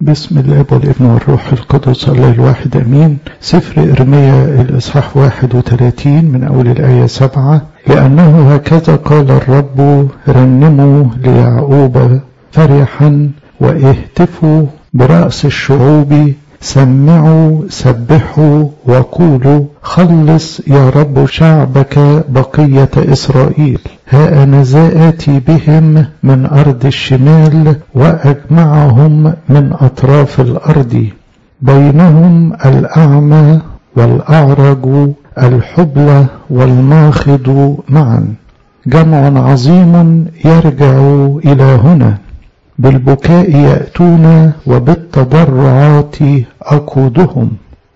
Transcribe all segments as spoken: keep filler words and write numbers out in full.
بسم الله والابن والروح القدس الله الواحد امين. سفر ارميا الاصحاح واحد وثلاثين من اول الايه سبعة. لانه هكذا قال الرب: رنموا ليعقوب فرحا واهتفوا برأس الشعوب، سمعوا سبحوا وقولوا: خلص يا رب شعبك بقية إسرائيل. ها أنا ذا آتي بهم من أرض الشمال وأجمعهم من أطراف الأرض، بينهم الأعمى والأعرج الحبلى والماخض معا، جمع عظيم يرجع إلى هنا، بالبكاء يأتون وبالتضرعات أقودهم،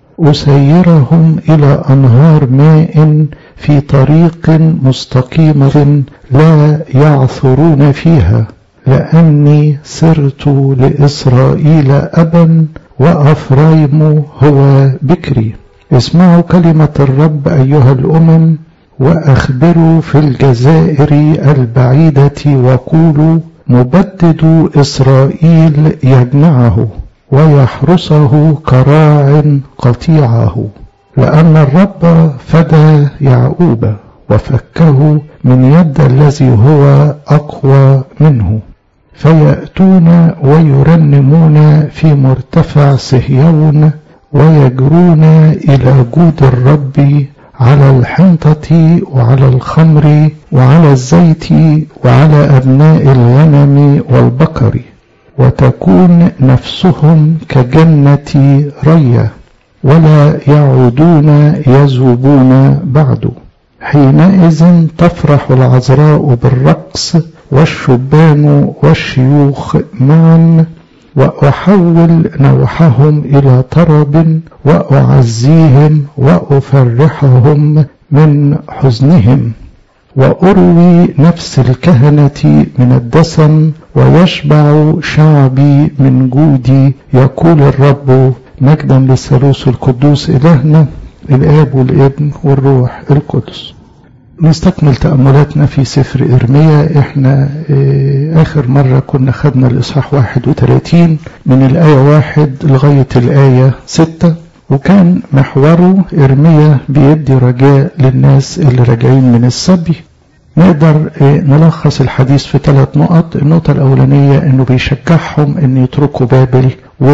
أسيرهم إلى أنهار ماء في طريق مستقيمة لا يعثرون فيها، لأني صرت لإسرائيل أبا وأفرايم هو بكري. اسمعوا كلمة الرب أيها الأمم، وأخبروا في الجزائر البعيدة وقولوا: مبدد إسرائيل يجمعه ويحرسه كراع قطيعه، لأن الرب فدى يعقوب وفكه من يد الذي هو أقوى منه. فيأتون ويرنمون في مرتفع صهيون، ويجرون إلى جود الرب على الحنطة وعلى الخمر وعلى الزيت وعلى أبناء الغنم والبقر، وتكون نفسهم كجنة رية، ولا يعودون يذوبون بعد. حينئذ تفرح العذراء بالرقص والشبان والشيوخ معا، وأحول نوحهم إلى طرب، وأعزيهم وأفرحهم من حزنهم، وأروي نفس الكهنة من الدسم، ويشبع شعبي من جودي، يقول الرب. مجدا للثالوث القدوس إلهنا الآب والابن والروح القدس. نستكمل تأملاتنا في سفر إرميا. احنا اه آخر مرة كنا خدنا الإصحاح واحد وثلاثين من الآية واحد لغاية الآية ستة، وكان محوره إرميا بيدي رجاء للناس اللي راجعين من السبي. نقدر اه نلخص الحديث في ثلاث نقط. النقطة الأولانية إنه بيشجعهم إن يتركوا بابل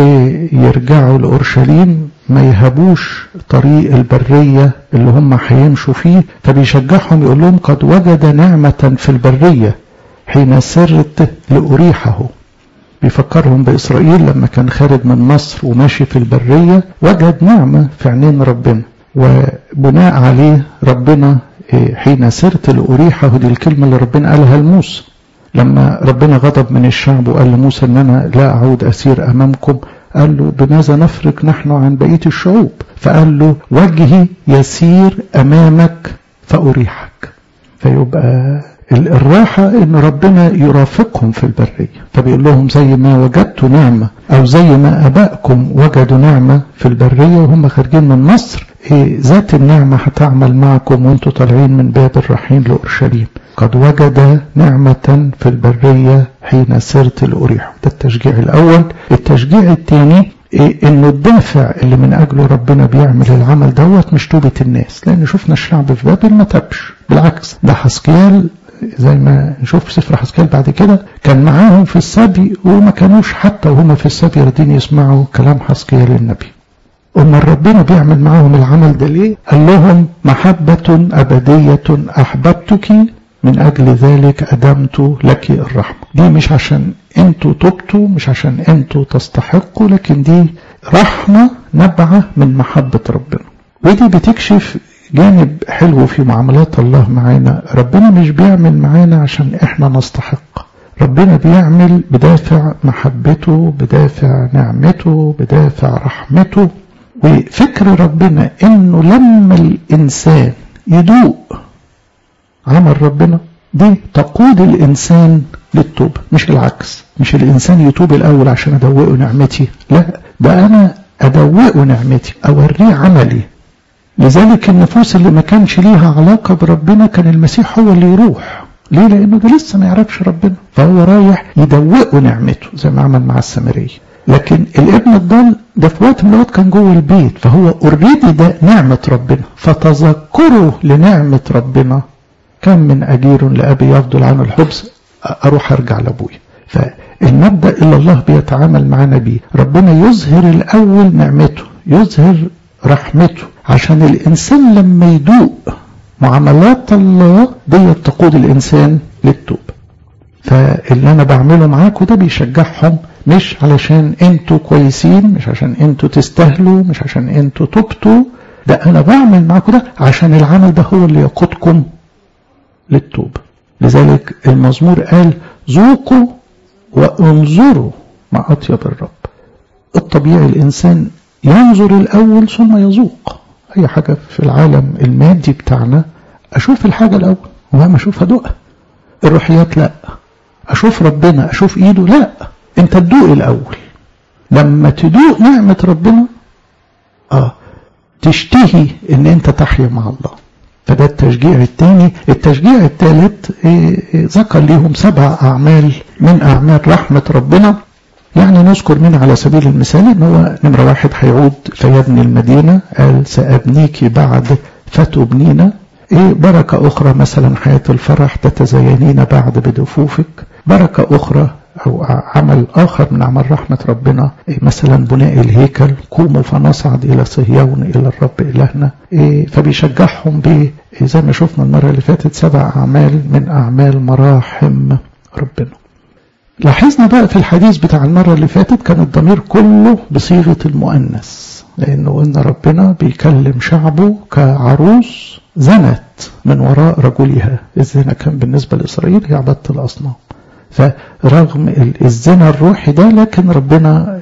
ويرجعوا لأورشليم، ما يهبوش طريق البرية اللي هم هيمشوا فيه، فبيشجعهم يقول لهم: قد وجد نعمة في البرية حين سرت لأريحه. بيفكرهم بإسرائيل لما كان خارج من مصر وماشي في البرية، وجد نعمة في عينين ربنا، وبناء عليه ربنا حين سرت لأريحه، دي الكلمة اللي ربنا قالها لموسى لما ربنا غضب من الشعب وقال لموسى ان انا لا اعود اسير امامكم. قال له: بماذا نفرق نحن عن بقية الشعوب؟ فقال له: وجهي يسير امامك فاريحك. فيبقى الراحة ان ربنا يرافقهم في البرية، فبيقول لهم: زي ما وجدتوا نعمة، او زي ما ابائكم وجدوا نعمة في البرية وهم خارجين من مصر، إيه ذات النعمة هتعمل معكم وانتوا طالعين من بابل رايحين لأورشليم. قد وجد نعمة في البرية حين سرت لأريحه. ده التشجيع الأول. التشجيع الثاني إيه؟ إنه الدافع اللي من أجله ربنا بيعمل العمل دوت مش توبة الناس، لأن شفنا الشعب في بابل ما تبش، بالعكس ده حسقيال زي ما نشوف في سفر حسقيال بعد كده كان معاهم في السبي، وما كانوش حتى وهم في السبي راضين يسمعوا كلام حسقيال النبي. أما ربنا بيعمل معاهم العمل ده ليه؟ قال لهم: محبة أبدية أحببتك، من أجل ذلك أدمت لك الرحمة. دي مش عشان أنتوا تبتوا، مش عشان أنتوا تستحقوا، لكن دي رحمة نبعة من محبة ربنا. ودي بتكشف جانب حلو في معاملات الله معانا. ربنا مش بيعمل معانا عشان إحنا نستحق، ربنا بيعمل بدافع محبته، بدافع نعمته، بدافع رحمته. وفكر ربنا إنه لما الإنسان يدوق عمل ربنا دي تقود الإنسان للتوبة، مش العكس. مش الإنسان يتوب الأول عشان أدوقه نعمتي، لا، ده أنا أدوقه نعمتي، أوريه عملي. لذلك النفوس اللي ما كانش ليها علاقة بربنا كان المسيح هو اللي يروح. ليه؟ لأنه ده لسه ما يعرفش ربنا، فهو رايح يدوقه نعمته زي ما عمل مع السامرية. لكن الابن الضال ده في وقت من الوقت كان جوه البيت، فهو اوريدي ده نعمة ربنا، فتذكره لنعمة ربنا كم من أجير لأبي يفضل عنه الحبس، أروح أرجع لأبوي. فالمبدأ اللي الله بيتعامل معنا بيه، ربنا يظهر الأول نعمته، يظهر رحمته، عشان الإنسان لما يدوق معاملات الله دي تقود الإنسان للتوب. فاللي أنا بعمله معاكم ده بيشجعهم، مش علشان انتوا كويسين، مش عشان انتوا تستاهلوا، مش عشان انتوا تبتوا، ده أنا بعمل معاكم ده عشان العمل ده هو اللي يقودكم للتوب. لذلك المزمور قال ذوقوا وانظروا ما أطيب الرب. الطبيعي الإنسان ينظر الأول ثم يذوق. أي حاجة في العالم المادي بتاعنا أشوف الحاجة الأول وما أشوف أدوقها. الروحيات لا، أشوف ربنا، أشوف إيده، لا، أنت تدوق الأول. لما تدوق نعمة ربنا آه تشتهي إن أنت تحيا مع الله. فده التشجيع الثاني. التشجيع الثالث ذكر لهم سبع أعمال من أعمال رحمة ربنا. يعني نذكر منها على سبيل المثال ان هو نمرة واحد هيعود فيبني المدينة، قال سأبنيك بعد فتبنينا. ايه بركة اخرى مثلا حياة الفرح، تتزينين بعد بدفوفك. بركة اخرى او عمل اخر من اعمال رحمة ربنا إيه مثلا بناء الهيكل، قوموا فنصعد الى صهيون الى الرب الهنا. إيه فبيشجعهم ب إيه زي ما شفنا المرة اللي فاتت سبع اعمال من اعمال مراحم ربنا. لاحظنا بقى في الحديث بتاع المرة اللي فاتت كان الضمير كله بصيغة المؤنث، لأنه إن ربنا بيكلم شعبه كعروس زنت من وراء رجلها. الزنا كان بالنسبة لإسرائيل هي عبادة الأصنام. فرغم الزنا الروحي ده لكن ربنا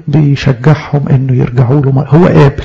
بيشجعهم إنه يرجعوا له. هو قابل،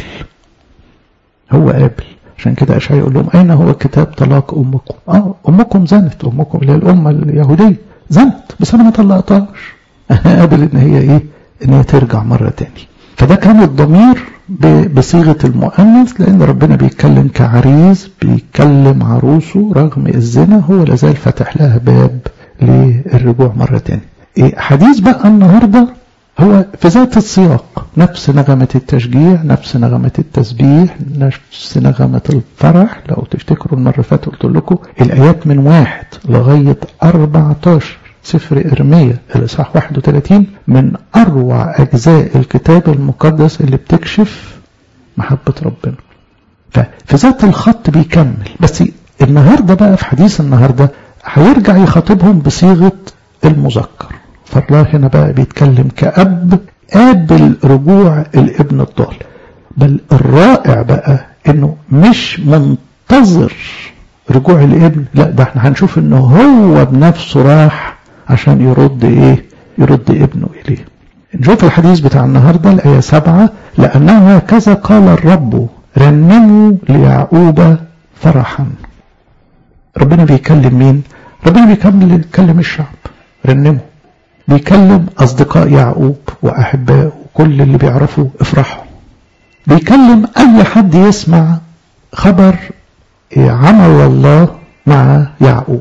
هو قابل. عشان كده أشعياء يقول لهم أين هو كتاب طلاق أمكم؟ آه أمكم زنت، أمكم اللي هي الأمة اليهودية زنت، بس انا ما طلقتهاش، انا قابل ان هي ايه، ان هي ترجع مرة تاني. فده كان الضمير بصيغة المؤنث، لان ربنا بيتكلم كعريس بيتكلم عروسه رغم الزنا، هو لازال فتح لها باب للرجوع مرة تاني. إيه حديث بقى النهاردة هو في ذات السياق، نفس نغمة التشجيع، نفس نغمة التسبيح، نفس نغمة الفرح. لو تفتكروا المرة فاتت قلت لكم الآيات من واحد لغاية أربعة عشر سفر إرميا الإصحاح واحد وثلاثين من أروع أجزاء الكتاب المقدس اللي بتكشف محبة ربنا. ففي ذات الخط بيكمل، بس النهاردة بقى في حديث النهاردة هيرجع يخاطبهم بصيغة المذكر. فالله هنا بقى بيتكلم كأب قابل رجوع الابن الضال. بل الرائع بقى انه مش منتظر رجوع الابن، لا ده احنا هنشوف انه هو بنفسه راح عشان يرد ايه، يرد ابنه اليه. نشوف الحديث بتاع النهاردة الآية سبعة، لأنه هكذا قال الرب رنموا ليعقوب فرحا. ربنا بيكلم مين؟ ربنا بيكلم الشعب، رنموا. بيكلم أصدقاء يعقوب وأحبائه وكل اللي بيعرفوا افرحوا. بيكلم أي حد يسمع خبر عمل الله مع يعقوب،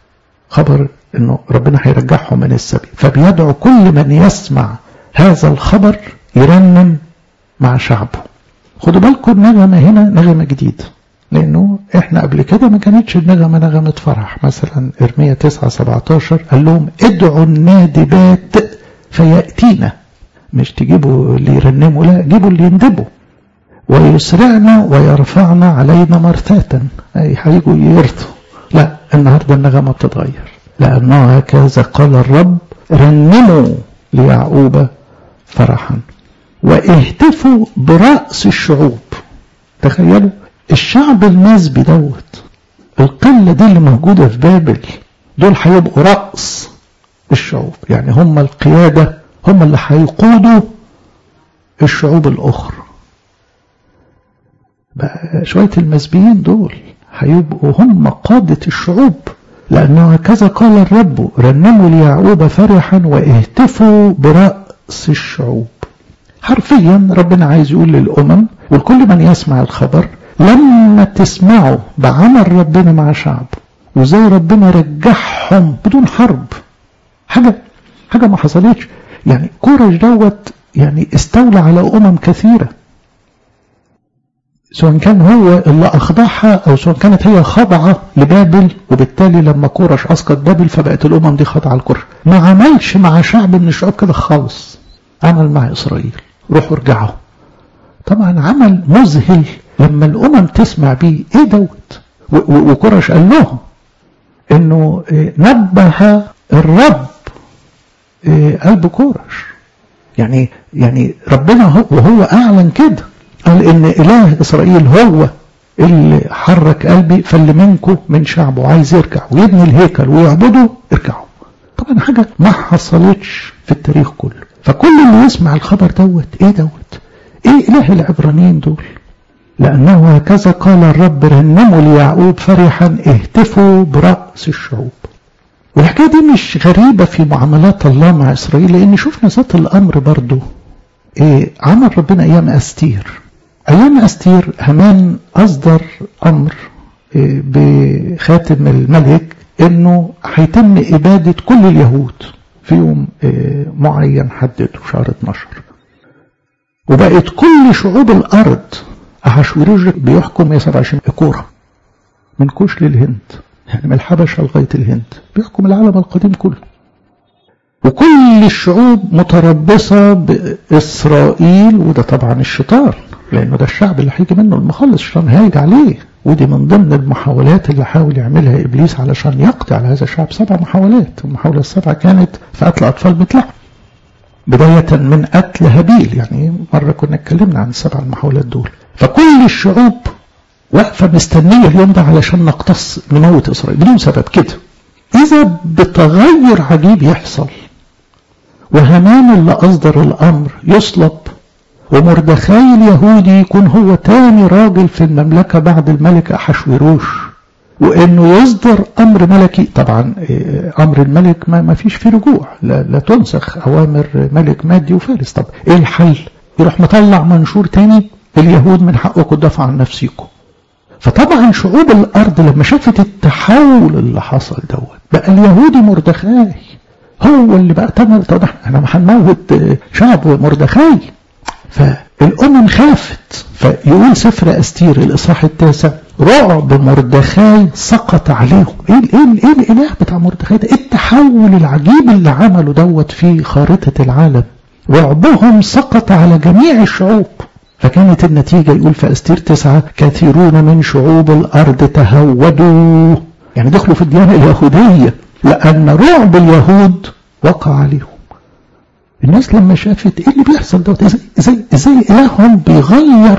خبر إنه ربنا هيرجعهم من السبي، فبيدعو كل من يسمع هذا الخبر يرنم مع شعبه. خدوا بالكم النغمة هنا نغمة جديدة، لأنه إحنا قبل كده ما كانتش النغمة نغمة فرح. مثلا إرميا تسعة سبعة عشر قال لهم ادعوا النادبات فيأتينا، مش تجيبوا اللي يرنموا، لا جيبوا اللي يندبوا. ويسرعنا ويرفعنا علينا مرثاتا، أي هيجوا يرثوا. لا النهاردة النغمة بتتغير، لأنه هكذا قال الرب رنموا ليعقوب فرحا واهتفوا برأس الشعوب. تخيلوا الشعب المزبي دوت، القلة دي اللي موجودة في بابل، دول هيبقوا رأس الشعوب، يعني هم القيادة، هم اللي هيقودوا الشعوب الأخرى. بقى شوية المزبيين دول هيبقوا هم قادة الشعوب، لأنه هكذا قال الرب رنموا ليعقوب فرحا واهتفوا برأس الشعوب. حرفيا ربنا عايز يقول للأمم والكل من يسمع الخبر، لما تسمعوا بعمل ربنا مع شعب وزي ربنا رجعهم بدون حرب، حاجة حاجة ما حصلتش. يعني كورش دوت يعني استولى على أمم كثيرة، سواء كان هو اللي أخضعها أو سواء كانت هي خاضعة لبابل، وبالتالي لما كورش أسقط بابل فبقت الأمم دي خاضعة لكورش. ما عملش مع شعب من الشعوب كده خالص، عمل مع إسرائيل روحوا ارجعوا. طبعا عمل مذهل لما الأمم تسمع بيه، إيه دوت؟ وكورش قال لهم إنه نبه الرب قلب كورش، يعني يعني ربنا هو وهو أعلن كده، قال إن إله إسرائيل هو اللي حرك قلبي، فاللي منكم من شعبه عايز يرجع ويبني الهيكل ويعبده ارجعوا. طبعا حاجة ما حصلتش في التاريخ كله. فكل اللي يسمع الخبر دوت ايه دوت ايه إله العبرانيين دول؟ لأنه هكذا قال الرب رنموا ليعقوب فرحا اهتفوا برأس الشعوب. والحكاية دي مش غريبة في معاملات الله مع إسرائيل، لأن شفنا ذات الأمر برضو إيه عمل ربنا أيام أستير. أيام أستير هامان أصدر أمر إيه بخاتم الملك إنه هيتم إبادة كل اليهود في يوم إيه معين حدده شهر اتناشر، وبقت كل شعوب الأرض أحشوروش بيحكم مية وسبعة وعشرين كورة من كوش للهند، يعني من الحبشة لغاية الهند بيحكم العالم القديم كله، وكل الشعوب متربصة بإسرائيل. وده طبعا الشيطان، لأنه ده الشعب اللي هيجي منه المخلص، الشيطان هيجي عليه. ودي من ضمن المحاولات اللي حاول يعملها إبليس علشان يقضي على هذا الشعب. سبع محاولات، المحاولة السبعة كانت في قتل أطفال بتلعب، بداية من قتل هابيل، يعني مرة كنا اتكلمنا عن السبع المحاولات دول. فكل الشعوب واقفة مستنية اليوم ده علشان نقتص نموت إسرائيل بدون سبب كده. إذا بتغير عجيب يحصل، وهامان اللي أصدر الأمر يصلب، ومردخاي اليهودي يكون هو تاني راجل في المملكة بعد الملك أحشوروش، وإنه يصدر أمر ملكي. طبعا أمر الملك ما فيش فيه رجوع، لا, لا تنسخ أوامر ملك مادي وفارس. طب إيه الحل؟ يروح مطلع منشور تاني، اليهود من حقكم تدافعوا عن نفسكم. فطبعا شعوب الأرض لما شافت التحول اللي حصل دوت، بقى اليهودي مردخاي هو اللي بقى تمر. طب احنا ما هنموت شعب مردخاي. فالأمم خافت. فيقول سفر أستير الإصحاح التاسع رعب مردخاي سقط عليهم. ايه ايه ايه الاله بتاع مردخاي ده؟ التحول العجيب اللي عمله دوت في خارطة العالم. رعبهم سقط على جميع الشعوب. فكانت النتيجة يقول في أستير تسعة كثيرون من شعوب الأرض تهودوا، يعني دخلوا في الديانة اليهودية لأن رعب اليهود وقع عليهم. الناس لما شافت ايه اللي بيحصل دوت، ازاي ازاي ازاي الههم بيغير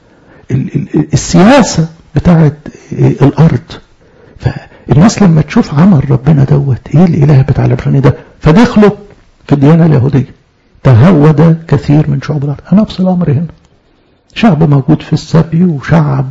السياسة بتاعت الأرض. فالناس لما تشوف عمل ربنا دوت، ايه الإله بتاع العبراني ده، فدخلوا في الديانة اليهودية. تهود كثير من شعوب الأرض. نفس الأمر هنا، شعب موجود في السبي وشعب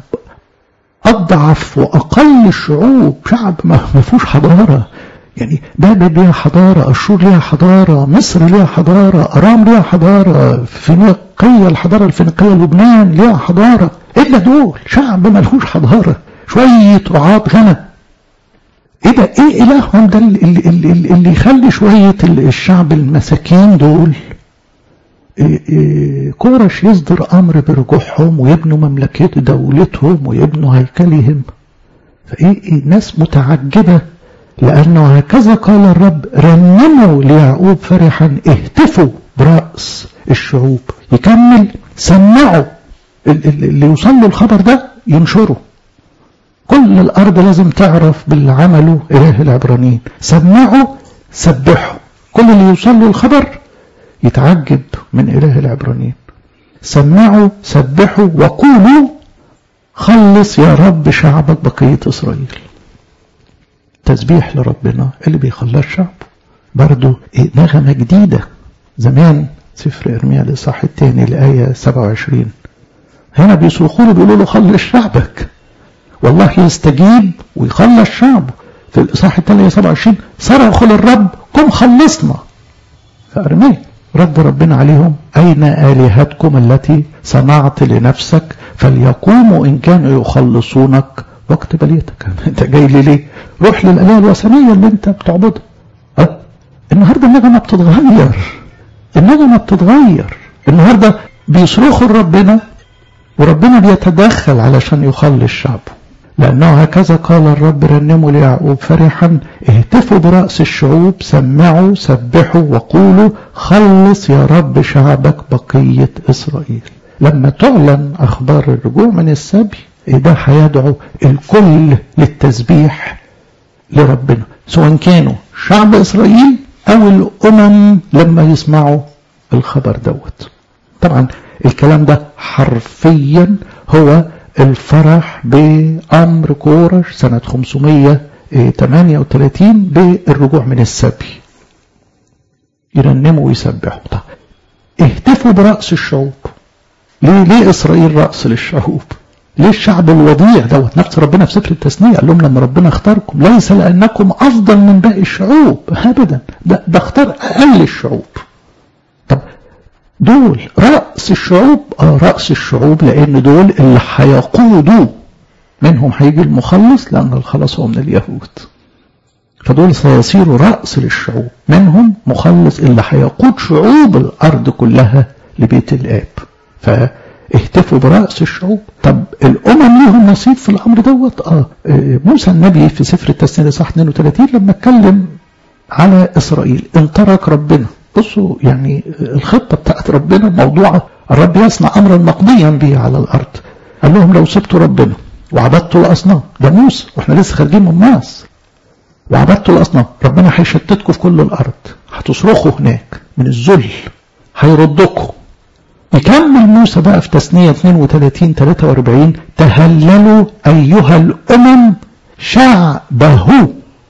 أضعف وأقل الشعوب، شعب ما فيهوش حضارة. يعني بابل ليها حضارة، أشور ليها حضارة، مصر ليها حضارة، أرام ليها حضارة، فينيقية الحضارة الفينيقية، لبنان ليها حضارة. إلا دول شعب ما لهوش حضارة، شوية رعاة غنى. إيه ده؟ إيه إلههم ده اللي, اللي, اللي يخلي شوية الشعب المساكين دول إيه إيه كورش يصدر أمر برجوعهم ويبنوا مملكة دولتهم ويبنوا هيكلهم؟ فإيه إيه ناس متعجبة، لأنه هكذا قال الرب رنموا ليعقوب فرحا اهتفوا برأس الشعوب. يكمل سمعوا اللي يوصل له الخبر ده ينشره. كل الأرض لازم تعرف باللي عمله إله العبرانيين. سمعوا سبحوا، كل اللي يوصل له الخبر يتعجب من إله العبرانيين. سمعوا سبحوا وقولوا خلص يا رب شعبك بقية إسرائيل. تسبيح لربنا اللي بيخلص شعبه. برضو إيه نغمة جديدة. زمان سفر إرميا الإصحاح الثاني الآية سبعة وعشرين هنا بيصرخوا له بيقولوا له خلص شعبك، والله يستجيب ويخلص شعبه. في الإصحاح الثاني سبعة وعشرين صرخوا للرب قم خلصنا. فإرميا رد ربنا عليهم أين آلهتكم التي صنعت لنفسك فليقوموا إن كانوا يخلصونك وقت بليتك. انت جاي لي ليه؟ روح للآلهة الوثنية اللي انت بتعبدها. أه؟ النهارده النغمة بتتغير، النغمة بتتغير. النهاردة بيصرخوا لربنا وربنا بيتدخل علشان يخلص شعبه، لأنه هكذا قال الرب رنموا ليعقوب فرحا، اهتفوا برأس الشعوب، سمعوا سبحوا وقولوا خلص يا رب شعبك بقية إسرائيل. لما تعلن أخبار الرجوع من السبي ده هيدعو الكل للتسبيح لربنا، سواء كانوا شعب إسرائيل أو الأمم لما يسمعوا الخبر دوت. طبعا الكلام ده حرفيا هو الفرح بأمر كورش سنة خمسمائة وثمانية وثلاثين بالرجوع من السبي، يرنموا ويسبحوا. اهتفوا برأس الشعوب. ليه ليه إسرائيل رأس للشعوب؟ ليه الشعب الوضيع دوت؟ نفس ربنا في سفر التثنية قال لهم لما ربنا اختاركم ليس لأنكم أفضل من باقي الشعوب أبدا، ده, ده اختار أقل الشعوب. طب دول رأس الشعوب؟ اه رأس الشعوب، لأن دول اللي هيقودوا، منهم هيجي المخلص لأن الخلاص هو من اليهود، فدول سيصيروا رأس للشعوب، منهم مخلص اللي هيقود شعوب الأرض كلها لبيت الآب. فاهتفوا برأس الشعوب. طب الأمم ليهم نصيب في الأمر دوت؟ اه موسى النبي في سفر التثنية صح اثنين وثلاثين لما اتكلم على إسرائيل ان ترك ربنا، بصوا يعني الخطة بتاعت ربنا موضوعة، الرب يصنع أمرا مقضيا به على الأرض. قال لهم لو سبتوا ربنا وعبدتوا الأصنام، ده موسى واحنا لسه خارجين من مصر، وعبدتوا الأصنام ربنا هيشتتكم في كل الأرض، هتصرخوا هناك من الذل، هيردكم. يكمل موسى بقى في تثنية اثنين وثلاثين ثلاثة وأربعين تهللوا أيها الأمم شعبه.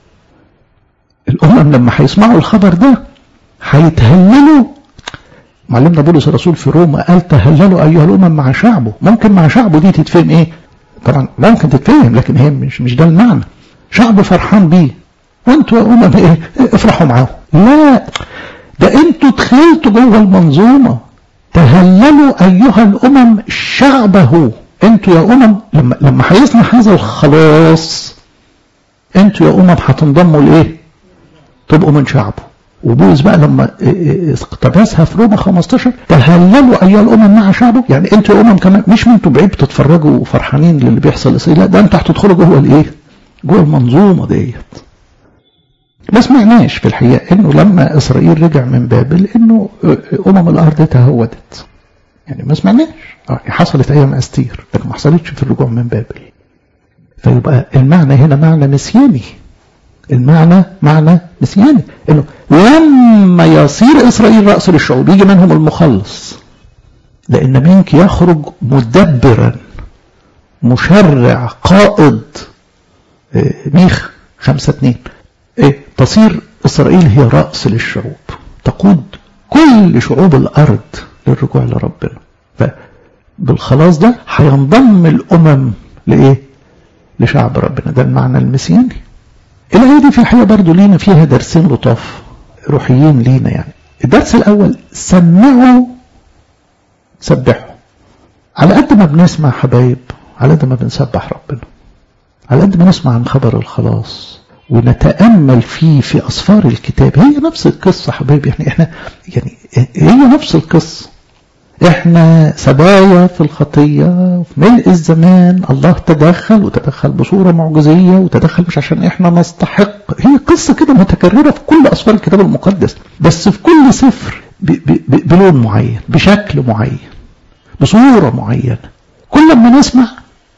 الأمم لما هيسمعوا الخبر ده هيتهللوا. معلمنا بولس الرسول في روما قال تهللوا أيها الأمم مع شعبه. ممكن مع شعبه دي تتفهم إيه؟ طبعا ممكن تتفهم، لكن هي مش مش ده المعنى. شعب فرحان بيه وانتوا يا أمم إيه؟ افرحوا معاه. لا، ده انتوا دخلتوا جوه المنظومة. تهللوا أيها الأمم شعبه. انتوا يا أمم لما لما هيصنع هذا الخلاص انتوا يا أمم هتنضموا لإيه؟ تبقوا من شعبه. وبولس بقى لما اقتبسها في روما خمستاشر تهللوا أيها الأمم مع شعبه، يعني انتوا يا أمم كمان مش انتوا بعيد بتتفرجوا وفرحانين للي بيحصل لإسرائيل، لا ده انتوا هتدخلوا جوه الإيه؟ جوه المنظومة ديت. ما سمعناش في الحقيقة انه لما اسرائيل رجع من بابل انه امم الارض تهودت، يعني ما سمعناش. اه حصلت ايام استير لكن ما حصلتش في الرجوع من بابل. فيبقى المعنى هنا معنى نسياني، المعنى معنى نسياني، انه لما يصير اسرائيل رأس للشعوب يجي منهم المخلص، لان منك يخرج مدبرا مشرع قائد. ميخ خمسة اتنين إيه؟ تصير إسرائيل هي رأس للشعوب، تقود كل شعوب الأرض للرجوع لربنا. فبالخلاص ده هينضم الأمم لإيه؟ لشعب ربنا. ده المعنى المسياني. الآية دي في الحقيقة برضو لينا فيها درسين لطاف روحيين لينا. يعني الدرس الأول سمعوا سبحوا. على قد ما بنسمع حبايب على قد ما بنسبح ربنا، على قد ما نسمع عن خبر الخلاص ونتأمل فيه في أسفار الكتاب. هي نفس القصة حبايبي، احنا احنا يعني هي نفس القصة. احنا سبايا في الخطية في ملء الزمان، الله تدخل وتدخل بصورة معجزية وتدخل مش عشان احنا نستحق. هي قصة كده متكررة في كل أسفار الكتاب المقدس، بس في كل سفر بلون معين، بشكل معين، بصورة معينة. كل ما نسمع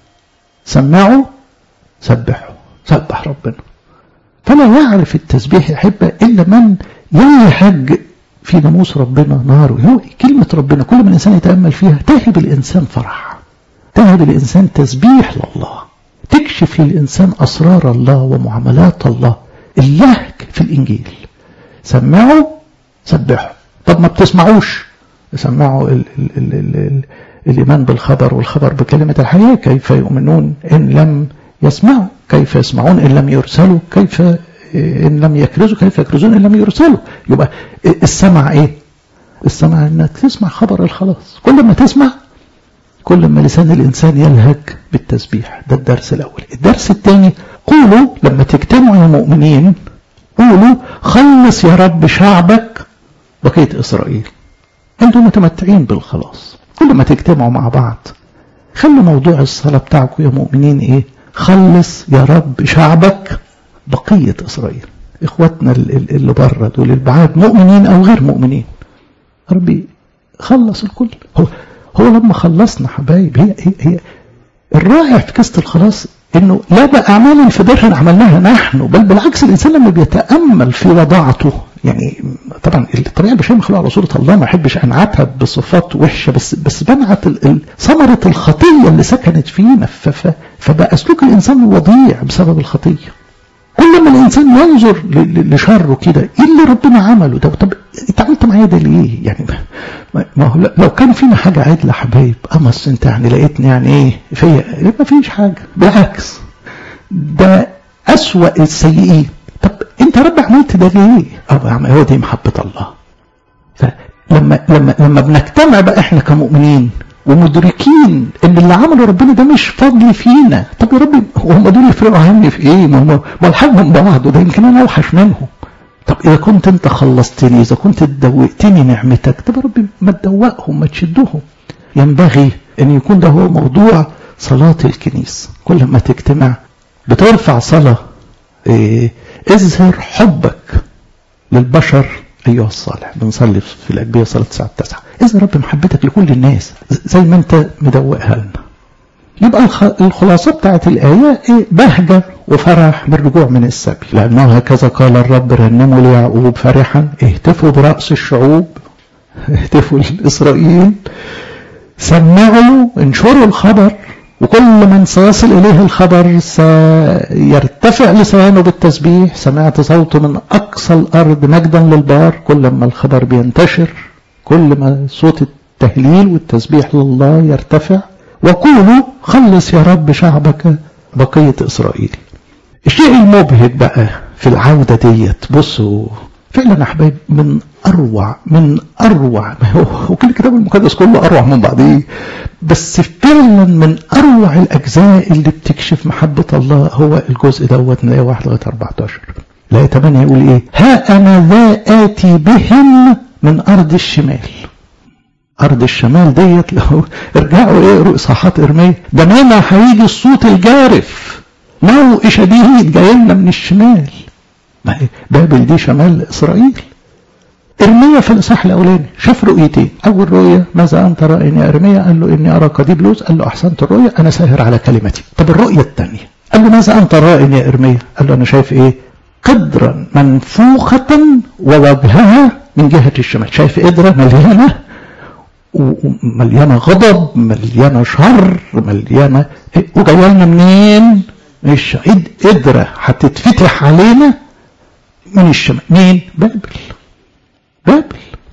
سمعوا سبحوا، سبح ربنا. فلا يعرف التسبيح يحب إلا من يلهج في ناموس ربنا نهاره. هو كلمة ربنا كل ما الإنسان يتأمل فيها تهب الإنسان فرح، تهب الإنسان تسبيح لله، تكشف للإنسان أسرار الله ومعاملات الله. اللهج في الإنجيل سمعوا سبحوا. طب ما بتسمعوش، سمعوا ال ال ال ال ال الإيمان بالخبر والخبر بكلمة الحياة. كيف يؤمنون إن لم يسمعوا؟ كيف يسمعون إن لم يرسلوا؟ كيف إن لم يكرزوا؟ كيف يكرزون إن لم يرسلوا؟ يبقى السمع إيه؟ السمع إنك تسمع خبر الخلاص. كل ما تسمع كل ما لسان الإنسان يلهج بالتسبيح. ده الدرس الأول. الدرس الثاني قولوا لما تجتمعوا يا مؤمنين، قولوا خلص يا رب شعبك بقية إسرائيل. انتم متمتعين بالخلاص. كل ما تجتمعوا مع بعض خلوا موضوع الصلاة بتاعكم يا مؤمنين ايه؟ خلص يا رب شعبك بقية إسرائيل، إخواتنا اللي بره دول البعاد مؤمنين أو غير مؤمنين. ربي خلص الكل. هو, هو لما خلصنا حبايب، هي, هي, هي الرائع في قصة الخلاص إنه لا بأعمال في برهن عملناها نحن، بل بالعكس الإنسان لما بيتأمل في وضاعته. يعني طبعا الطريقة البشرية مخلوقة على صورة الله، ما أحبش أنعتها بصفات وحشة، بس بس بنعت ثمرة الخطية اللي سكنت فينا، فبقى سلوك الإنسان وضيع بسبب الخطية. كل ما الإنسان ينظر لشره كده، إيه اللي ربنا عمله ده؟ طب أنت عملت معايا ده ليه؟ يعني ما هو لو كان فينا حاجة عدلة حبايب، أمس أنت يعني لقيتني يعني إيه فيا؟ ما فيش حاجة، بالعكس ده أسوأ السيئين. طب أنت رب عملت ده ليه؟ أه هو دي محبة الله. فلما لما لما بنجتمع بقى إحنا كمؤمنين ومدركين ان اللي عمله ربنا ده مش فضل فينا، طب يا ربي هم دول يفرقوا عني في ايه؟ ما هم ما الحاج من بعض، وده يمكن انا اوحش منهم. طب اذا كنت انت خلصتني، اذا كنت دوقتني نعمتك، طب يا ربي ما تدوقهم، ما تشدهم. ينبغي ان يكون ده هو موضوع صلاة الكنيسة. كل ما تجتمع بترفع صلاة إيه؟ اظهر حبك للبشر أيها الصالح. بنصلي في الأجبية صلاة الساعة التاسعة، إذا رب محبتك لكل الناس زي ما أنت مدوقها لنا. يبقى الخلاصة بتاعت الآية إيه؟ بهجة وفرح بالرجوع من السبي، لأنه هكذا قال الرب رنموا ليعقوب فرحا، اهتفوا برأس الشعوب، اهتفوا لإسرائيل، سمعوا انشروا الخبر، وكل من سيصل إليه الخبر سيرتفع لسانه بالتسبيح. سمعت صوت من أقصى الأرض مجدا للبار. كل ما الخبر بينتشر، كل ما صوت التهليل والتسبيح لله يرتفع. وقولوا خلص يا رب شعبك بقية إسرائيل. الشيء المبهج بقى في العودة ديت، بصوا فعلا أحباب من أروع من أروع، وكل الكتاب المقدس كله أروع من بعضه، بس فعلا من أروع الأجزاء اللي بتكشف محبة الله هو الجزء دوت من آية واحد لغاية أربعة عشر. الآية ثمانية يقول إيه؟ ها أنا ذا آتي بهم من أرض الشمال. أرض الشمال ديت لو ارجعوا اقروا إصحاحات إرميا، ده مانا هيجي الصوت الجارف، موء شديد جاي لنا من الشمال. ما بابل دي شمال إسرائيل. إرميا في الإصحاح الأولاني شاف رؤيتين. أول رؤية ماذا أنت رأي يا إرميا؟ قال له إني أرى قضيب لوز. قال له أحسنت الرؤية، أنا ساهر على كلمتي. طب الرؤية الثانية قال له ماذا أنت رأي يا إرميا؟ قال له أنا شايف إيه؟ قدرا منفوخة ووجهها من جهة الشمال. شايف قدرة مليانة ومليانة غضب، مليانة شر، مليانة إيه؟ وجايه لنا منين؟ مش قدرة هتتفتح علينا من الشمال. مين؟ بابل. بابل.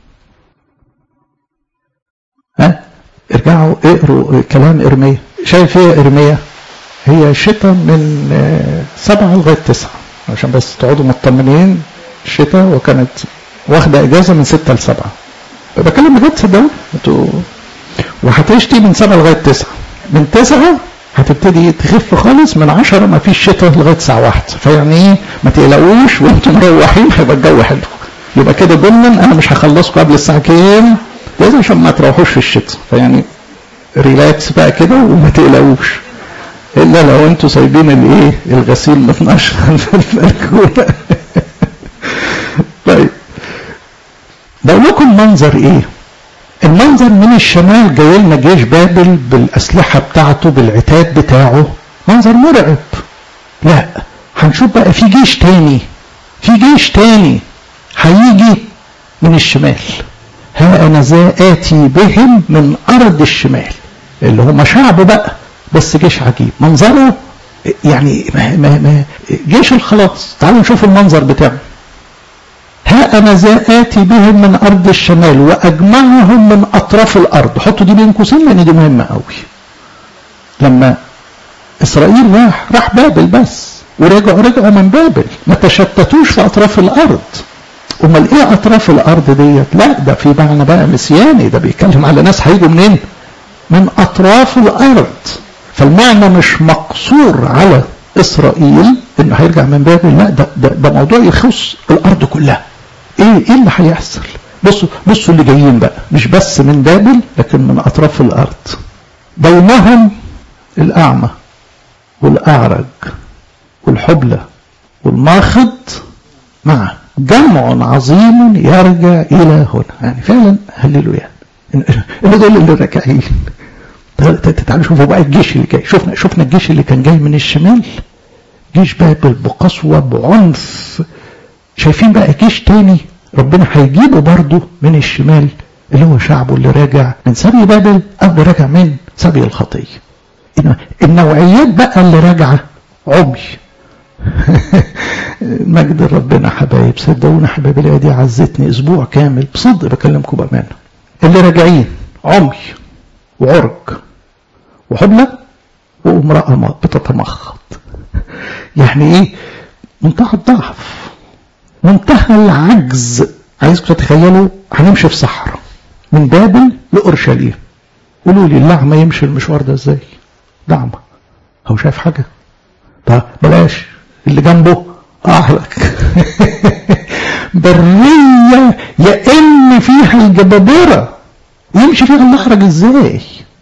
ها ارجعوا اقروا كلام إرميا. شايف ايه إرميا؟ هي شتاء من سبعة لغاية تسعة عشان بس تقعدوا مطمنين. الشتاء وكانت واخدة اجازة من ستة لسبعة. بكلم بجد صدقوني انتوا. وهتشتي من سبعة لغاية تسعة. من تسعة هتبتدي تخف خالص. من عشرة ما فيش شتاء لغاية ساعة واحدة. فيعني ايه؟ ما تقلقوش وانتم مروحين هيبقى الجو حلو. يبقى كده ضمن انا مش هخلصكم قبل الساعة كام؟ لازم عشان ما تروحوش في الشتاء. فيعني ريلاكس بقى كده وما تقلقوش. الا لو انتوا سايبين الايه الغسيل متنشر في البلكونه. طيب بقول لكم منظر ايه؟ المنظر من الشمال جاي لنا جيش بابل بالاسلحه بتاعته بالعتاد بتاعه، منظر مرعب. لا هنشوف بقى في جيش تاني، في جيش تاني هيجي من الشمال. ها انا ذا آتي بهم من ارض الشمال، اللي هم شعب بقى بس جيش عجيب منظره. يعني ما ما ما جيش الخلاص. تعالوا نشوف المنظر بتاعه. ها أنا ذا آتي بهم من أرض الشمال وأجمعهم من أطراف الأرض. حطوا دي بين قوسين لأن دي مهمة قوي. لما إسرائيل راح راح بابل بس، ورجعوا رجعوا من بابل، ما تشتتوش في أطراف الأرض. أمال إيه أطراف الأرض ديت؟ لا ده في معنى بقى مسياني، ده بيتكلم على ناس هيجوا منين؟ من أطراف الأرض. فالمعنى مش مقصور على إسرائيل إنه هيرجع من بابل، لا ده, ده, ده موضوع يخص الأرض كلها. إيه إيه اللي هيحصل؟ بصوا بصوا اللي جايين بقى مش بس من بابل لكن من أطراف الأرض. بينهم الأعمى والأعرج والحبلى والماخض مع جمع عظيم يرجع إلى هنا. يعني فعلا هللويا اللي دول اللي راجعين. تعالوا شوفوا بقى الجيش اللي جاي. شفنا شفنا الجيش اللي كان جاي من الشمال، جيش بابل بقسوة بعنف. شايفين بقى جيش تاني ربنا هيجيبه برضه من الشمال اللي هو شعبه اللي راجع من سبي بابل أو اللي راجع من سبي الخطية. النوعيات بقى اللي راجعة عمي. مجد ربنا حبايب، صدقونا حبايب الآية دي عزتني أسبوع كامل بصدق بكلمكم بأمانة. اللي راجعين عمي وعرج وحبلى وامرأة بتتمخض. يعني ايه؟ منتهى الضعف، منتهى العجز. عايزكم تتخيلوا هنمشي في صحراء من بابل لأورشليم. قولوا لي الأعمى يمشي المشوار ده ازاي؟ ده أعمى، هو شايف حاجة؟ طب بلاش اللي جنبه أعرج. برية يئن فيها الجبابرة، يمشي فيها الأعرج ازاي؟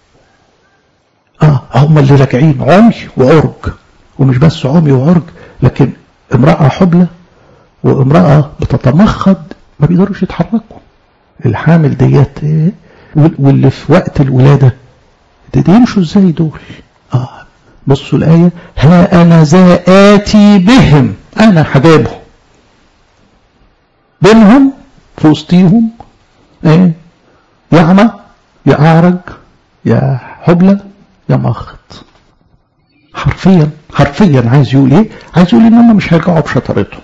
اه هم اللي راجعين عمي وعرج، ومش بس عمي وعرج لكن امرأة حبلى وامرأة بتتمخض ما بيقدروش يتحركوا. الحامل ديت ايه واللي في وقت الولادة دي يمشوا ازاي دول؟ اه بصوا الآية، ها أنا ذا آتي بهم، أنا حجابهم بينهم في وسطيهم ايه؟ يا أعمى يا أعرج يا حبلى يا ماخض. حرفيا حرفيا عايز يقول ايه؟ عايز يقول ان هم مش هيرجعوا بشطارتهم.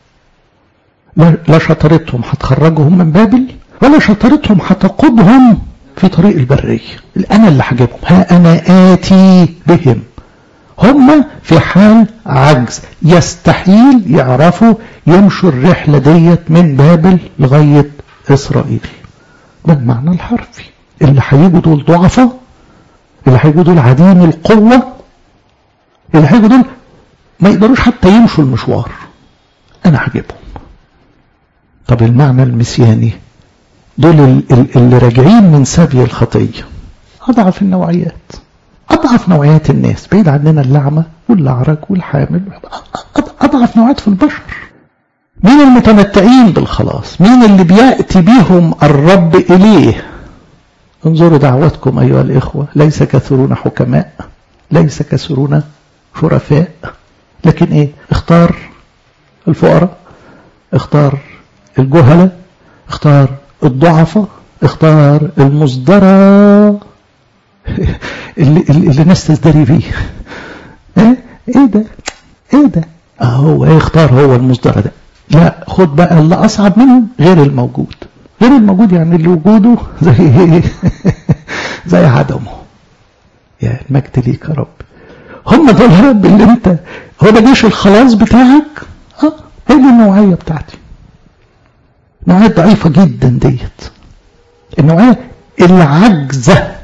لا شطارتهم هتخرجهم من بابل ولا شطارتهم هتقودهم في طريق البرية. انا اللي هجيبهم، ها انا آتي بهم. هم في حال عجز، يستحيل يعرفوا يمشوا الرحلة ديت من بابل لغاية إسرائيل. ده المعنى الحرفي. اللي هيجوا دول ضعفاء، اللي هيجوا دول عديم القوة، اللي هيجوا دول ما يقدروش حتى يمشوا المشوار. أنا هجيبهم. طب المعنى المسياني، دول اللي راجعين من سبي الخطية، أضعف النوعيات، أضعف نوعيات الناس، بعيد عننا اللعمة والأعرج والحامل، أضعف نوعيات في البشر. مين المتمتعين بالخلاص؟ مين اللي بيأتي بهم الرب إليه؟ انظروا دعوتكم أيها الإخوة، ليس كثيرون حكماء، ليس كثيرون شرفاء، لكن إيه؟ اختار الفقراء، اختار الجهلة، اختار الضعفاء، اختار المصدرة اللي, اللي الناس تزدري فيه. ايه ايه ده ايه ده اهو ايه؟ اختار هو المصدرة ده. لا خد بقى اللي أصعب منه، غير الموجود. غير الموجود يعني اللي وجوده زي زي عدمه. يا المجد ليك يا رب. هم دول يا رب اللي انت، هو ده جيش الخلاص بتاعك. اه هي دي النوعية بتاعتي، نوعية ضعيفة جدا ديت، النوعية اللي عجزة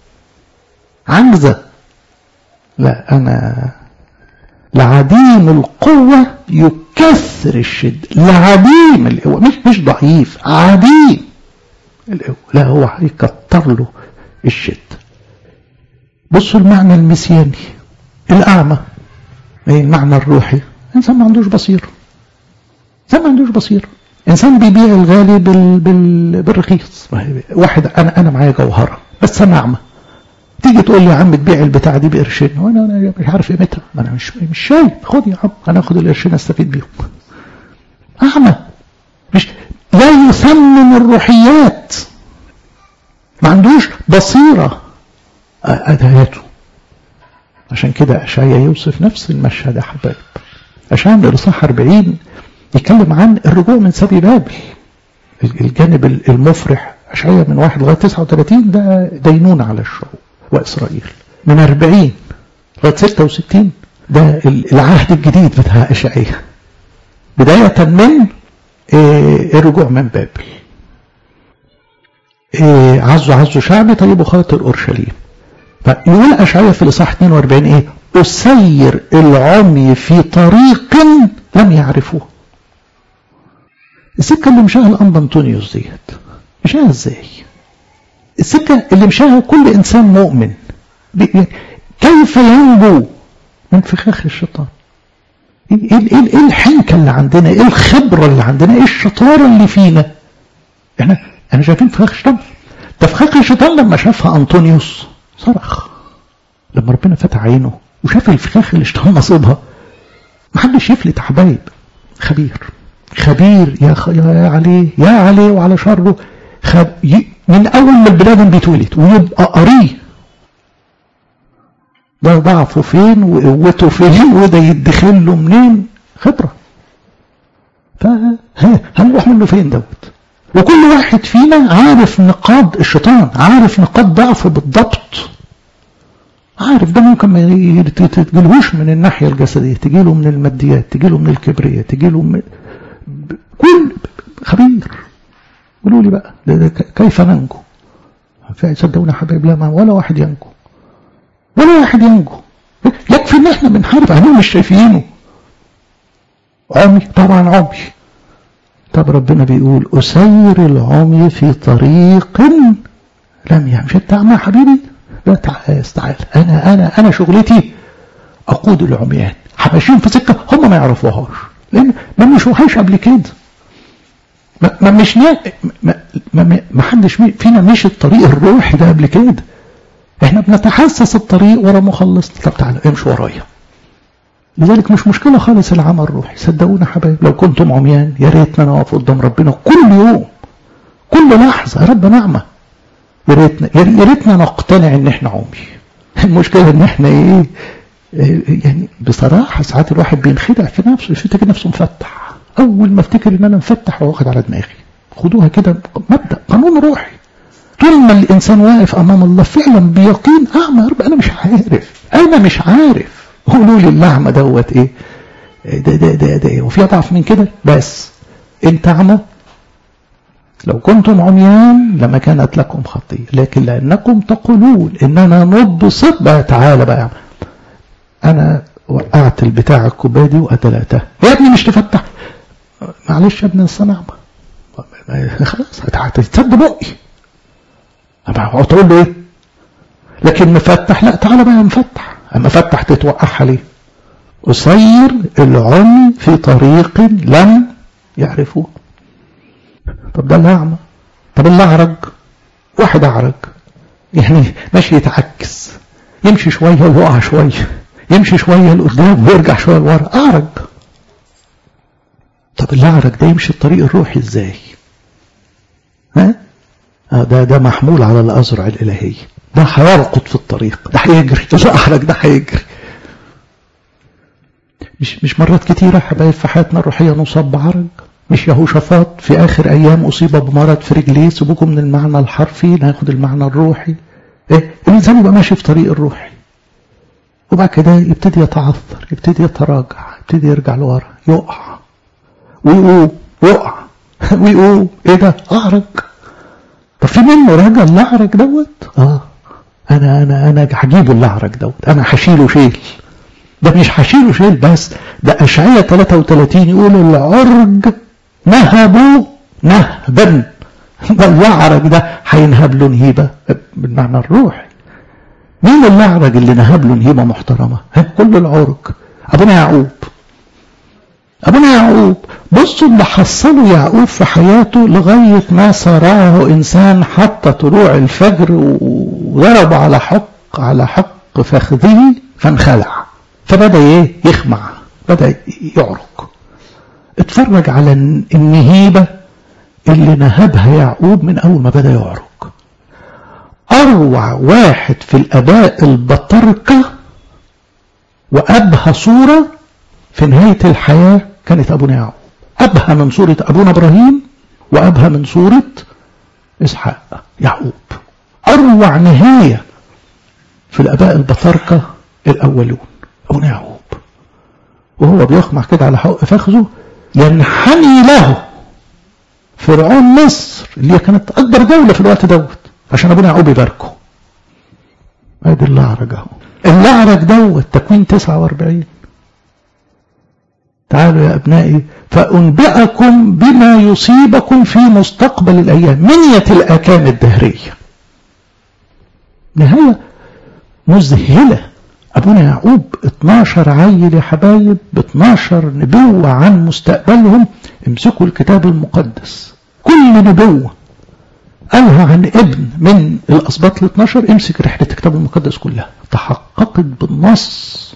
عجزة. لا أنا لعديم القوة يكثر الشد. لعديم القوة، مش مش ضعيف، عديم القوة، لا هو هيكتر له الشد. بصوا المعنى المسياني. الأعمى ايه المعنى الروحي؟ إنسان ما عندوش بصير، إنسان ما عندوش بصير، إنسان بيبيع الغالي بال... بال... بالرخيص. واحد أنا أنا معايا جوهرة بس أنا أعمى، تيجي تقول لي يا عم تبيع البتاع دي بقرشين وانا انا مش عارف قيمتها، ما انا مش مش شايف. خد يا عم انا اخد القرشين استفيد بيهم. اعمى، مش لا يثمن الروحيات، ما عندوش بصيره اداته. عشان كده اشعياء يوصف نفس المشهد يا حبايب. اشعياء من الاصحاح أربعين يتكلم عن الرجوع من سبي بابل، الجانب المفرح. اشعياء من واحد لغايه تسعة وثلاثين ده دينونه على الشعوب وإسرائيل. من أربعين لغاية ستة وستين ده العهد الجديد بتاع أشعياء، بداية من إيه الرجوع من بابل. إيه عزوا عزوا شعبي طيبوا خاطر أورشليم. فيقول أشعياء في الإصحاح اثنين وأربعين إيه؟ أسير العمي في طريق لم يعرفوه. السكة اللي مشاها الأنبا أنطونيوس ديت مشاها ازاي؟ السكة اللي مشاها كل انسان مؤمن. كيف ينجو من فخاخ الشيطان؟ ايه ايه الحنكة اللي عندنا؟ ايه الخبرة اللي عندنا؟ ايه الشطارة اللي فينا؟ احنا احنا شايفين فخاخ الشيطان. ده فخاخ الشيطان لما شافها انطونيوس صرخ، لما ربنا فتح عينه وشاف الفخاخ اللي الشيطان نصيبها. محدش يفلت يا حبايب. خبير خبير يا خ... يا عليه يا عليه وعلى شره. خب... ي... من اول ما البني بيتولد ويبقى قريه ده ضعفه فين وقوته فين وده يدخل له منين. خبره. فهنروح منه فين دوت؟ وكل واحد فينا عارف نقاط الشيطان، عارف نقاط ضعفه بالضبط، عارف ده ممكن ما تجيلهوش من الناحية الجسدية، تجيله من الماديات، تجيله من الكبرية، تجيله من كل خبير. قولوا لي بقى ده ده كيف ننجو؟ صدقونا حبايب، لا ولا واحد ينجو، ولا واحد ينجو. يكفي ان احنا بنحارب اهلنا مش شايفينه. عمي طبعا عمي. طب ربنا بيقول أسير العمي في طريق لم يمشي. انت عمي يا حبيبي؟ لا تعال تعال، انا انا انا شغلتي اقود العميان، ماشيين في سكه هم ما يعرفوهاش لان ما مشوهاش قبل كده. ما ما مش ما, ما, ما حدش فينا مشي الطريق الروحي ده قبل كده. احنا بنتحسس الطريق ورا مخلصنا. طب تعالى امشوا ورايا. لذلك مش مشكله خالص العمل الروحي. صدقونا حبايب، لو كنتم عميان يا ريتنا نقف قدام ربنا كل يوم كل لحظه. يا رب نعمه، يا ريتنا يا ريتنا نقتنع ان احنا عمي. المشكله ان احنا ايه يعني بصراحه ساعات الواحد بينخدع في نفسه، يفتكر نفسه مفتح. اول ما افتكر ان انا مفتح واخد على دماغي. خدوها كده مبدا قانون روحي. طول ما الانسان واقف امام الله فعلا بيقين اعمى، يا رب انا مش عارف انا مش عارف. قولوا لي اللعمه دوت ايه ده ده ده ده وفي اضعف من كده؟ بس انت اعمى. لو كنتم عميان لما كانت لكم خطية، لكن لأنكم تقولون إننا نبصر. بقى تعالى بقى أنا وقعت البتاع الكوباية دي وقتلتها يا ابني مش تفتح. معلش يا ابني الصنع خلاص هتتصد بقي. أبقى تقول له إيه؟ لكن مفتح لا تعالى بقى مفتح. أما فتح تتوقعها ليه؟ أسير العمي في طريق لم يعرفوه. طب ده الأعمى. طب اللي أعرج، واحد أعرج يعني ماشي يتعكس، يمشي شوية ويقع شوية، يمشي شوية لقدام ويرجع شوية لورا. أعرج. طب اللي أعرج ده يمشي الطريق الروحي إزاي؟ ها؟ آه ده ده محمول على الأزرع الإلهية. ده هيرقد في الطريق، ده هيجري. ده أعرج ده هيجري. مش مش مرات كتيرة حبايب في حياتنا الروحية نصاب بعرج. مش يهوشافاط في آخر أيام أصيب بمرض في رجليه. سيبوكم من المعنى الحرفي، ناخد المعنى الروحي. إيه؟ الإنسان يبقى ماشي في طريق الروحي وبعد كده يبتدي يتعثر، يبتدي يتراجع، يبتدي يرجع لورا، يقع ويقوم، يقع ويقوم. إيه ده؟ أعرج. طب في منه راجع الأعرج دوت؟ آه أنا أنا أنا هجيبه الأعرج دوت، أنا هشيله شيل. ده مش هشيله شيل بس، ده أشعية ثلاثة وثلاثين يقول العرج نهبوا نهبا. ده الأعرج ده هينهب له نهيبة بالمعنى الروحي. مين الأعرج اللي نهب له نهيبة محترمة؟ كل العرج. أبونا يعقوب. أبونا يعقوب بصوا اللي حصله يعقوب في حياته لغاية ما صارعه إنسان حتى طلوع الفجر وضرب على حق على حق فخذه فانخلع، فبدأ ايه يخمع، بدأ يعرج. اتفرج على النهيبة اللي نهبها يعقوب من أول ما بدأ يعرج. أروع واحد في الآباء البطركة وأبهى صورة في نهاية الحياة كانت أبونا يعقوب. أبهى من صورة أبونا إبراهيم وأبهى من صورة إسحاق يعقوب. أروع نهاية في الآباء البطركة الأولون أبونا يعقوب، وهو بيخمع كده على حق فخذه ينحني له فرعون مصر اللي كانت أكبر دولة في الوقت دوت عشان أبونا يعقوب يباركه. ادي اللعرج اهو. اللعرج دوت تكوين تسعة وأربعين. تعالوا يا أبنائي فأنبئكم بما يصيبكم في مستقبل الأيام، منية الأكام الدهرية. نهاية مذهلة. أبونا يعقوب اتناشر عيل يا حبايب ب اتناشر نبوة عن مستقبلهم. امسكوا الكتاب المقدس، كل نبوة قالها عن ابن من الأسباط ال اتناشر، امسك رحلة الكتاب المقدس كلها تحققت بالنص.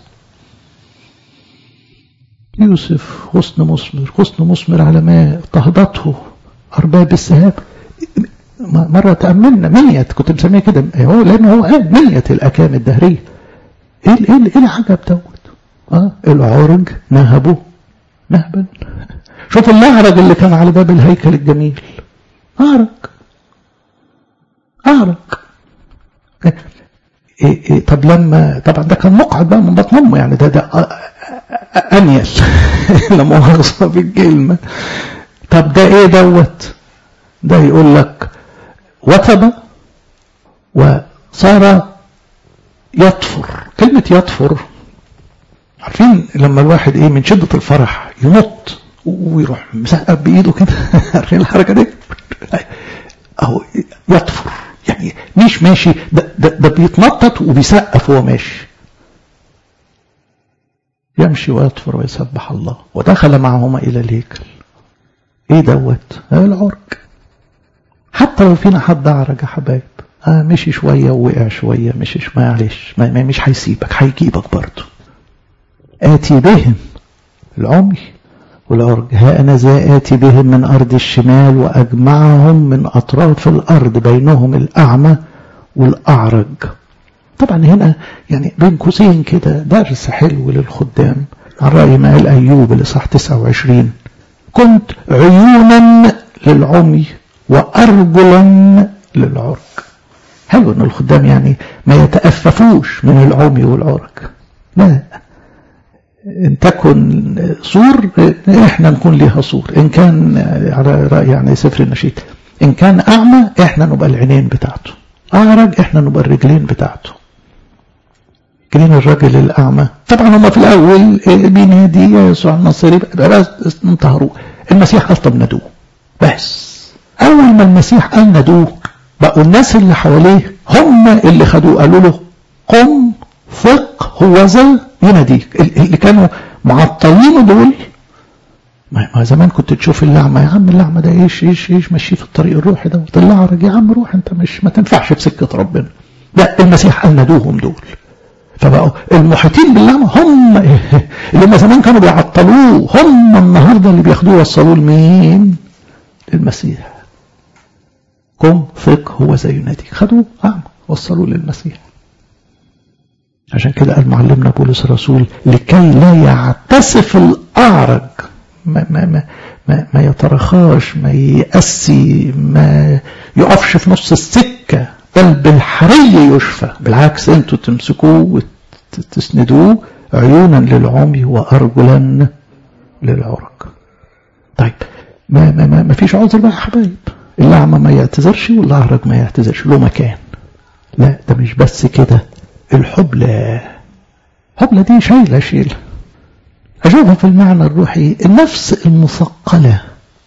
يوسف غصن مثمر، غصن مثمر على ما اضطهدته أرباب السهام. مرة تأملنا منية، كنت مسميه كده هو لأنه هو قال منية الأكام الدهرية. ايه ايه ايه العجب دوت؟ اه العرج نهبه نهبا. شوف المعرج اللي كان على باب الهيكل الجميل، أعرج أعرج. إيه إيه إيه طب لما طبعا ده كان مقعد بقى من بطن أمه، يعني ده ده أنيل لما مؤاخذة بالكلمة. طب ده إيه دوت؟ ده يقول لك وثب وصار يطفر. كلمة يطفر، عارفين لما الواحد إيه من شدة الفرح ينط ويروح مسقف بإيده كده، عارفين الحركة دي؟ أو يطفر يعني مش ماشي، ده, ده, ده بيتنطط وبيسقف وهو ماشي. يمشي ويطفر ويسبح الله. ودخل معهما إلى الهيكل. إيه دوت؟ العرج. حتى لو فينا حد أعرج يا حبايب، آه مشي شوية ووقع شوية، مشيش معلش، ما مش هيسيبك، هيجيبك برضه. آتي بهم العمي والعرج، ها أنا ذا آتي بهم من أرض الشمال وأجمعهم من أطراف الأرض، بينهم الأعمى والأعرج. طبعا هنا يعني بين قوسين كده درس حلو للخدام عن رأي ما قال أيوب الإصحاح تسعة وعشرين، كنت عيونا للعمي وأرجلا للعرج. حلو ان الخدام يعني ما يتأففوش من العمي والعرج، لا، ان تكن صور احنا نكون ليها صور، ان كان على رأي يعني سفر النشيد ان كان اعمى احنا نبقى العينين بتاعته، اعرج احنا نبقى الرجلين بتاعته. كلين الرجل الاعمى طبعا هم في الاول بينادي يا يسوع الناصري بس انتهروه. المسيح قال طب ندوه، بس اول ما المسيح قال ندوه بقوا الناس اللي حواليه هم اللي خدوه، قالوا له قم ثق هو ذا يناديك. اللي كانوا معطلين دول، ما زمان كنت تشوف اللعمة، يا عم اللعمة ده ايش ايش ايش ماشي في الطريق الروحي ده، الاعرج يا عم روح انت مش ما تنفعش في سكة ربنا. لا، المسيح قال ندوهم دول، فبقوا المحيطين باللعمة هم اللي هم زمان كانوا بيعطلوه، هم النهارده اللي بياخدوه وصلوه لمين؟ للمسيح. قم ثق هو ذا يناديك، خدوه أعمى وصلوه للمسيح. عشان كده قال معلمنا بولس الرسول لكي لا يعتسف الأعرج، ما, ما, ما, ما, ما يترخاش، ما يأسي، ما يقفش في نص السكة، بل بالحري يشفى. بالعكس انتوا تمسكوه وتسندوه عيونا للعمي وأرجلا للعرج. طيب ما, ما, ما, ما فيش عذر بقى يا حبايب، الأعمى ما يعتذرش والأعرج ما يعتذرش، له مكان. لا ده مش بس كده، الحبلى الحبلى دي شايلة شيلة. أشوفها في المعنى الروحي النفس المثقلة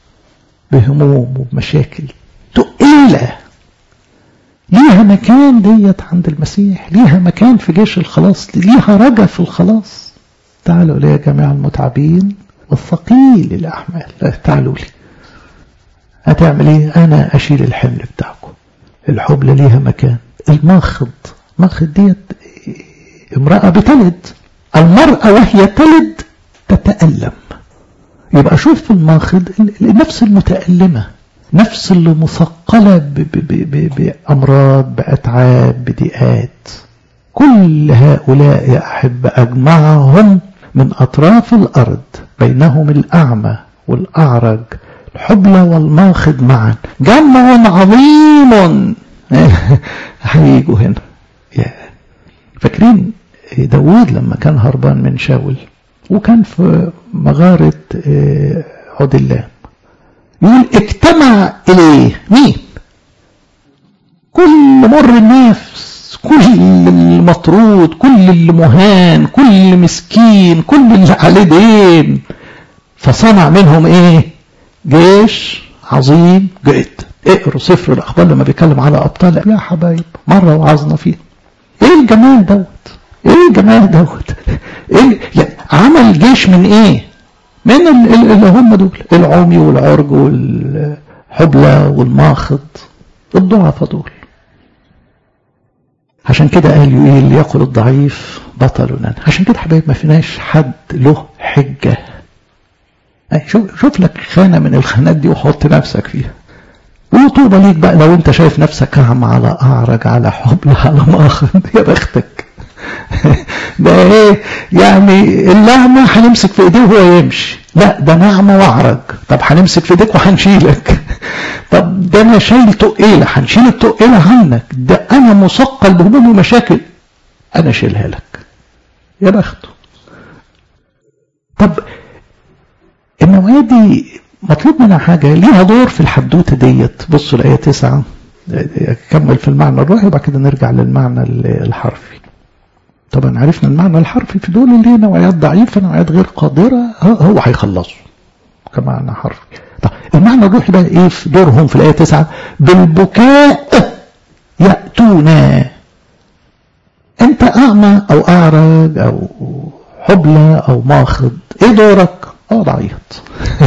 بهموم وبمشاكل تقيلة، ليها مكان ديت عند المسيح، ليها مكان في جيش الخلاص، ليها رجا في الخلاص. تعالوا لي يا جماعة المتعبين والثقيل الأحمال، تعالوا لي. هتعمل ايه؟ انا اشيل الحمل بتاعكم. الحبلى ليها مكان. الماخض، ماخض ديت امرأة بتلد، المرأة وهي تلد تتألم. يبقى شوف في الماخض النفس المتألمة، نفس اللي مثقلة بأمراض، بأتعاب، بضيقات. كل هؤلاء يا أحب أجمعهم من أطراف الأرض، بينهم الأعمى والأعرج، الحبلى والماخض معا، جمع عظيم هيجوا هنا. فاكرين داود لما كان هربان من شاول وكان في مغارة عدلام، يقول اجتمع إليه مين؟ كل مر النفس، كل المطرود، كل اللي مهان، كل مسكين، كل اللي عليه دين، فصنع منهم ايه؟ جيش عظيم جدا. اقروا سفر الاخبار لما بيتكلم على ابطال يا حبايب مره وعظنا فيه. ايه الجمال دوت؟ ايه الجمال دوت؟ ايه يعني عمل جيش من ايه؟ من اللي هم دول العمي والعرج والحبلى والماخض الضعفاء دول. عشان كده قالوا ايه اللي يقول الضعيف بطل لنا. عشان كده حبايب ما فيناش حد له حجه. شوف شوف لك خانه من الخانات دي وحط نفسك فيها. وطوبى ليك بقى لو انت شايف نفسك اعمى على اعرج على حبل على ماخذ يا بختك. ده ايه يعني اللعمة هنمسك في ايديه وهو يمشي؟ لا ده نعمة واعرج. طب هنمسك في ايديك وهنشيلك. طب ده انا شايل تقيلة هنشيل التقيلة عنك. ده انا مثقل بهموم ومشاكل انا شيلها لك يا بخته. طب النوعية دي مطلوب منها حاجة ليها دور في الحدوتة ديت. بصوا الآية تسعة أكمل في المعنى الروحي وبعد كده نرجع للمعنى الحرفي. طبعا عرفنا المعنى الحرفي في دول اللي هي نوعيات ضعيفة نوعيات غير قادرة هو هيخلصوا كمعنى حرفي. طب المعنى الروحي بقى ايه في دورهم في الآية تسعة؟ بالبكاء يأتونا. انت أعمى أو أعرج أو حبلى أو ماخض ايه دورك؟ اه بعيط.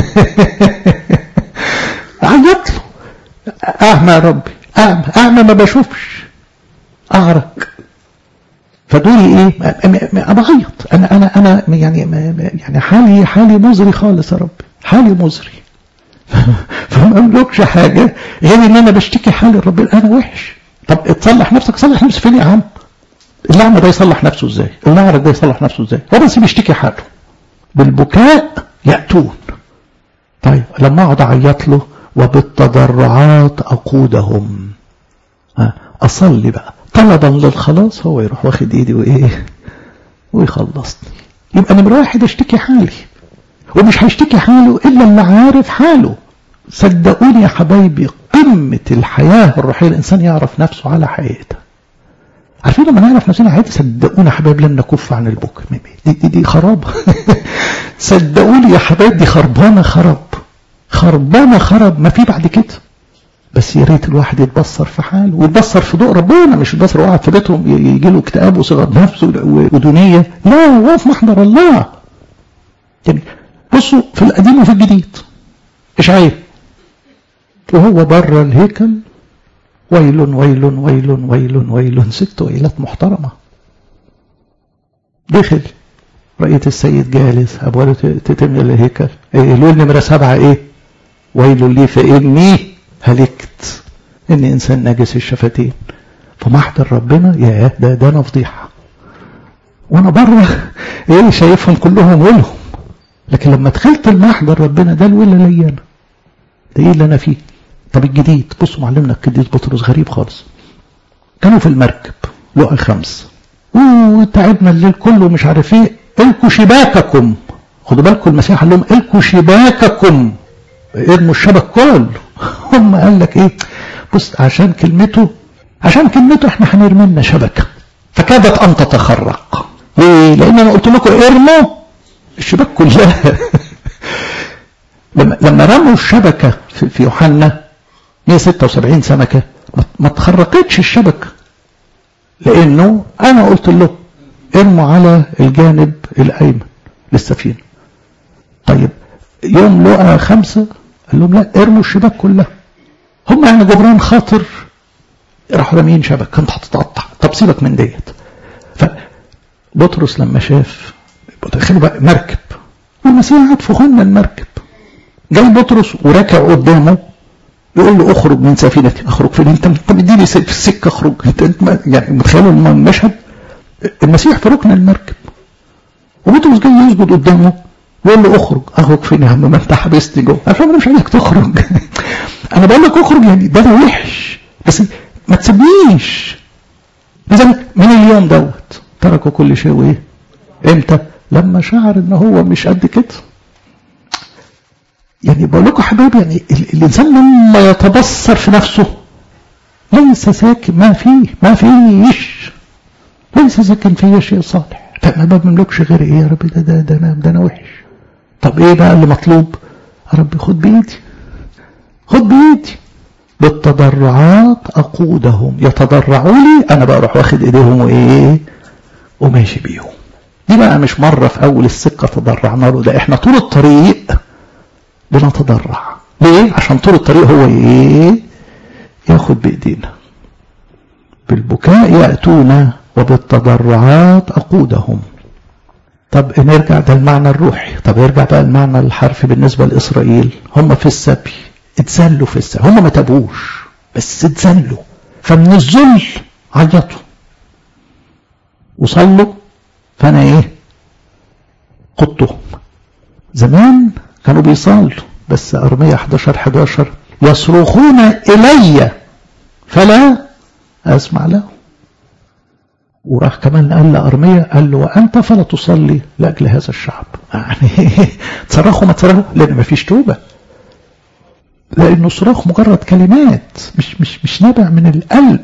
عيط له. اعمى يا ربي اعمى اعمى ما بشوفش اعرج. فدولي ايه؟ بعيط انا انا انا يعني يعني حالي حالي مزري خالص يا ربي حالي مزري. فما املكش حاجه غير ان انا بشتكي حالي لربنا انا وحش. طب تصلح نفسك صلح نفسك فين يا عم؟ الاعمى ده يصلح نفسه ازاي؟ الاعرج ده يصلح نفسه ازاي؟ هو بس بيشتكي حاله. بالبكاء يأتون. طيب لما اقعد اعيط له وبالتضرعات اقودهم اصلي بقى طلبا للخلاص هو يروح واخد ايدي وايه ويخلصني. يبقى نمرة واحد اشتكي حالي ومش هيشتكي حاله الا اللي عارف حاله. صدقوني يا حبايبي قمة الحياة الروحية الانسان يعرف نفسه على حقيقته. عارفين لما نعرف نفسنا حقيقة صدقوني يا حبايب لن نكف عن البكاء. دي, دي, دي خراب. صدقوني يا حبايب دي خربانة خراب خربانة خراب ما في بعد كده. بس يا ريت الواحد يتبصر في حاله ويتبصر في ضوء ربنا مش يتبصر وقعد في بيتهم يجي له اكتئاب وصغر نفسه ودونية. لا واقف محضر الله. يعني بصوا في القديم وفي الجديد اشعياء وهو بره الهيكل ويل ويل ويل ويل ويل ست ويلات محترمة. دخل رأيت السيد جالس أبواب تتم الهيكل إيه لول نمرة سبعة إيه ويل لي فإني هلكت إني إنسان نجس الشفتين. فمحضر ربنا يا ده ده أنا فضيحة وأنا بره إيه شايفهم كلهم ولهم. لكن لما دخلت المحضر ربنا ده الويل لي أنا ده إيه اللي أنا فيه. طب الجديد بصوا معلمنا القديس بطرس غريب خالص. كانوا في المركب لقى خمس وتعبنا الليل كله مش عارف ايه الكوا شباككم. خدوا بالكم المسيح قال لهم الكوا شباككم ارموا الشبك كله. هم قال لك ايه بص عشان كلمته عشان كلمته احنا هنرمي لنا شبكه فكادت ان تتخرق. ليه؟ لان انا قلت لكم ارموا الشباك كلها. لما لما رموا الشبكه في يوحنا مية وستة وسبعين سمكه ما تخرقتش الشبكه لانه انا قلت له ارموا على الجانب الايمن للسفينه. طيب يوم لقى خمسه قال لهم لا ارموا الشباك كلها. هم يعني جبران خاطر راحوا رامين شبك كانت هتتقطع. طب سيبك من ديت. فبطرس لما شاف تخيلوا بقى مركب والمسيح قاعد في خلنا المركب جاي بطرس وراكع قدامه يقول له اخرج من سفينتي. اخرج فين؟ انت انت مديني في السكه اخرج. انت انت يعني متخيلوا المشهد المسيح في ركن المركب وبطرس جاي يسجد قدامه يقول له اخرج. اخرج فين يا عم ما انت حبستني جوه. انا مش عايزك تخرج. انا بقول لك اخرج يعني ده انا وحش بس ما تسيبنيش. اذا من اليوم دوت تركوا كل شيء وايه امتى؟ لما شعر ان هو مش قد كده. يعني بقول لكم حبايبي يعني الانسان لما يتبصر في نفسه ليس ساكن ما فيه ما فيش ليس ساكن فيه شيء صالح. فما بملكش غير ايه يا رب ده ده ده انا ده انا وحش طب ايه بقى اللي مطلوب؟ ربي خد بايدي، خد بايدي بالتضرعات اقودهم، يتضرعوا لي انا بقى اروح واخد ايديهم وايه وماشي بيهم. دي بقى مش مرة في اول السكة تضرعنا له، ده احنا طول الطريق بنتضرع. ليه؟ عشان طول الطريق هو ايه ياخد بايدينا. بالبكاء يأتون وبالتضرعات اقودهم. طب نرجع ده المعنى الروحي. طب يرجع بقى المعنى الحرفي بالنسبة لإسرائيل. هم في السبي اتذلوا في السبي، هم ما تابوش بس اتذلوا، فمن الذل عيطوا وصلوا. فأنا ايه قدتهم. زمان كانوا بيصلوا بس أرمية حداشر حداشر يصرخون إلي فلا أسمع له. وراح كمان قال لأرمية قال له وأنت فلا تصلي لأجل هذا الشعب. يعني تصرخوا ما تصرخوا لأن ما فيش توبة، لأنه صراخ مجرد كلمات مش مش مش نابع من القلب.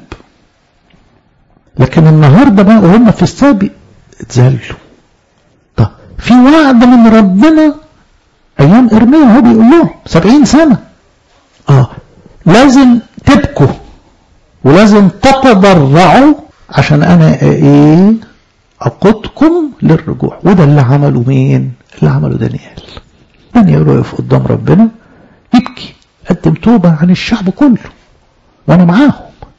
لكن النهارده بقى وهم في السبي اتذلوا. طب في وعد من ربنا أيام إرميا هو بيقول لهم سبعين سنة اه لازم تبكوا ولازم تتضرعوا عشان انا ايه اقودكم للرجوع. وده اللي عمله مين؟ اللي عمله دانيال. دانيال يقف قدام ربنا يبكي قدم توبة عن الشعب كله وانا معاهم.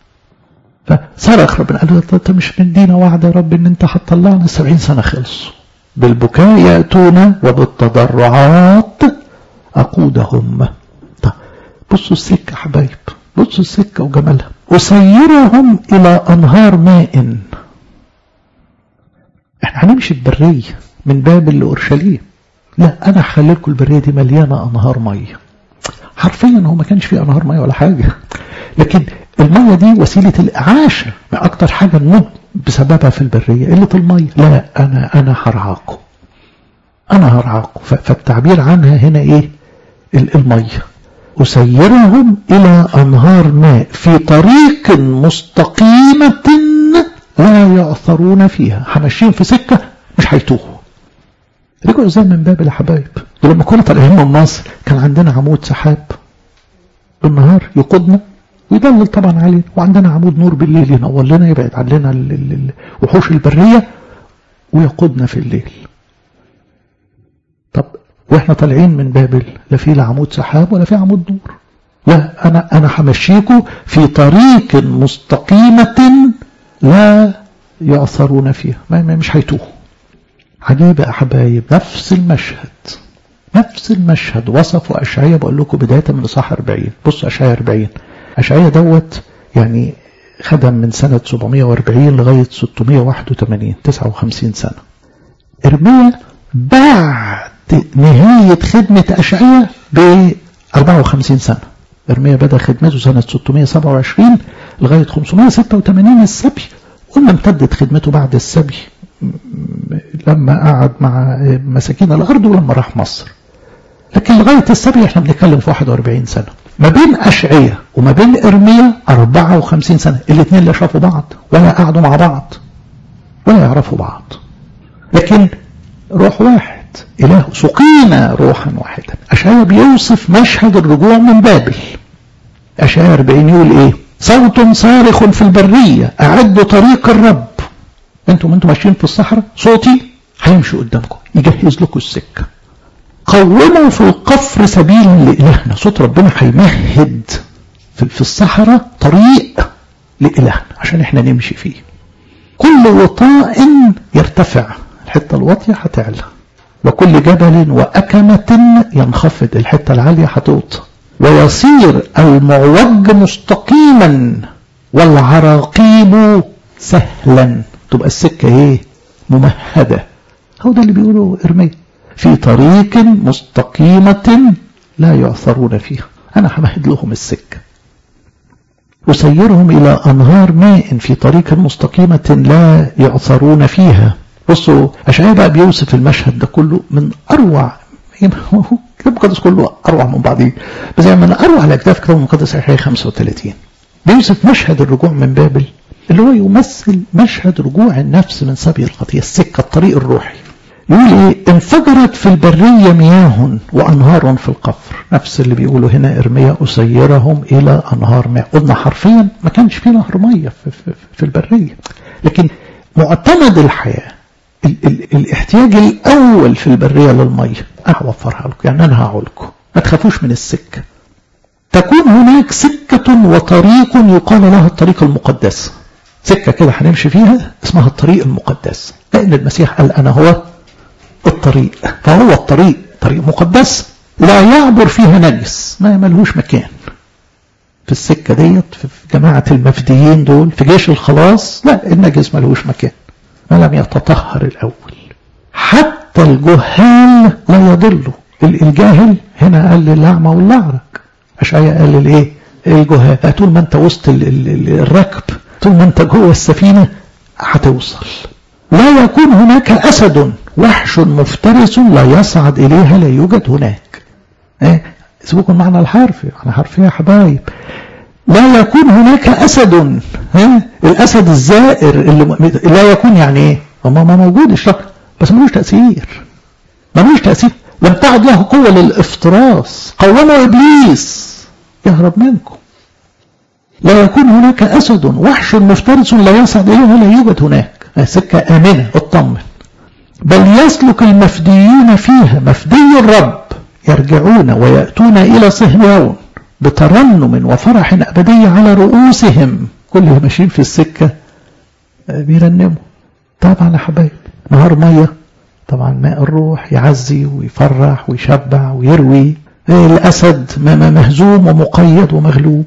فصرخ ربنا قال له انت مش مدينا وعد يا رب ان انت هتطلعنا سبعين سنة خلصوا. بالبكاء يأتون وبالتضرعات اقودهم. طب بصوا السكة حبايب، بصوا السكة وجمالها. أسيرهم إلى أنهار ماء. احنا هنمشي البرية من بابل لأورشليم، لا أنا هخلي لكم البرية دي مليانة أنهار مية. حرفيا هو ما كانش فيه أنهار مية ولا حاجة، لكن المية دي وسيلة الإعاشة. ما أكتر حاجة نموت بسببها في البرية قلة المية. لا أنا أنا هرعاكم، أنا هرعاكم. فالتعبير عنها هنا إيه؟ المية. أسيرهم إلى أنهار ماء في طريق مستقيمة لا يعثرون فيها. همشيهم في سكة مش هيتوهوا. رجعوا زي من بابل يا حبايب. ولما كنا طالعين من مصر كان عندنا عمود سحاب بالنهار يقودنا ويضلل طبعا علينا، وعندنا عمود نور بالليل ينور لنا يبعد عننا وحوش البرية ويقودنا في الليل. طب واحنا طالعين من بابل لا في لا عمود سحاب ولا في عمود نور. لا انا انا همشيكم في طريق مستقيمة لا يعثرون فيها، ما مش هيتوهوا. عجيبة يا حبايب. نفس المشهد نفس المشهد وصفوا أشعياء. بقول لكم بداية من اصحاح أربعين. بصوا أشعياء أربعين. أشعياء دوت يعني خدم من سنة سبعمائة وأربعين لغاية ستمائة وواحد وثمانين، تسعة وخمسين سنة. إرميا بعد نهاية خدمة أشعياء ب أربعة وخمسين سنة. إرميا بدأ خدمته سنة ستمائة وسبعة وعشرين لغاية خمسمائة وستة وثمانين السبي. قلنا امتدت خدمته بعد السبي لما قعد مع مساكين الأرض ولما راح مصر. لكن لغاية السبي احنا بنتكلم في واحد وأربعين سنة. ما بين أشعياء وما بين إرميا أربعة وخمسين سنة. الاثنين لا شافوا بعض ولا قعدوا مع بعض ولا يعرفوا بعض، لكن روح واحد إله سقينا روحا واحدا. أشعياء بيوصف مشهد الرجوع من بابل. أشعياء أربعين يقول إيه؟ صوت صارخ في البرية أعدوا طريق الرب. أنتم أنتم ماشيين في الصحراء صوتي هيمشي قدامكم يجهز لكم السكة. قوموا في القفر سبيل لإلهنا. صوت ربنا هيمهد في الصحراء طريق لإلهنا عشان احنا نمشي فيه. كل وطاء يرتفع، الحتة الواطية هتعلى، وكل جبل وأكمة ينخفض، الحتة العالية هتوطى، ويصير المعوج مستقيما والعراقيب سهلا. تبقى السكة ايه؟ ممهدة. هو ده اللي بيقوله إرميا. في طريق مستقيمة لا يعثرون فيها. أنا همهد لهم السكة. أسيرهم إلى أنهار ماء في طريق مستقيمة لا يعثرون فيها. بصوا أشعياء بقى بيوصف المشهد ده كله من أروع. الكتاب المقدس كله أروع من بعضه، بس يعني من أروع الأكتاف في الكتاب المقدس أشعياء خمسة وثلاثين بيوصف مشهد الرجوع من بابل اللي هو يمثل مشهد رجوع النفس من سبي الخطية، السكة الطريق الروحي. يقول ايه؟ انفجرت في البرية مياه وانهار في القفر. نفس اللي بيقولوا هنا ارميا اسيرهم الى انهار ماء. قلنا حرفيا ما كانش في نهر مية في, في, في البرية، لكن معتمد الحياة ال ال الاحتياج الاول في البرية للمية انا هوفرها لكم، يعني انا هعولكم، ما تخافوش من السكة. تكون هناك سكة وطريق يقال لها الطريق المقدس. سكة كده هنمشي فيها اسمها الطريق المقدس، لأن المسيح قال أنا هو الطريق، فهو الطريق طريق مقدس لا يعبر فيها نجس، ما ملهوش مكان. في السكة ديت في جماعة المفديين دول في جيش الخلاص، لا النجس ملهوش مكان ما لم يتطهر الأول. حتى الجهال لا يضلوا. الجاهل هنا قال الأعمى والأعرج، أشعياء قال الايه؟ الجهال. طول ما انت وسط الركب، طول ما انت جوه السفينة هتوصل. لا يكون هناك أسد وحش مفترس لا يصعد إليها، لا يوجد هناك. ايه سيبوكم المعنى الحرفي، انا حرفي يا حبايب. لا يكون هناك أسد، ها الأسد الزائر اللي لا يكون يعني ايه؟ ما ما موجود الشر، بس ملوش تأثير، ملوش تأثير. لم تعد له قوة للافتراس، قوموا إبليس يهرب منكم. لا يكون هناك أسد وحش مفترس لا يصعد إليها، لا يوجد هناك. سكة آمنة اطمن. بل يسلك المفديون فيها، مفدي الرب يرجعون ويأتون إلى صهيون بترنم وفرح أبدي على رؤوسهم. كل اللي ماشيين في السكة بيرنموا. طبعا يا حبايب نهار مية، طبعا ماء الروح يعزي ويفرح ويشبع ويروي. الأسد مهزوم ومقيد ومغلوب.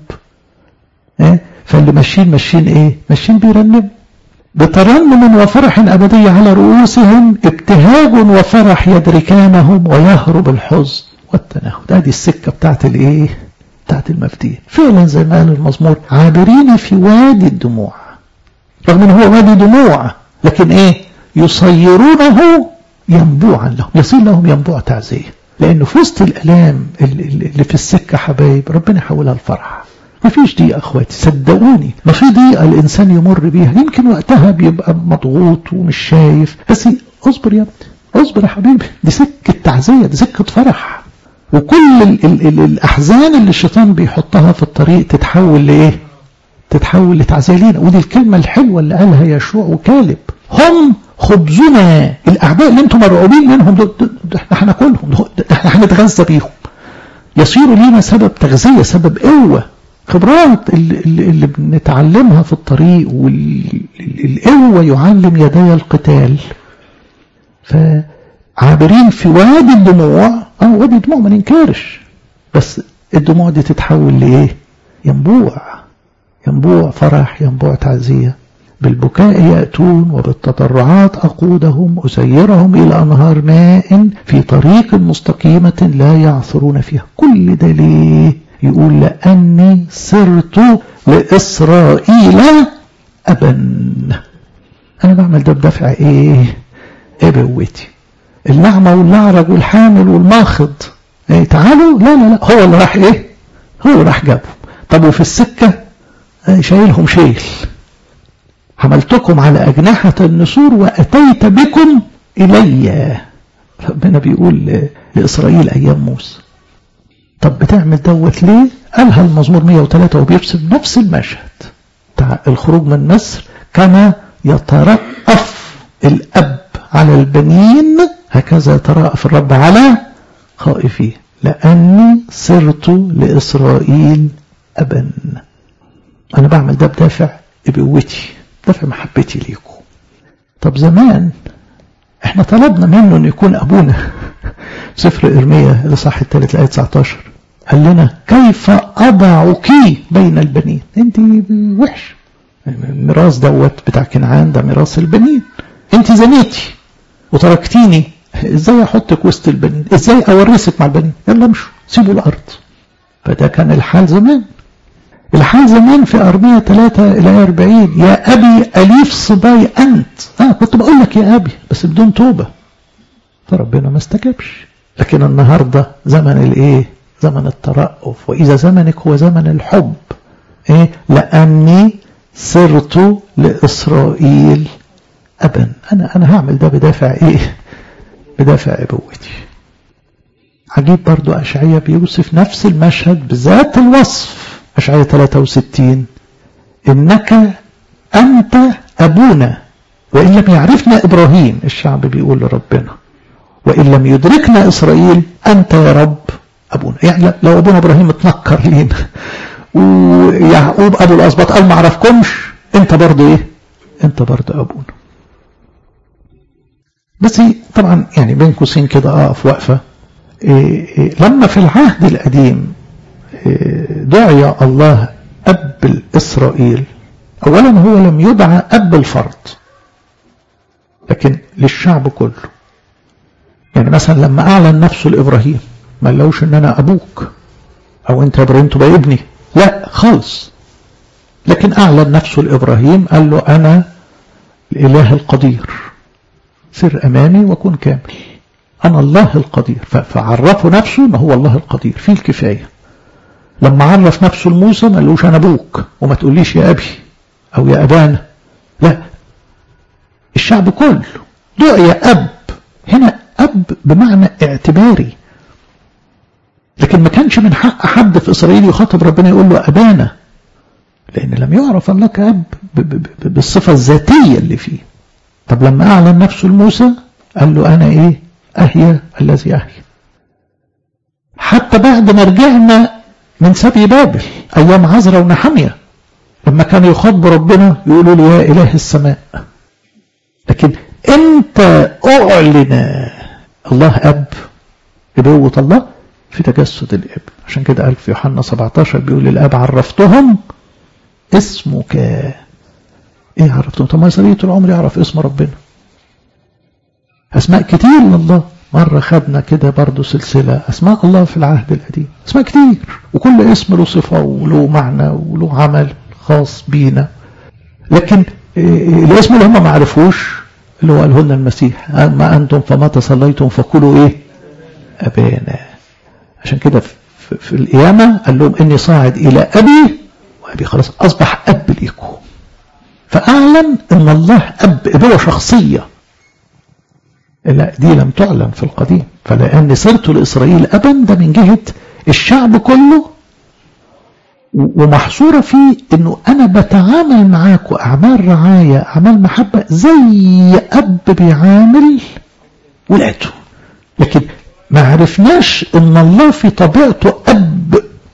فاللي ماشيين ماشيين ايه؟ ماشيين بيرنموا بترنم وفرح أبدي على رؤوسهم، ابتهاج وفرح يدركانهم ويهرب الحزن والتنهد. هذه السكة بتاعت الايه؟ بتاعت المفديين. فعلا زي ما قال المزمور عابرين في وادي الدموع، رغم ان هو وادي دموع لكن ايه؟ يصيرونه ينبوعا لهم، يصير لهم ينبوع تعزية. لأنه في وسط الألام اللي في السكة حبايب ربنا يحولها الفرح. ما فيش دقيقة أخواتي صدقوني، ما في دقيقة الإنسان يمر بيها يمكن وقتها بيبقى مضغوط ومش شايف، بس اصبر يا ابني، اصبر يا حبيبي، دي سكة تعزية، دي سكة فرح. وكل ال ال ال الأحزان اللي الشيطان بيحطها في الطريق تتحول لإيه؟ تتحول لتعزية لينا. ودي الكلمة الحلوة اللي قالها يشوع وكالب، هم خبزنا. الأعداء اللي انتم مرعوبين منهم دول احنا هناكلهم، احنا هنتغذى بيهم، يصيروا لينا سبب تغذية، سبب قوة. خبرات اللي, اللي بنتعلمها في الطريق، والقوة يعلم يدي القتال. فعابرين في وادي الدموع، اه وادي الدموع ما ننكرش، بس الدموع دي تتحول لإيه؟ ينبوع، ينبوع فرح، ينبوع تعزية. بالبكاء يأتون وبالتضرعات أقودهم، أسيرهم إلى أنهار ماء في طريق مستقيمة لا يعثرون فيها. كل ده ليه؟ يقول لأني صرت لإسرائيل أبا. أنا بعمل ده بدافع إيه؟ أبوتي. النعمة واللعرج والحامل والماخض إيه تعالوا؟ لا لا لا، هو اللي راح إيه؟ هو اللي راح جابهم. طب وفي السكة شايلهم شيل. حملتكم على أجنحة النسور وأتيت بكم إلي. ربنا بيقول لإسرائيل أيام موسى. طب بتعمل دوت ليه؟ قالها المزمور مئة وثلاثة وبيرسم نفس المشهد بتاع الخروج من مصر. كما يترأف الأب على البنين هكذا يترأف الرب على خائفيه، لأني صرت لإسرائيل أبا. أنا بعمل ده بدافع ابوتي، دافع محبتي ليكم. طب زمان احنا طلبنا منه ان يكون ابونا. سفر ارميا الاصحاح الثالث الايه تسعة عشر قال لنا كيف اضعك بين البنين. انت وحش، الميراث دوت بتاع كنعان ده ميراث البنين، انت زنيتي وتركتيني، ازاي احطك وسط البنين؟ ازاي اورثك مع البنين؟ يلا امشوا سيبوا الارض. فده كان الحال زمان. الحال زمان في أرمية ثلاثة إلى أربعين يا أبي أليف صباي أنت. آه كنت بقول لك يا أبي بس بدون توبة، فربنا ما استجابش. لكن النهاردة زمن الإيه؟ زمن الترأف. وإذا زمنك هو زمن الحب إيه؟ لأني صرت لإسرائيل أبا. أنا أنا هعمل ده بدافع إيه؟ بدافع أبوتي. عجيب برضو أشعية بيوصف نفس المشهد بذات الوصف. أشعية ثلاثة وستين إنك أنت أبونا وإن لم يعرفنا إبراهيم، الشعب بيقول لربنا، وإن لم يدركنا إسرائيل أنت يا رب أبونا. يعني لو أبونا إبراهيم اتنكر لينا ويعقوب أبو الأسباط قال ما عرفكمش، أنت برضو إيه؟ أنت برضو أبونا. بس طبعا يعني بين قوسين كده أقف وقفة. إيه إيه لما في العهد القديم إيه دعي الله أب الإسرائيل، أولا هو لم يدعى أب الفرد لكن للشعب كله. يعني مثلا لما أعلن نفسه لإبراهيم ما قالوش إن أنا أبوك أو أنت يا إبراهيم تبقى ابني، لا خالص، لكن أعلن نفسه لإبراهيم قال له أنا الإله القدير، سر أمامي وكن كامل، أنا الله القدير. فعرفوا نفسه ما هو الله القدير فيه الكفاية. لما عرف نفسه لموسى ما قالوش أنا أبوك وما تقوليش يا أبي أو يا أبانا، لا، الشعب كله دعي أب. هنا أب بمعنى اعتباري، لكن ما كانش من حق حد في إسرائيل يخاطب ربنا يقول له أبانا، لأن لم يعرف الله كأب بالصفة الذاتية اللي فيه. طب لما أعلن نفسه لموسى قال له أنا إيه؟ أهيا الذي أهيا. حتى بعد ما رجعنا من سبي بابل أيام عزرا ونحمية لما كانوا يخاطبوا ربنا يقولوا له يا إله السماء، لكن أنت أعلن الله أب، أبوة الله في تجسد الابن. عشان كده قال في يوحنا سبعة عشر بيقول للآب عرفتهم اسمك. ايه عرفتهم؟ طب ما يصير طول عمري يعرف اسم ربنا. اسماء كتير لله. مرة خدنا كده برضو سلسلة اسماء الله في العهد القديم، اسماء كتير وكل اسم له صفة وله معنى وله عمل خاص بينا. لكن الاسم اللي هم ما عرفوش اللي هو قاله لنا المسيح، ما أنتم فما تصليتم فقولوا ايه؟ أبانا. عشان كده في, في القيامة قال لهم إني صاعد إلى أبي وأبي، خلاص أصبح أب ليكم. فأعلن إن الله أب، أبوة شخصية. لا دي لم تعلن في القديم. فلأن صرت لإسرائيل أبا ده من جهة الشعب كله، ومحصورة فيه إنه أنا بتعامل معاكم أعمال رعاية أعمال محبة زي أب بيعامل ولاده. لكن ما عرفناش ان الله في طبيعته اب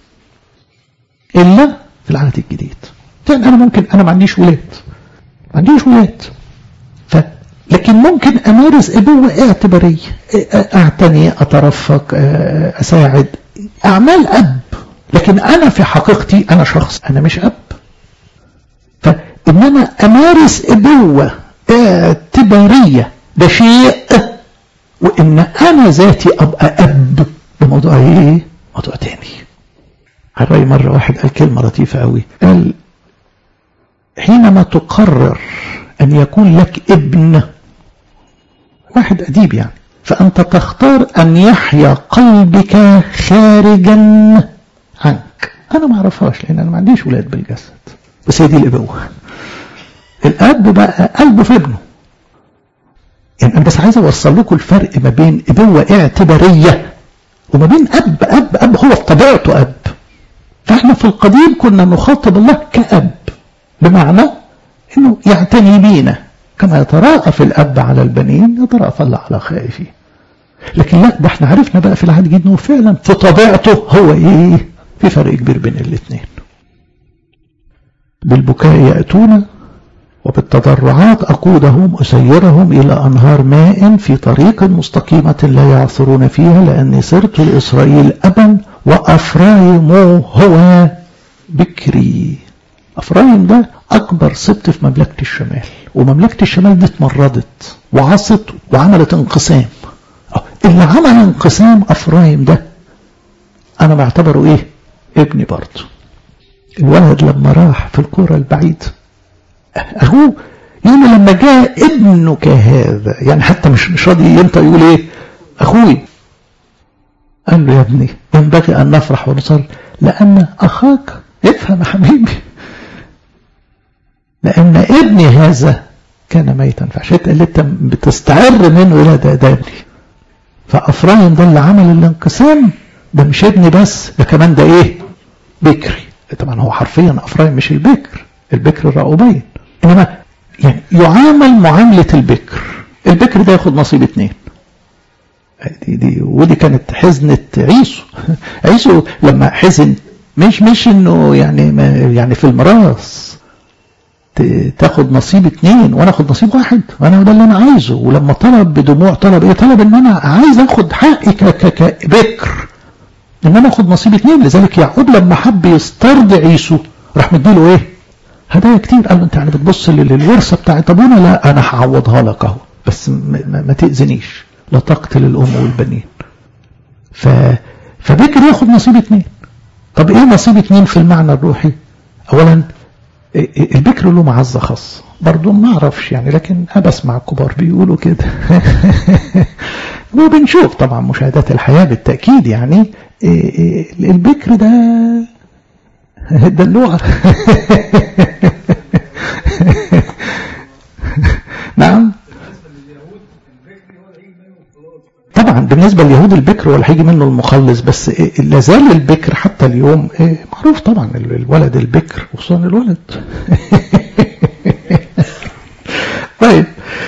الا في العهد الجديد. يعني انا ممكن انا ما عنديش ولاد ما عنديش ولاد ف لكن ممكن امارس ابوه اعتباريه، اعتني، اترفق، اساعد، اعمال اب. لكن انا في حقيقتي انا شخص، انا مش اب. فان انا امارس ابوه اعتباريه ده شيء، وإن أنا ذاتي أبقى أب بموضوع إيه؟ موضوع تاني. على رأي مرة واحد قال كلمة لطيفة قوي، قال حينما تقرر أن يكون لك ابن، واحد أديب يعني، فأنت تختار أن يحيا قلبك خارجا عنك. أنا ما أعرفهاش لأن أنا ما عنديش ولاد بالجسد، بس هي دي الأبوة. الأب بقى قلبه في ابنه. يعني أنا بس عايز أوصل لكم الفرق ما بين أبوة اعتبارية وما بين أب. أب أب هو في طبيعته أب. فإحنا في القديم كنا نخاطب الله كأب، بمعنى إنه يعتني بينا كما يتراءف الأب على البنين يتراءف الله على خائفين. لكن لا، ده احنا عرفنا بقى في العهد الجديد إنه فعلا في طبيعته هو إيه؟ في فرق كبير بين الاثنين. بالبكاء يأتون وبالتضرعات أقودهم أسيرهم إلى أنهار ماء في طريق مستقيمة لا يعثرون فيها، لأني صرت لإسرائيل أبا وأفرايم هو بكري. أفرايم ده أكبر سبط في مملكة الشمال، ومملكة الشمال دي اتمردت وعصت وعملت انقسام. اللي عمل انقسام أفرايم ده أنا بعتبره إيه؟ ابني برضه. الولد لما راح في القرى البعيد أهو يقول لما جاء ابنك هذا، يعني حتى مش مش راضي ينطق، يقول ايه؟ اخوي. قال له يا ابني ينبغي ان نفرح ونصر لان اخاك، افهم يا حبيبي، لان ابني هذا كان ميتا. فعشان اللي انت بتستعر منه لا ده ده ابني، فأفرايم ده اللي عمل الانقسام، ده مش ابني بس، ده كمان ده ايه؟ بكري. طبعا هو حرفيا أفرايم مش البكر، البكر الرأوبين، انما يعني يعامل معاملة البكر. البكر ده ياخد نصيب اتنين. دي دي ودي كانت حزنة عيسو. عيسو لما حزن مش مش انه يعني ما يعني في الميراث تاخد نصيب اتنين وانا اخد نصيب واحد، وانا ده اللي انا عايزه. ولما طلب بدموع طلب ايه؟ طلب ان انا عايز اخد حقي كبكر، ان انا اخد نصيب اتنين. لذلك يعقوب لما حب يسترضي عيسو راح مديله ايه؟ هدايا كتير. قال له انت يعني بتبص للورثه بتاعت ابونا؟ لا انا هعوضها لك اهو، بس ما, ما تاذنيش، لا تقتل الام والبنين. ف فبكر ياخد نصيب اتنين. طب ايه نصيب اتنين في المعنى الروحي؟ اولا البكر له معزه خاصه، برضه ما اعرفش يعني، لكن انا بسمع الكبار بيقولوا كده. وبنشوف طبعا مشاهدات الحياه بالتاكيد يعني البكر ده دلوعه. نعم طبعا بالنسبة لليهود البكر ولا هيجي منه المخلص، بس لازال البكر حتى اليوم معروف طبعا الولد البكر وخصوصا الولد. طيب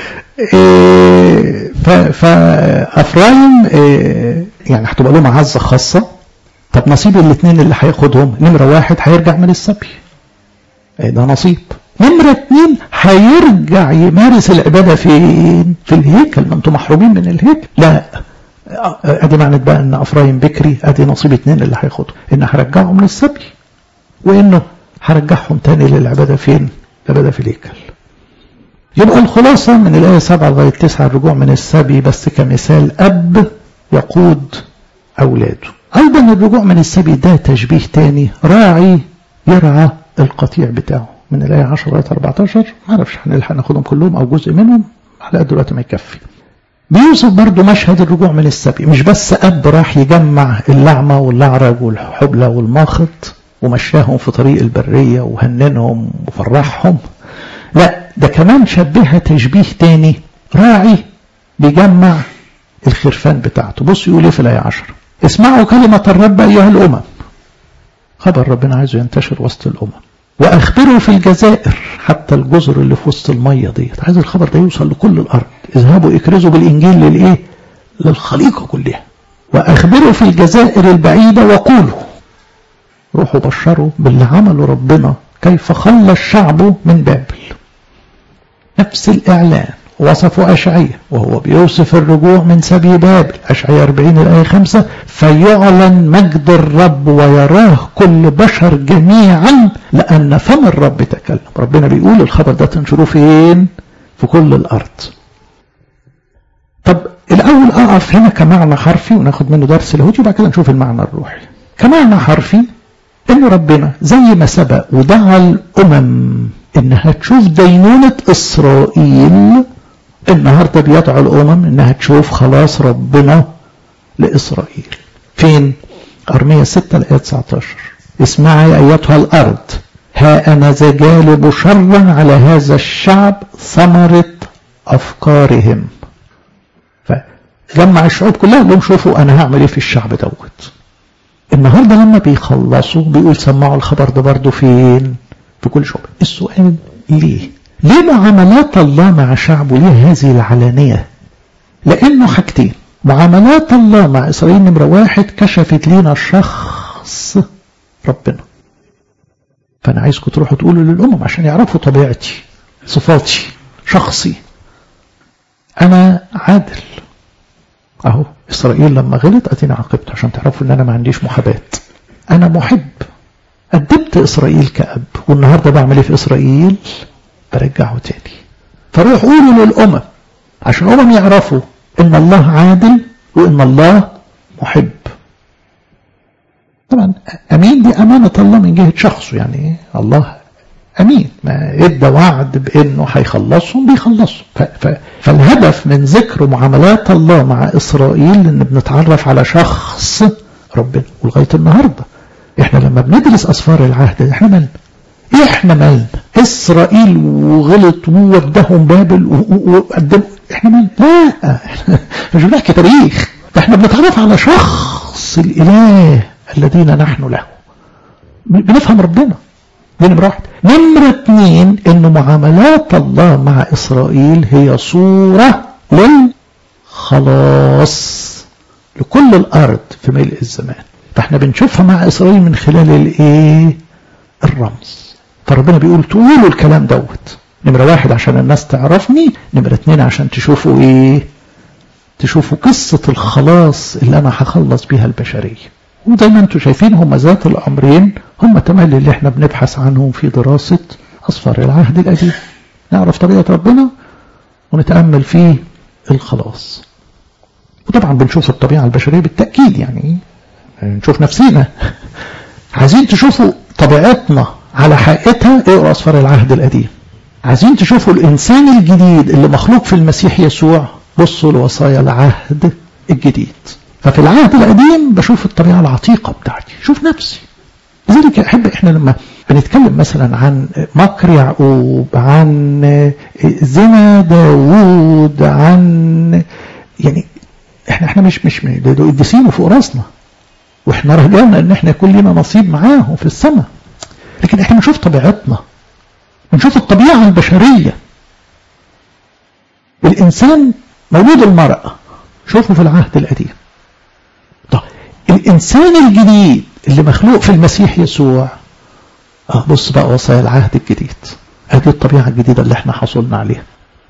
فأفرايم يعني هتبقى له معزة خاصة. طب نصيب الاثنين اللي هياخدهم، نمرة واحد هيرجع من السبي، ده نصيب. نمرة اتنين هيرجع يمارس العبادة فين؟ في الهيكل. ما انتم محرومين من الهيكل. لا ادي معنى بقى ان افرايم بكري، ادي نصيب اتنين اللي هياخدوا، ان هرجعهم من السبي وانه هرجعهم تاني للعبادة فين؟ العبادة في الهيكل. يبقى الخلاصة من الآية سبعة لغاية تسعة الرجوع من السبي بس كمثال أب يقود أولاده. أيضا الرجوع من السبي ده تشبيه تاني، راعي يرعى القطيع بتاعه، من الآية عشرة لغاية أربعة عشر. ما اعرفش هنلحق ناخدهم كلهم أو جزء منهم على قد الوقت ما يكفي. بيوصف برضو مشهد الرجوع من السبي، مش بس أب راح يجمع اللعمة واللعرج والحبلة والماخط ومشاهم في طريق البرية وهننهم وفرحهم، لا ده كمان شبهها تشبيه تاني، راعي بيجمع الخرفان بتاعته. بص يقول ايه في الآية عشرة: اسمعوا كلمة الرب أيها الأمم. خبر ربنا عايزه ينتشر وسط الأمم. وأخبروا في الجزائر، حتى الجزر اللي في وسط المية ديت عايز الخبر ده يوصل لكل الأرض. اذهبوا اكرزوا بالإنجيل للإيه؟ للخليقة كلها. وأخبروا في الجزائر البعيدة وقولوا، روحوا بشروا باللي عمله ربنا كيف خلص شعبه من بابل. نفس الإعلان وصفوا أشعية وهو بيوصف الرجوع من سبي بابل، أشعية أربعين الآية خمسة: فيعلن مجد الرب ويراه كل بشر جميعا لأن فم الرب تكلم. ربنا بيقول الخبر ده تنشروه فين؟ في كل الأرض. طب الأول أقف هنا كمعنى حرفي وناخد منه درس لاهوتي وبعد كده نشوف المعنى الروحي. كمعنى حرفي إن ربنا زي ما سبق ودعا الأمم إنها تشوف دينونة إسرائيل، النهاردة بيدعو الأمم إنها تشوف خلاص ربنا لإسرائيل. فين؟ أرمية ستة الآية تسعة عشر: اسمعي أيتها الأرض، ها أنا ذا جالب شرا على هذا الشعب ثمرة أفكارهم. فجمع الشعوب كلها لهم شوفوا أنا هعمل إيه في الشعب دوت. النهاردة لما بيخلصوا بيقول سمعوا الخبر ده برضو فين؟ في كل شعب. السؤال ليه؟ ليه معاملات الله مع شعبه ليه هذه العلانية؟ لأنه حاجتين. معاملات الله مع إسرائيل نمرة واحد كشفت لنا شخص ربنا. فأنا عايزكم تروحوا تقولوا للأمم عشان يعرفوا طبيعتي، صفاتي، شخصي. أنا عادل. أهو إسرائيل لما غلط أتينا عاقبته عشان تعرفوا إن أنا ما عنديش محاباة. أنا محب، قدمت إسرائيل كأب، والنهاردة بعمل إيه في إسرائيل؟ برجعه تاني. فروح قولوا للأمم عشان الأمم يعرفوا إن الله عادل وإن الله محب. طبعا أمين دي أمانة الله من جهة شخصه، يعني الله أمين، ما ادى وعد بأنه هيخلصهم بيخلصهم. فالهدف من ذكر معاملات الله مع إسرائيل إن بنتعرف على شخص ربنا. ولغاية النهاردة احنا لما بندرس أسفار العهد احنا مالنا؟ احنا مالنا؟ إسرائيل وغلط وودهم بابل وقدموا، احنا مالنا؟ لا، احنا مش بنحكي تاريخ، احنا بنتعرف على شخص الإله الذين نحن له، بنفهم ربنا. دي نمرة واحد. نمرة اتنين إن معاملات الله مع إسرائيل هي صورة للخلاص لكل الأرض في ملء الزمان. فاحنا بنشوفها مع إسرائيل من خلال الايه؟ الرمز. فربنا بيقول تقولوا الكلام دوت. نمرة واحد عشان الناس تعرفني، نمرة اتنين عشان تشوفوا ايه؟ تشوفوا قصة الخلاص اللي انا هخلص بيها البشرية. وزي ما انتم شايفين هم ذات الامرين هم تملي اللي احنا بنبحث عنهم في دراسة أسفار العهد القديم. نعرف طبيعة ربنا ونتأمل فيه الخلاص. وطبعا بنشوف الطبيعة البشرية بالتأكيد، يعني نشوف نفسينا. عايزين تشوفوا طبيعتنا على حقيقتها، اقرأوا أسفار العهد القديم. عايزين تشوفوا الإنسان الجديد اللي مخلوق في المسيح يسوع، بصوا لوصايا العهد الجديد. ففي العهد القديم بشوف الطبيعة العتيقة بتاعتي، شوف نفسي. لذلك أحب إحنا لما بنتكلم مثلا عن مكر يعقوب، عن زنا داوود، عن يعني احنا احنا مش مش قديسين فوق راسنا، واحنا رجعنا ان احنا يكون لنا نصيب معاهم في السماء. لكن احنا بنشوف طبيعتنا، بنشوف الطبيعة البشرية. الإنسان مولود المرأة شوفوا في العهد القديم. طب الإنسان الجديد اللي مخلوق في المسيح يسوع، اه بص بقى وصايا العهد الجديد، هذه الطبيعة الجديدة اللي احنا حصلنا عليها.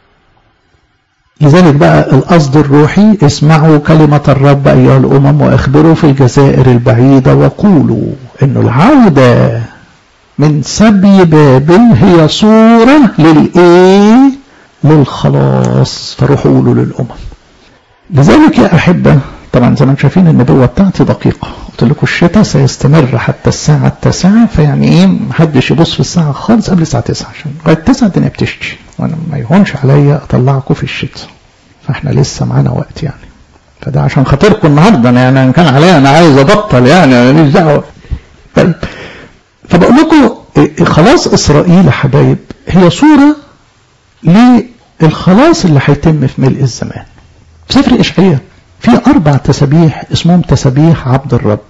لذلك بقى القصد الروحي، اسمعوا كلمة الرب أيها الأمم وأخبروا في الجزائر البعيدة وقولوا إن العودة من سبي بابل هي صورة للإيه؟ للخلاص. فروحوا قولوا للأمم. لذلك يا أحبة طبعا زي ما انتم شايفين النبوة بتاعتي دقيقة. قلت لكم الشتاء سيستمر حتى الساعة التاسعة، فيعني ايه محدش يبص في الساعة خالص قبل الساعة تسعة، عشان لغاية تسعة الدنيا بتشتي وانا ما يهونش عليا اطلعكم في الشتاء. فاحنا لسه معانا وقت يعني، فده عشان خاطركم النهارده. انا يعني ان كان عليا انا عايز ابطل يعني انا ماليش دعوه. طيب فبقول لكم خلاص اسرائيل يا حبايب هي صورة للخلاص اللي هيتم في ملء الزمان. في سفر إشعياء في أربع تسابيح اسمهم تسابيح عبد الرب،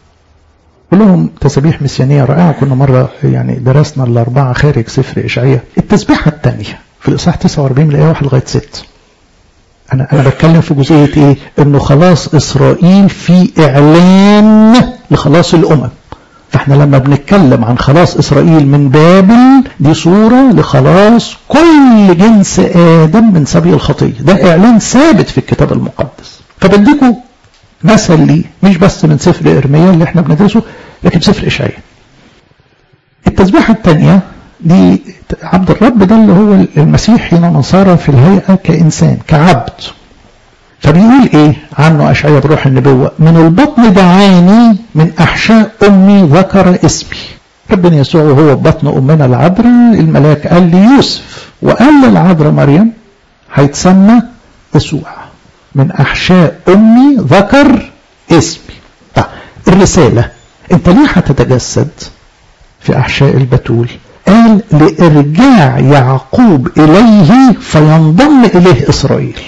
كلهم تسابيح مسيانية رائعة. كنا مرة يعني درسنا الأربعة خارج سفر إشعياء. التسبيحة الثانية في الإصحاح تسعة وأربعين من الآية واحد لغاية ستة. أنا أنا بتكلم في جزئية إيه؟ إنه خلاص إسرائيل في إعلان لخلاص الأمم. فإحنا لما بنتكلم عن خلاص إسرائيل من بابل دي صورة لخلاص كل جنس آدم من سبي الخطية. ده إعلان ثابت في الكتاب المقدس. فبديكم مثل لي مش بس من سفر إرميا اللي احنا بندرسه، لكن سفر إشعياء. التسبيحة الثانية دي عبد الرب، ده اللي هو المسيح حينما صار في الهيئة كإنسان كعبد. فبيقول ايه عنه أشعياء بروح النبوة؟ من البطن دعاني من أحشاء أمي ذكر اسمي. ربنا يسوع وهو ببطن أمنا العذراء الملاك قال لي يوسف وقال للعذراء مريم هيتسمى يسوع. من أحشاء أمي ذكر اسمي. طيب الرسالة انت ليه هتتجسد في أحشاء البتول؟ قال لإرجاع يعقوب إليه فينضم إليه إسرائيل.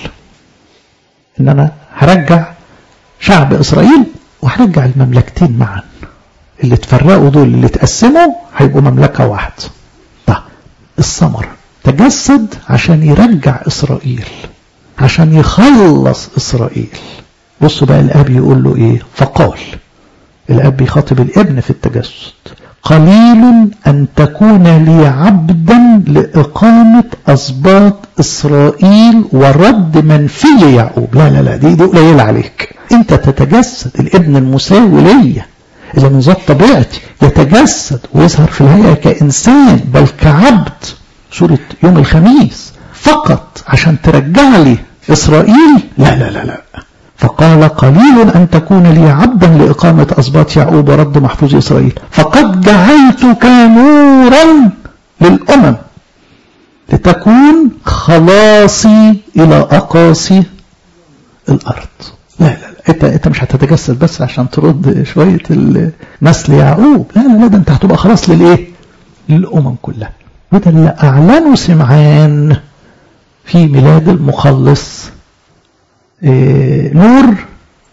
إن أنا هرجع شعب إسرائيل وهرجع المملكتين معا، اللي تفرقوا دول اللي تقسموا هيبقوا مملكة واحدة. طيب الثمر تجسد عشان يرجع إسرائيل، عشان يخلص إسرائيل. بصوا بقى الأب يقول له إيه؟ فقال الأب يخاطب الابن في التجسد قليل أن تكون لي عبدا لإقامة أسباط إسرائيل ورد من في يعقوب. لا لا لا دي دي قليلة عليك. أنت تتجسد الابن المساوي ليا اللي من ذات طبيعتي يتجسد ويظهر في الهيئة كإنسان بل كعبد، سورة يوم الخميس، فقط عشان ترجع لي إسرائيل؟ لا لا لا لا. فقال قليل أن تكون لي عبدا لإقامة أسباط يعقوب ورد محفوظ إسرائيل، فقد جعلتك نورا للأمم لتكون خلاصي إلى أقاصي الأرض. لا لا لا انت, انت مش هتتجسد بس عشان ترد شوية نسل يعقوب، لا لا لا ده انت هتبقى خلاص للإيه؟ للأمم كلها. وده اللي أعلنه سمعان في ميلاد المخلص. إيه نور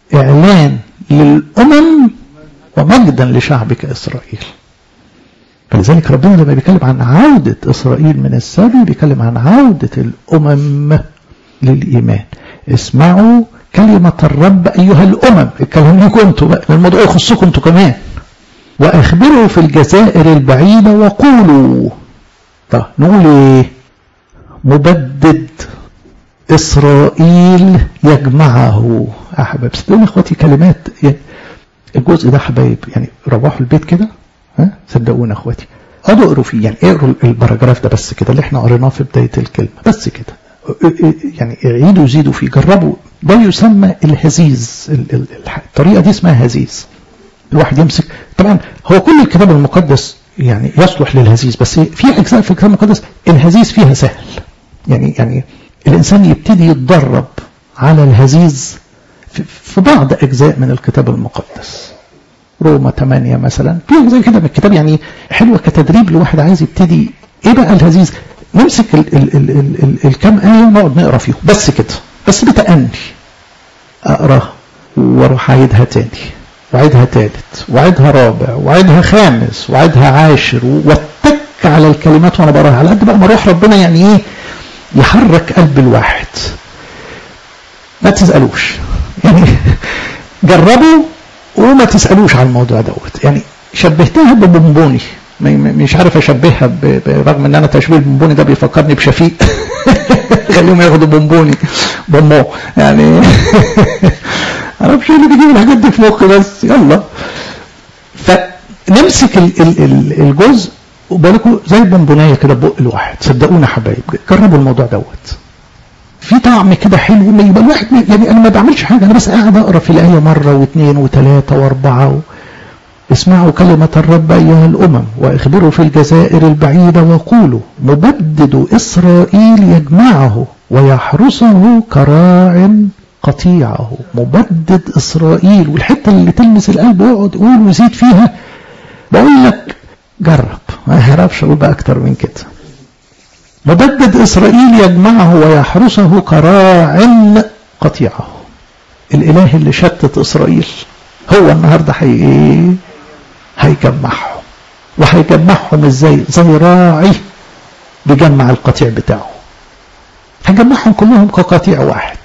إعلان للأمم ومجدا لشعبك إسرائيل. فلذلك ربنا لما بيتكلم عن عودة إسرائيل من السبي بيتكلم عن عودة الأمم للإيمان. اسمعوا كلمة الرب أيها الأمم، الكلام لكم انتوا بقى، الموضوع يخصكم انتوا كمان. وأخبروا في الجزائر البعيدة وقولوا. طب نقول ايه؟ مبدد إسرائيل يجمعه. أحباب صدقوني اخواتي كلمات يعني الجزء ده حبايب يعني روحوا البيت كده، ها صدقونا اخواتي اقعدوا اقروا فيه، يعني اقروا الباراجراف ده بس كده اللي احنا قريناه في بداية الكلمة بس كده، يعني عيدوا وزيدوا فيه، جربوا. ده يسمى الهزيز، الطريقة دي اسمها هزيز. الواحد يمسك، طبعا هو كل الكتاب المقدس يعني يصلح للهزيز، بس في اجزاء في الكتاب المقدس الهزيز فيها سهل، يعني يعني الانسان يبتدي يتدرب على الهزيز في بعض اجزاء من الكتاب المقدس. روما ثمانية مثلا في اجزاء كده من الكتاب يعني حلوه كتدريب لواحد عايز يبتدي. ايه بقى الهزيز؟ نمسك ال ال ال ال ال الكام آية ونقعد نقرا فيهم بس كده، بس بتأني اقراها واروح اعيدها تاني وعيدها ثالث وعيدها رابع وعيدها خامس وعيدها عاشر، واتك على الكلمات وانا بقراها على قد بقى ما روح ربنا يعني ايه يحرك قلب الواحد. ما تسألوش يعني جربوا وما تسألوش على الموضوع دوت. يعني شبهتها ببونبوني، مش عارف اشبهها برغم ان انا تشبيه البونبوني ده بيفكرني بشفيق خليهم ياخدوا بونبوني بونبون يعني معرفش ايه اللي بيجيب الحاجات دي في مخي بس يلا. فنمسك ال ال ال الجزء وبالكم زي البونبونايه كده بق الواحد. صدقونا حبايب جربوا الموضوع دوت، في طعم كده حلو يبقى الواحد يعني انا ما بعملش حاجه، انا بس قاعد اقرا في الايه مره واثنين وثلاثه واربعه و... اسمعوا كلمة الرب أيها الأمم وأخبروا في الجزائر البعيدة وقولوا مبدد إسرائيل يجمعه ويحرسه كراع قطيعه. مبدد إسرائيل، والحتة اللي تلمس القلب يقعد يقول ويزيد فيها. بقول لك جرب، ما هعرفش أقول بقى أكتر من كده. مبدد إسرائيل يجمعه ويحرسه كراع قطيعه. الإله اللي شتت إسرائيل هو النهارده حي هيجمعهم. وهيجمعهم ازاي؟ زي راعي بيجمع القطيع بتاعه، هيجمعهم كلهم كقطيع واحد.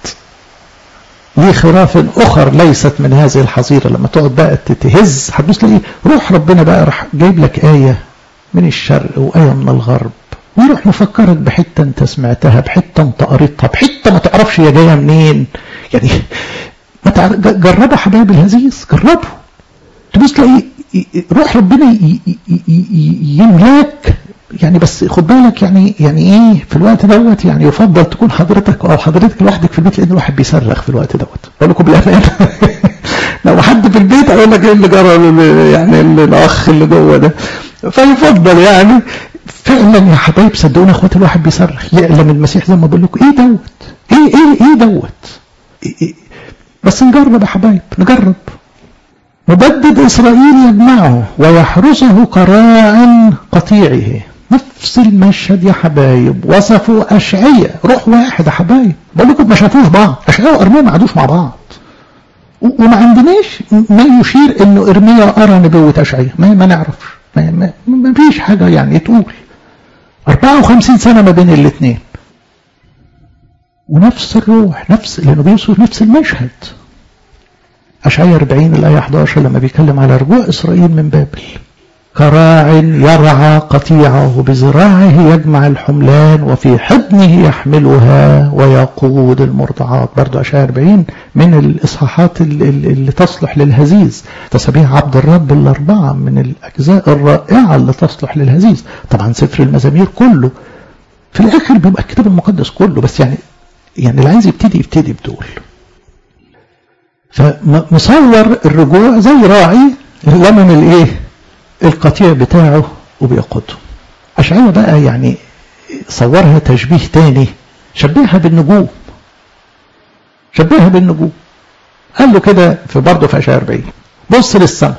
ليه خراف اخر ليست من هذه الحظيره. لما تقعد بقى تهز هتبص تلاقي روح ربنا بقى راح جايب لك ايه من الشرق وايه من الغرب، ويروح مفكرك بحته انت سمعتها، بحته انت قريتها، بحته ما تعرفش هي جايه منين. يعني ما تعرف، جربوا حبايب الهزيز، جربوا تبص تلاقي روح ربنا يملاك. يعني بس خد بالك يعني يعني ايه في الوقت دوت، يعني يفضل تكون حضرتك او حضرتك لوحدك في البيت، لان الواحد بيصرخ في الوقت دوت. اقول لكم بالامان لو حد في البيت اقول لك ايه اللي جرى يعني الاخ اللي جوه ده، فيفضل يعني فعلا يا حبايب صدقوني يا اخواتي الواحد بيصرخ يعلم المسيح زي ما بقول لكم. ايه دوت؟ ايه ايه ايه دوت؟ إيه إيه بس نجرب يا حبايب، نجرب. مبدد إسرائيل يجمعه ويحرسه كراع قطيعه. نفس المشهد يا حبايب وصفوا أشعياء، روح واحد يا حبايب. بقول لكم ما شافوش بعض، أشعياء وإرميا ما عادوش مع بعض، وما عندناش ما يشير إنه إرميا أرى نبوة أشعياء، ما, ما نعرفش، ما, ما, ما فيش حاجة يعني تقول. أربعة وخمسين سنة ما بين الاثنين ونفس الروح، نفس لأنه بيوصف نفس المشهد. أشعياء أربعين الآية أحد عشر لما بيتكلم على رجوع إسرائيل من بابل، كراع يرعى قطيعه بذراعه يجمع الحملان وفي حضنه يحملها ويقود المرضعات. برضو أشعياء أربعين من الإصحاحات اللي, اللي تصلح للهزيز. تسابيح عبد الرب الأربعة من الأجزاء الرائعة اللي تصلح للهزيز. طبعا سفر المزامير كله في الآخر بيبقى الكتاب المقدس كله، بس يعني يعني اللي عايز يبتدي يبتدي بدول. فمصور الرجوع زي راعي لمن الايه القطيع بتاعه وبيقوده. أشعياء بقى يعني صورها تشبيه تاني، شبهها بالنجوم، شبهها بالنجوم. قال له كده في برضه في أشعياء أربعين بص للسماء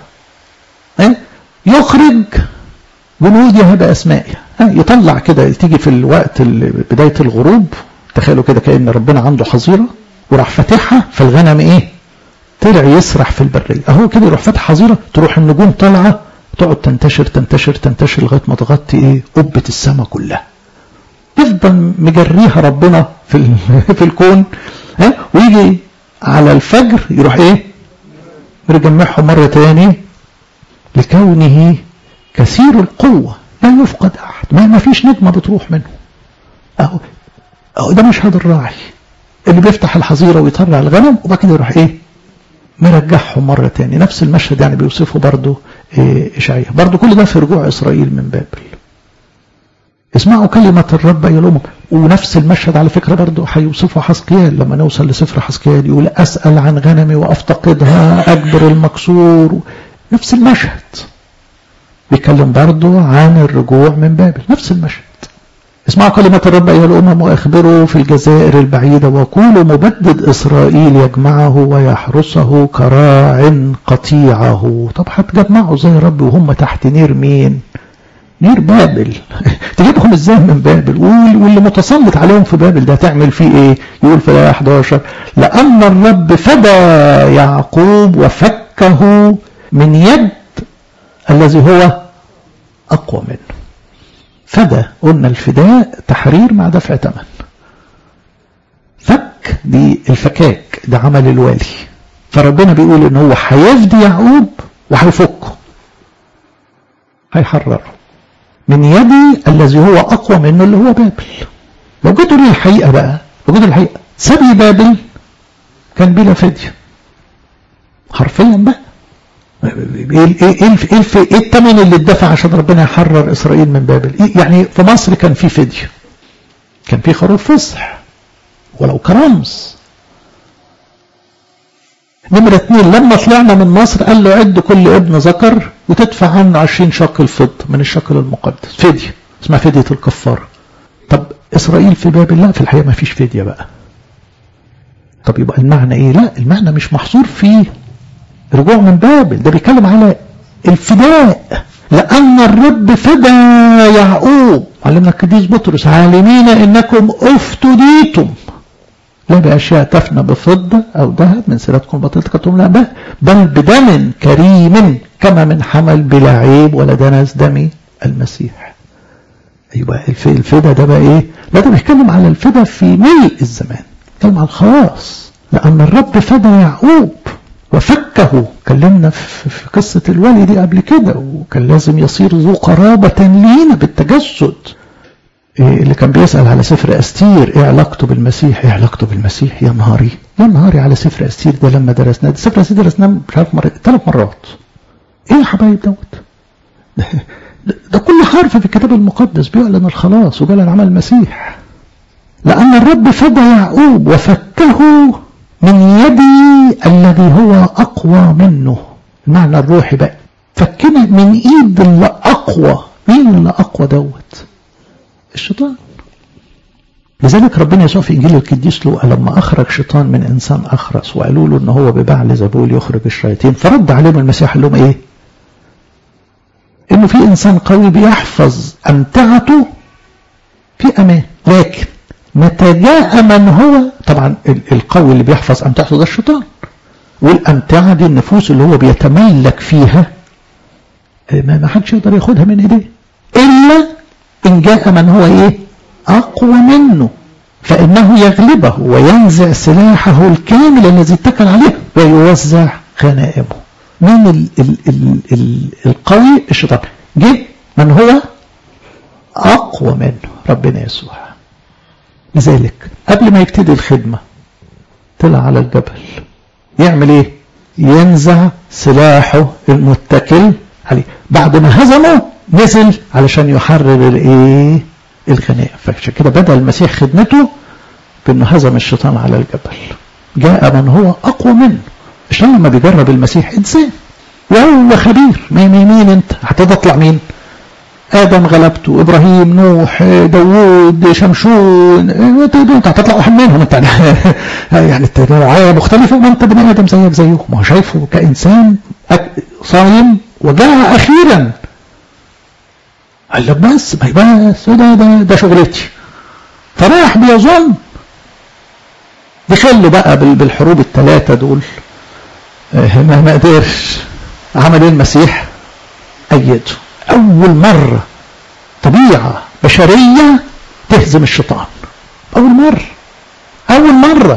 يخرج جنودها بأسمائها. يطلع كده تيجي في الوقت بداية الغروب، تخيلوا كده كأن ربنا عنده حظيرة وراح فاتحها فالغنم ايه طلع يسرح في البرية، اهو كده يروح فاتح حظيرة، تروح النجوم طالعة تقعد تنتشر تنتشر تنتشر لغاية ما تغطي ايه قبة السماء كلها. يفضل مجريها ربنا في في الكون، ها، ويجي على الفجر يروح ايه يجمعهم مرة تاني، لكونه كثير القوة لا يفقد احد، ما ما فيش نجمة بتروح منه. اهو اهو ده مشهد الراعي اللي بيفتح الحظيرة ويطلع الغنم وبعد كده يروح ايه مرجعهم مرة تاني. نفس المشهد يعني بيوصفه برضه إيه إشعياء. برضه كل ده في رجوع إسرائيل من بابل. اسمعوا كلمة الرب أيها الأمم. ونفس المشهد على فكرة برضه هيوصفه حزقيال لما نوصل لسفر حزقيال، يقول أسأل عن غنمي وأفتقدها أجبر المكسور. نفس المشهد بيتكلم برضه عن الرجوع من بابل، نفس المشهد. اسمعوا كلمة الرب أيها الأمم وأخبروا في الجزائر البعيدة وقولوا مبدد إسرائيل يجمعه ويحرسه كراع قطيعه. طب هتجمعوا زي رب وهم تحت نير مين؟ نير بابل. تجيبهم ازاي من بابل؟ واللي متسلط عليهم في بابل ده تعمل فيه ايه؟ يقول في الآية أحد عشر لأن الرب فدى يعقوب وفكه من يد الذي هو أقوى منه. فدى، قلنا الفداء تحرير مع دفع ثمن. فك دي الفكاك، ده عمل الوالي. فربنا بيقول ان هو هيفدي يعقوب وهيفكه، هيحرره من يدي الذي هو اقوى منه اللي هو بابل. لو جيتوا للحقيقه بقى، لو جيتوا للحقيقه سبي بابل كان بلا فديه حرفيا بقى. ايه ايه ايه الثمن اللي اتدفع عشان ربنا يحرر اسرائيل من بابل؟ إيه يعني في مصر كان في فديه، كان في خروف فصح ولو كرمز. نمرة اثنين لما طلعنا من مصر قال له عد كل ابن ذكر وتدفع عنه عشرين شقل فضة من الشقل المقدس، فدية اسمها فدية الكفارة. طب اسرائيل في بابل لا، في الحقيقة ما فيش فدية بقى. طب يبقى المعنى ايه؟ لا، المعنى مش محصور فيه رجوع من بابل، ده بيتكلم على الفداء. لأن الرب فدى يعقوب، علمنا القديس بطرس عالمين إنكم افتديتم لا بأشياء تفنى بفضة أو ذهب من سيرتكم بطلتكم لا به، بل بدم كريم كما من حمل بلا عيب ولا دنس دم المسيح. أيوة الفدى ده بقى إيه؟ لا، ده بيتكلم على الفدى في ملء الزمان، بيتكلم على الخلاص. لأن الرب فدى يعقوب وفكه. كلمنا في قصة الولي دي قبل كده، وكان لازم يصير ذو قرابة لينا بالتجسد. إيه اللي كان بيسأل على سفر أستير ايه علاقته بالمسيح؟ ايه علاقته بالمسيح؟ يا نهاري يا نهاري على سفر أستير ده. لما درسناه ده سفر أستير درسناه مش عارف مرة ثلاث مرات. ايه يا حبايب دوت ده, ده, ده كل حرف في الكتاب المقدس بيعلن الخلاص وبيعلن عمل المسيح. لأن الرب فدى يعقوب وفكه من يدي الذي هو أقوى منه. المعنى الروحي بقى فكنا من إيد اللي أقوى. مين اللي أقوى دوت؟ الشيطان. لذلك ربنا يسوع في إنجيل القديس لوقا لما أخرج شيطان من إنسان أخرس وقالوا له إن هو ببعل زبول يخرج الشياطين، فرد عليهم المسيح قال لهم إيه؟ إنه في إنسان قوي بيحفظ أمتعته في أمان، لكن متى جاء من هو، طبعا القوي اللي بيحفظ أمتعته ده الشيطان، والأمتعة دي النفوس اللي هو بيتملك فيها ما حدش يقدر ياخدها من إيديه إلا إن جاء من هو إيه؟ أقوى منه، فإنه يغلبه وينزع سلاحه الكامل الذي اتكل عليه ويوزع غنائمه. من ال ال ال ال القوي؟ الشيطان. جه من هو أقوى منه؟ ربنا يسوع. لذلك قبل ما يبتدي الخدمة طلع على الجبل يعمل ايه؟ ينزع سلاحه المتكل عليه. بعد ما هزمه نزل علشان يحرر الايه؟ الغنائم. فعشان كده بدأ المسيح خدمته بانه هزم الشيطان على الجبل. جاء من هو اقوى منه. الشيطان لما بيجرب المسيح انسان وهو خبير. مين مين انت؟ هتطلع مين؟ آدم غلبته، إبراهيم، نوح، داوود، شمشون، انت هتطلع واحد منهم. انت يعني الرعاية مختلفة ما انت بني آدم زيك زيهم. ما هو شايفه كإنسان صايم وجاء أخيرا قال له بس بس ده ده ده شغلتي. فراح بيظن دخل له بقى بالحروب الثلاثة دول ما ما قدرش. عمل ايه المسيح؟ أيده. أول مرة طبيعة بشرية تهزم الشيطان، أول مرة أول مرة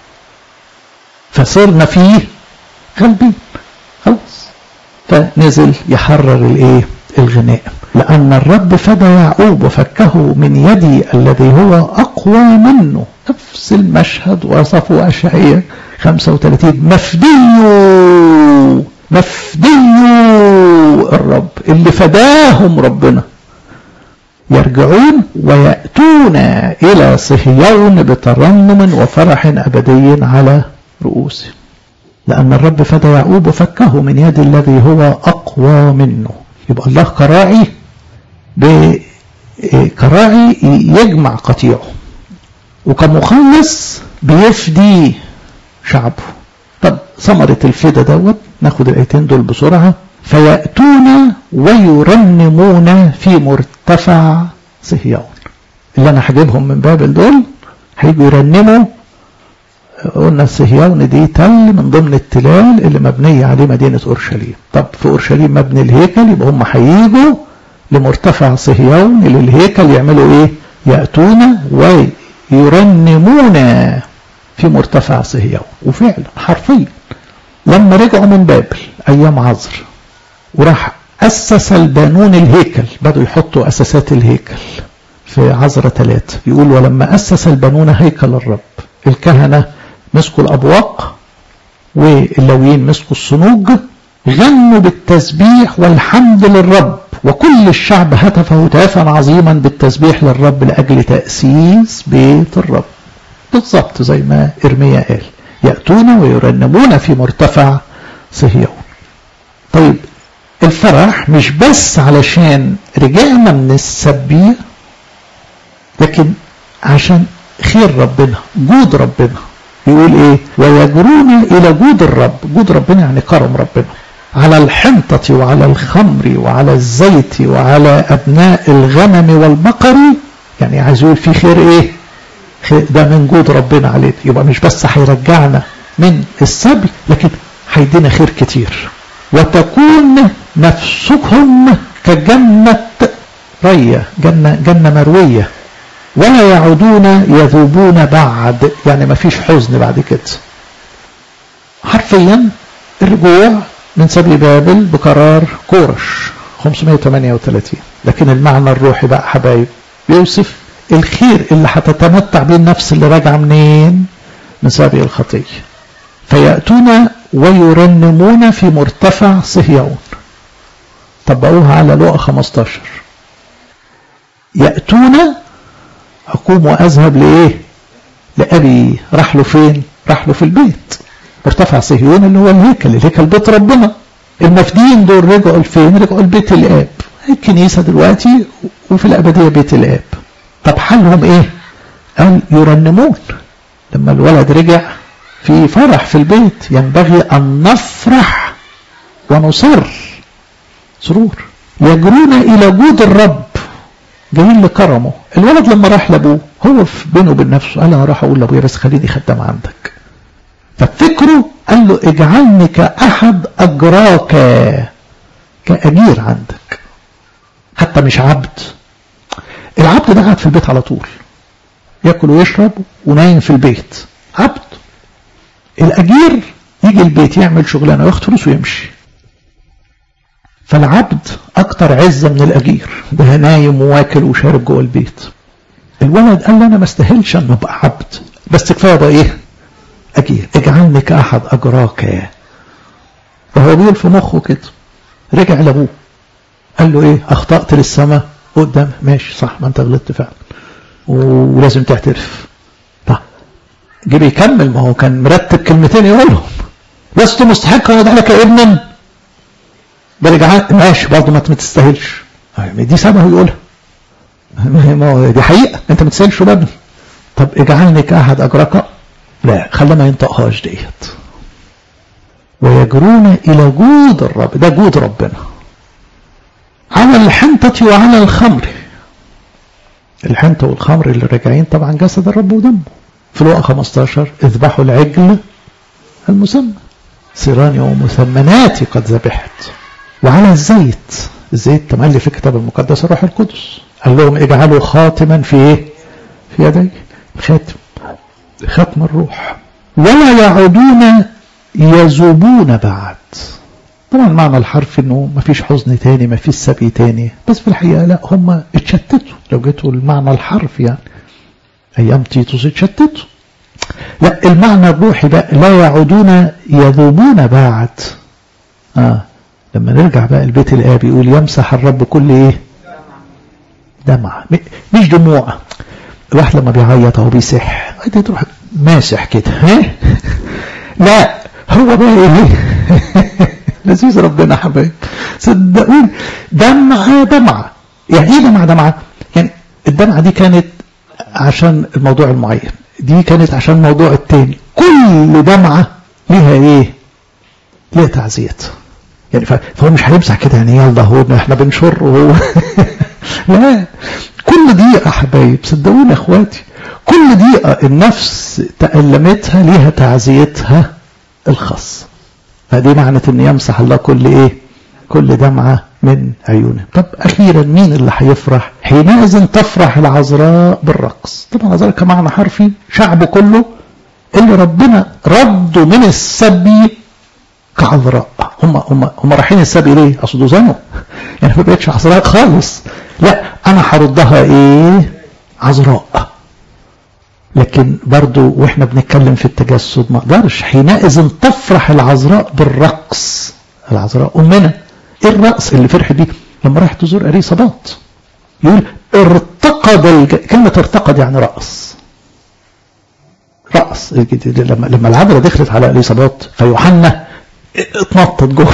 فصرنا فيه غالبين خلاص. فنزل يحرر الايه؟ الغنائم. لأن الرب فدى يعقوب وفكه من يدي الذي هو أقوى منه. نفس المشهد وصفه أشعياء خمسة وثلاثين. مفدي مفدي الرب اللي فداهم ربنا. يرجعون ويأتون إلى صهيون بترنم وفرح أبدي على رؤوسهم. لأن الرب فدى يعقوب وفكه من يد الذي هو أقوى منه. يبقى الله كراعي كراعي يجمع قطيعه، وكمخلص بيفدي شعبه. طب ثمرة الفدا دوت ناخد الآيتين دول بسرعة. فيأتون ويرنمون في مرتفع صهيون. اللي أنا هجيبهم من بابل دول هيجوا يرنموا. قلنا صهيون دي تل من ضمن التلال اللي مبنية عليه مدينة أورشليم. طب في أورشليم مبني الهيكل، يبقى هم هيجوا لمرتفع صهيون اللي الهيكل يعملوا ايه؟ يأتون ويرنمون في مرتفع صهيون. وفعلا حرفيا لما رجعوا من بابل أيام عزر وراح أسس البانون الهيكل، بدوا يحطوا أساسات الهيكل في عزرة ثلاثة. يقول ولما أسس البانون هيكل الرب، الكهنة مسكوا الأبواق واللويين مسكوا الصنوج، غنوا بالتسبيح والحمد للرب، وكل الشعب هتف هتافا عظيما بالتسبيح للرب لأجل تأسيس بيت الرب. بالضبط زي ما إرميا قال، يأتون ويرنمون في مرتفع صهيون. طيب الفرح مش بس علشان رجعنا من السبية، لكن عشان خير ربنا، جود ربنا. يقول ايه؟ ويجرون الى جود الرب. جود ربنا يعني كرم ربنا على الحنطة وعلى الخمر وعلى الزيت وعلى ابناء الغنم والبقر. يعني عايز يقول في خير ايه؟ خير ده من جود ربنا علينا. يبقى مش بس هيرجعنا من السبي، لكن هيدينا خير كتير. وتكون نفسكم كجنة رية، جنة, جنة مروية، ولا يعودون يذوبون بعد. يعني ما فيش حزن بعد كده. حرفيا الرجوع من سبي بابل بقرار كورش خمسمائة وثمانية وثلاثين. لكن المعنى الروحي بقى حبايب يوسف الخير اللي هتتمتع به النفس اللي راجعه منين؟ من سبي الخطيه. فيأتون ويرنمون في مرتفع صهيون. طبقوها على لوقا خمستاشر. يأتون أقوم وأذهب لإيه؟ لأبي. راح له فين؟ راح له في البيت. مرتفع صهيون اللي هو الهيكل، الهيكل بيت ربنا. المفديين دول رجعوا لفين؟ رجعوا لبيت الآب. الكنيسة دلوقتي وفي الأبدية بيت الآب. طب حالهم إيه؟ قال يرنمون. لما الولد رجع في فرح في البيت، ينبغي أن نفرح ونصر سرور. يجرون إلى جود الرب، جايين لكرمه. الولد لما راح لابوه هو في بينه وبين نفسه قال انا راح اقول لابويا بس خليني خدام عندك. ففكره قال له اجعلني كأحد اجراك، كأجير عندك، حتى مش عبد. العبد ده قاعد في البيت على طول ياكل ويشرب ونايم في البيت، عبد. الاجير يجي البيت يعمل شغلانه وياخد فلوس ويمشي. فالعبد اكتر عزة من الاجير، ده نايم وواكل وشارب جوه البيت. الولد قال له انا ما استاهلش ان ابقى عبد، بس كفايه بقى ايه؟ اجير. اجعلني كاحد اجراك. فهو بيقول في مخه كده. رجع لابوه قال له ايه؟ اخطأت للسماء قدام. ماشي صح، ما انت غلطت فعلا ولازم تعترف. طب جه بيكمل، ما هو كان مرتب كلمتين يقولهم. لست مستحقا ان ادعى لك ابنا. برجع ماشي برضه ما تستاهلش. دي سبب يقولها، ما دي حقيقه انت ما تستاهلش ابني. طب اجعلني كاحد اجرك. لا، خلى ما ينطقهاش ديت. ويجرون الى جود الرب، ده جود ربنا. على الحنطة وعلى الخمر. الحنطة والخمر اللي راجعين طبعا جسد الرب ودمه. في لوقا خمستاشر اذبحوا العجل المسمى. سيراني ومثمناتي قد ذبحت. وعلى الزيت، الزيت تملي في الكتاب المقدس الروح القدس قال لهم اجعلوا خاتما في ايه؟ في يدي، خاتم، ختم الروح. ولا يعودون يذوبون بعد. طبعا معنى الحرف انه ما فيش حزن تاني، ما فيش سبي تاني، بس في الحقيقة لا، هم اتشتتوا. لو جيتوا المعنى الحرف يعني ايام تيتوس اتشتتوا. لا، المعنى الروحي بقى لا يعودون يذوبون بعد. اه لما نرجع بقى البيت الآب يقول يمسح الرب كل ايه؟ دمعة، مش دموع. الواحد لما بيعيط او بيسح انت تروح ماسح كده، ها؟ لا، هو بقى ايه؟ لذيذ ربنا حبايب، صدقوني. دمعة دمعة، يعني ايه دمعة دمعة؟ يعني الدمعة دي كانت عشان الموضوع المعين، دي كانت عشان الموضوع التاني. كل دمعة ليها ايه؟ ليها تعزيات. يعني فهو مش هيمسح كده يعني يلا هو احنا بنشر وهو لا، كل دقيقة حبايب صدقوني اخواتي، كل دقيقة النفس تألمتها ليها تعزيتها الخاص. فدي معنى ان يمسح الله كل ايه؟ كل دمعة من عيونه. طب اخيرا مين اللي هيفرح؟ حينئذ تفرح العذراء بالرقص. طبعا العذراء كمعنى حرفي شعبه كله اللي ربنا رده من السبي كعذراء. هم هم هم رايحين السبي ليه؟ اصل زنوا يعني ما بقتش عذراء خالص. لا، انا هردها ايه؟ عذراء. لكن برضو واحنا بنتكلم في التجسد ما اقدرش. حينئذ تفرح العذراء بالرقص. العذراء امنا. ايه الرقص اللي فرحت بيه؟ لما راح تزور اليصابات يقول ارتقد الج... كلمه ارتقد يعني رقص. رقص لما لما العذراء دخلت على اليصابات فيوحنا اتنطط جوه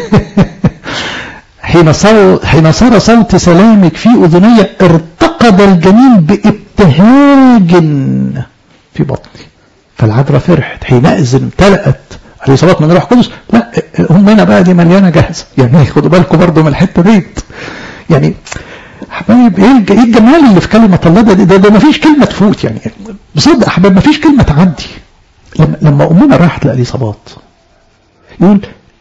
حين صار حين صار صوت سلامك في اذني ارتقد الجنين بابتهاج في بطني. فالعذراء فرحت. حينئذ امتلأت اليصابات من روح قدس. لا، هم هنا بقى دي مليانه جاهزه. يعني خدوا بالكم برضه من الحته دي. يعني حبايب ايه الجمال اللي في كلمه الله ده ده, ده ما فيش كلمه تفوت. يعني بصدق حبايب ما فيش كلمه تعدي. لما لما امنا راحت لليصابات يقول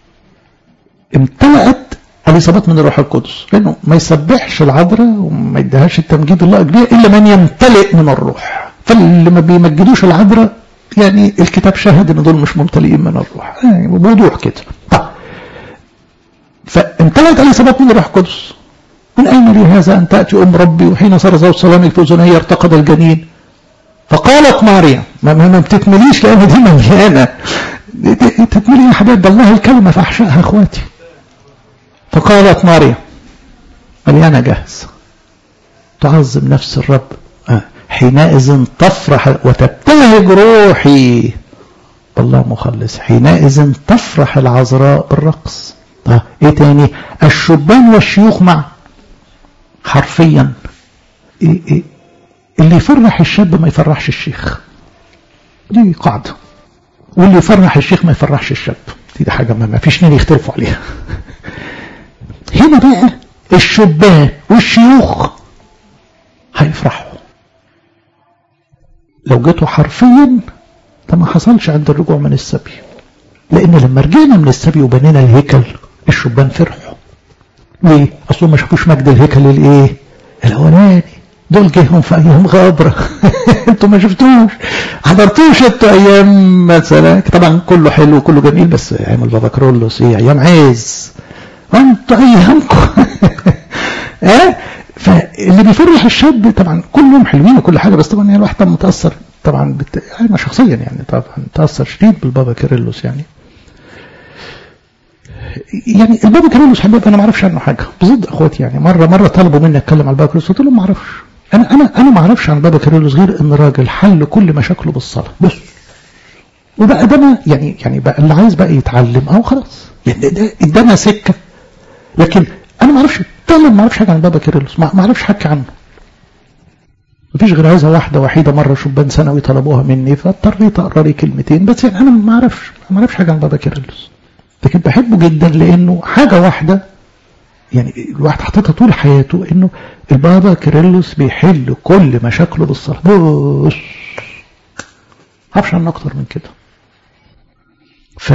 امتلأت اليصابات من الروح القدس، لانه ما يسبحش العذراء وما يديهاش التمجيد الله كبير الا من يمتلئ من الروح. فاللي ما بيمجدوش العذراء يعني الكتاب شاهد ان دول مش ممتلئين من الروح. يعني موضوع كده. طب فامتلأت اليصابات من الروح القدس. من اين لي هذا ان تاتي ام ربي وحين صار صوت سلامك في اذني ارتقد الجنين؟ فقالت مريم، ما, ما بتتمليش لان دي مليانه، تتملي يا حبايب الله الكلمه في احشائها اخواتي. فقالت مريم مليانه جاهز تعظم نفس الرب. آه. حينئذ تفرح وتبتهج روحي بالله مخلص. حينئذ تفرح العذراء بالرقص. آه. ايه تاني؟ الشبان والشيوخ مع. حرفيا إيه إيه اللي يفرح الشاب ما يفرحش الشيخ، دي قاعده. واللي يفرح الشيخ ما يفرحش الشاب، دي حاجه ما فيش نين يختلفوا عليها. هنا بقى الشبان والشيوخ هيفرحوا. لو جيتوا حرفيا ده ما حصلش عند الرجوع من السبي، لان لما رجعنا من السبي وبنينا الهيكل الشبان فرحوا. ليه؟ اصلا ما شافوش مجد الهيكل الايه؟ الاولاني. دول جيهم في ايام غابره انتوا ما شفتوش، حضرتوش انتوا ايام مثلا. طبعا كله حلو وكله جميل، بس ايام البابا كرولوس ايه؟ ايام عز. وانتوا ايامكم اه فاللي بيفرح الشاب طبعا كلهم حلوين وكل حاجه، بس طبعا يعني الواحد متاثر طبعا بت... انا شخصيا يعني طبعا متاثر شديد بالبابا كيرلس. يعني يعني البابا كيرلس حبيب انا ما اعرفش عنه حاجه بصدق اخواتي. يعني مره مره طلبوا مني اتكلم على البابا كيرلس، قلت لهم ما اعرفش. انا انا انا ما اعرفش عن البابا كيرلس غير ان راجل حل كل مشاكله بالصلاه بس. وبقى ده ما يعني يعني بقى اللي عايز بقى يتعلم او خلاص يعني ده ادانا سكه. لكن انا ما اعرفش فعلا، ما اعرفش حاجه عن البابا كيرلس، ما اعرفش حاجه عنه. مفيش غير عايزه واحده وحيده مره شبان ثانوي طلبوها مني فاضطريت اقرا لي كلمتين بس. يعني انا ما اعرفش ما اعرفش حاجه عن البابا كيرلس، لكن بحبه جدا لانه حاجه واحده يعني الواحد حاططها طول حياته، انه البابا كيرلس بيحل كل مشاكله بالصلاه بص. ما اعرفش عنه اكتر من كده. ف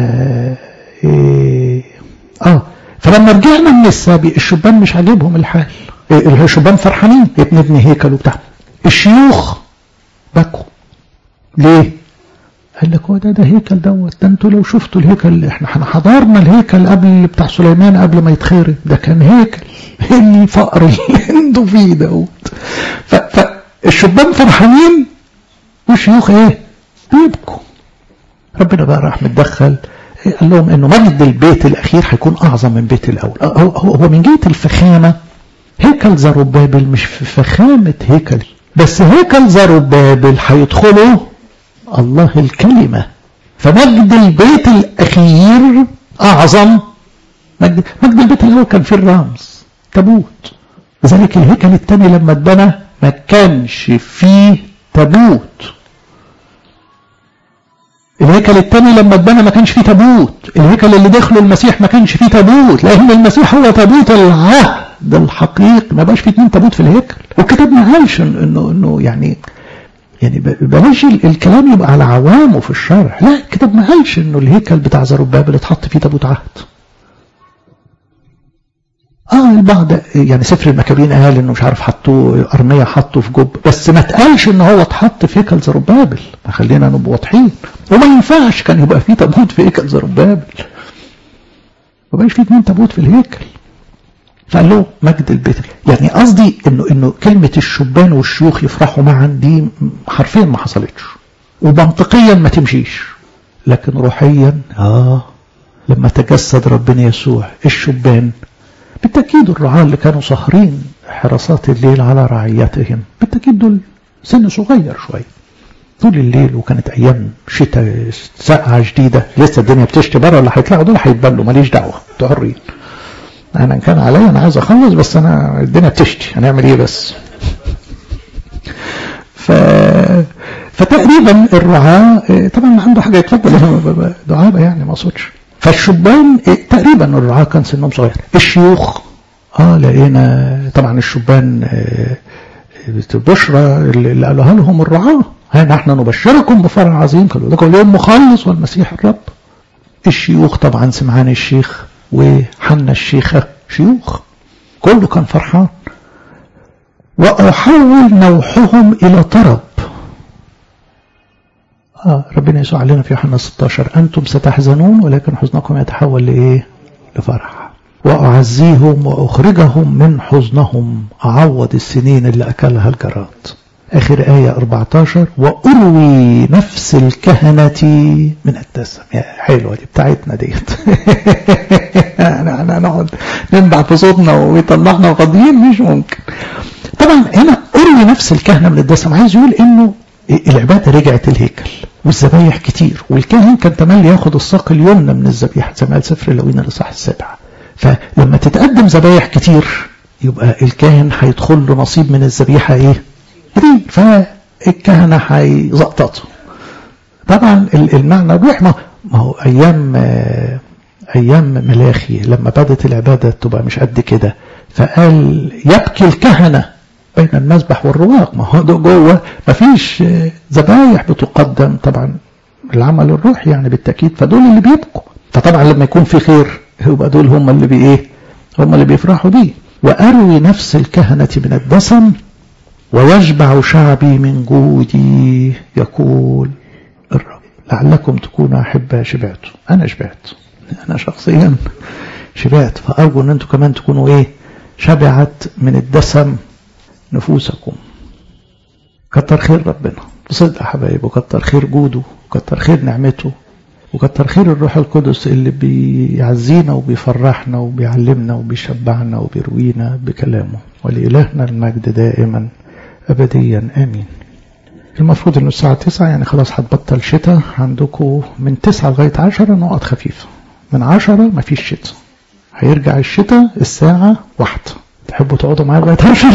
إيه... اه فلما رجعنا من السابق الشبان مش عاجبهم الحال، الشبان فرحانين بنبني هيكل وبتاع، الشيوخ بكوا. ليه؟ قال لك هو ده ده هيكل دوت، ده انتوا لو شفتوا الهيكل، احنا احنا حضرنا الهيكل قبل بتاع سليمان قبل ما يتخرب، ده كان هيكل اللي فقر اللي انتوا فيه دوت. فالشبان فرحانين والشيوخ ايه؟ بيبكوا. ربنا بقى راح متدخل، قال لهم انه مجد البيت الاخير هيكون اعظم من بيت الاول. هو, هو من جهه الفخامه هيكل زربابل مش في فخامه هيكل، بس هيكل زربابل هيدخلوا الله الكلمه، فمجد البيت الاخير اعظم. مجد, مجد البيت الاول كان فيه الرمز تابوت، لذلك الهيكل الثاني لما اتبنى ما كانش فيه تابوت. الهيكل الثاني لما اتبنى ما كانش فيه تابوت، الهيكل اللي دخله المسيح ما كانش فيه تابوت، لان المسيح هو تابوت العهد الحقيقي، ما بقاش فيه اتنين تابوت في الهيكل. والكتاب ما قالش انه انه يعني يعني بلاش الكلام يبقى على عوامه في الشرح، لا الكتاب ما قالش انه الهيكل بتاع زربابل اتحط فيه تابوت عهد. اه البعض يعني سفر المكابين قال انه مش عارف حطوه ارميه حطه في جب، بس ما اتقالش ان هو اتحط في هيكل زربابل. خلينا نبقى واضحين، وما ينفعش كان يبقى فيه تابوت في هيكل زربابل، ما بقاش فيه اتنين تابوت في الهيكل. فقال له مجد البيت، يعني قصدي انه انه كلمه الشبان والشيوخ يفرحوا معا دي حرفيا ما حصلتش، ومنطقيا ما تمشيش، لكن روحيا اه لما تجسد ربنا يسوع الشبان بالتأكيد الرعاة اللي كانوا سهرين حراسات الليل على رعيتهم بالتأكيد دول سن صغير شوية طول الليل، وكانت أيام شتاء ساقعة شديدة لسه الدنيا بتشتي بره، اللي هيطلعوا دول هيتبلوا ماليش دعوة تحرين. أنا كان عليا أنا عايز أخلص بس أنا الدنيا بتشتي هنعمل إيه بس. ف... فتقريبا الرعاة طبعا عنده حاجة يتفضل دعابة يعني ما أقصدش. فالشبان تقريبا الرعاة كان سنهم صغير. الشيوخ اه لقينا طبعا الشبان بشرى اللي قالوها لهم الرعاة، ها نحن نبشركم بفرح عظيم قالوا لكم اليوم مخلص والمسيح الرب. الشيوخ طبعا سمعان الشيخ وحنا الشيخة شيوخ، كله كان فرحان. وأحول نوحهم إلى طرب. آه ربنا يسوع علينا في يوحنا ستة عشر أنتم ستحزنون ولكن حزنكم يتحول لإيه؟ لفرح. وأعزيهم وأخرجهم من حزنهم، أعوض السنين اللي أكلها الجراد. آخر آية أربعة عشر وأروي نفس الكهنة من الدسم. يا حلوة دي بتاعتنا ديت. أنا نقعد ننبع في صوتنا ويطلعنا غاضيين مش ممكن. طبعا هنا أروي نفس الكهنة من الدسم عايز يقول إنه العبادة رجعت الهيكل والذبايح كتير، والكاهن كان تملي ياخد الساق اليمنى من الذبيحة زي ما قال سفر اللاويين الإصحاح السابع. فلما تتقدم ذبايح كتير يبقى الكاهن هيدخل له نصيب من الذبيحة ايه؟ كتير، فالكهنة هيزقططوا. طبعا المعنى الروح ما هو ايام ايام ملاخي لما بدت العبادة تبقى مش قد كده، فقال يبكي الكهنة بين المذبح والرواق. ما هو ده جوه ما فيش ذبايح بتقدم، طبعا العمل الروحي يعني بالتأكيد، فدول اللي بيبكوا. فطبعا لما يكون في خير يبقى دول هم اللي بايه؟ هم اللي بيفرحوا بيه. وأروي نفس الكهنة من الدسم ويشبع شعبي من جودي يقول الرب. لعلكم تكونوا أحبة شبعتوا. أنا شبعت، أنا شخصيا شبعت، فأرجو أن أنتم كمان تكونوا إيه؟ شبعت من الدسم نفوسكم. كتر خير ربنا بصدق يا حبايب، وكتر خير جوده، وكتر خير نعمته، وكتر خير الروح القدس اللي بيعزينا وبيفرحنا وبيعلمنا وبيشبعنا وبيروينا بكلامه. ولإلهنا المجد دائما أبديا آمين. المفروض انه الساعة تسعة يعني خلاص هتبطل شتاء عندكم، من تسعة لغاية عشرة نقط خفيفة، من عشرة مفيش شتاء، هيرجع الشتاء الساعة واحدة. تحبوا تقعدوا معايا لغاية عشرة؟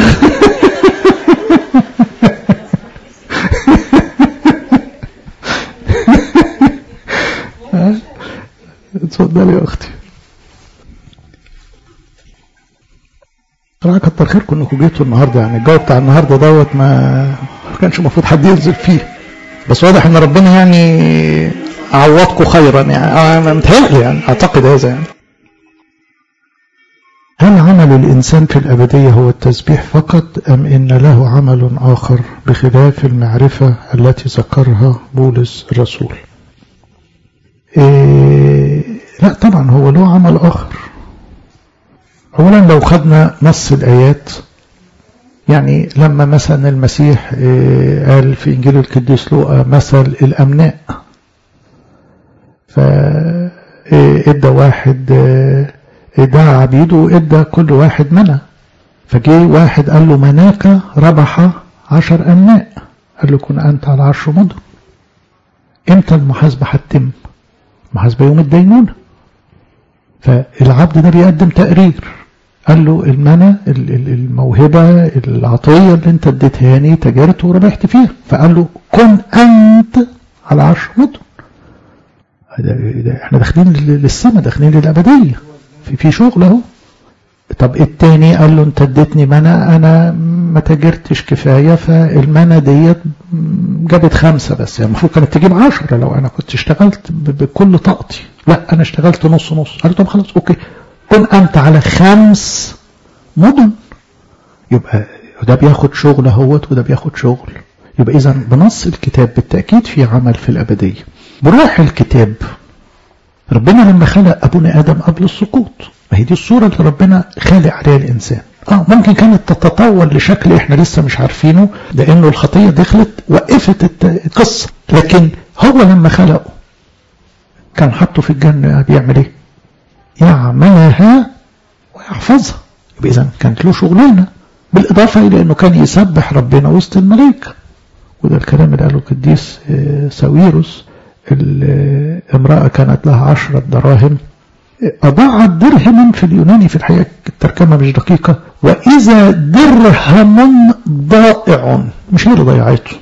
اتفضلي يا اختي. طبعا كتر خيركم انكم جيتوا النهارده، يعني الجو بتاع النهارده دوت ما كانش المفروض حد ينزل فيه، بس واضح ان ربنا يعني اعوضكم خيرا يعني. انا متهيألي يعني اعتقد هذا يعني. هل عمل الإنسان في الأبدية هو التسبيح فقط أم إن له عمل آخر بخلاف المعرفة التي ذكرها بولس الرسول؟ إيه لا طبعا هو له عمل آخر. أولا لو خدنا نص الآيات، يعني لما مثلا المسيح إيه قال في إنجيل القديس لوقا مثل الأمناء، فإدى واحد إيه ادعى عبيده وادى كل واحد منى، فجي واحد قال له مناك ربح عشر أمناء، قال له كن أنت على عشر مدن. امتى المحاسبة هتتم؟ محاسبة يوم الدينونة. فالعبد ده بيقدم تقرير، قال له المنى الموهبة العطية اللي انت اديتهاني تجارت وربحت فيها، فقال له كن أنت على عشر مدن. احنا داخلين للسماء، داخلين للأبدية، في في شغل اهو. طب التاني قال له انت اديتني منى انا ما تاجرتش كفايه، فالمنى ديت جابت خمسه بس، يعني المفروض كانت تجيب عشرة لو انا كنت اشتغلت بكل طاقتي، لا انا اشتغلت نص نص. قال له طب خلاص اوكي كن انت على خمس مدن. يبقى ده بياخد شغل اهوت وده بياخد شغل. يبقى اذا بنص الكتاب بالتاكيد في عمل في الابديه. بروح الكتاب ربنا لما خلق أبونا آدم قبل السقوط، ما هي دي الصورة اللي ربنا خالق عليها الإنسان. آه ممكن كانت تتطور لشكل إحنا لسه مش عارفينه، لأنه الخطية دخلت وقفت القصة، لكن هو لما خلقه كان حطه في الجنة بيعمل إيه؟ يعملها ويحفظها. يبقى إذن كانت له شغلانة، بالإضافة إلى أنه كان يسبح ربنا وسط الملائكة. وده الكلام اللي قاله القديس ساويروس، الامرأة كانت لها عشرة دراهم، أضاعت درهما في اليوناني، في الحقيقة الترجمة مش دقيقة، وإذا درهم ضائع، مش هي اللي ضيعته،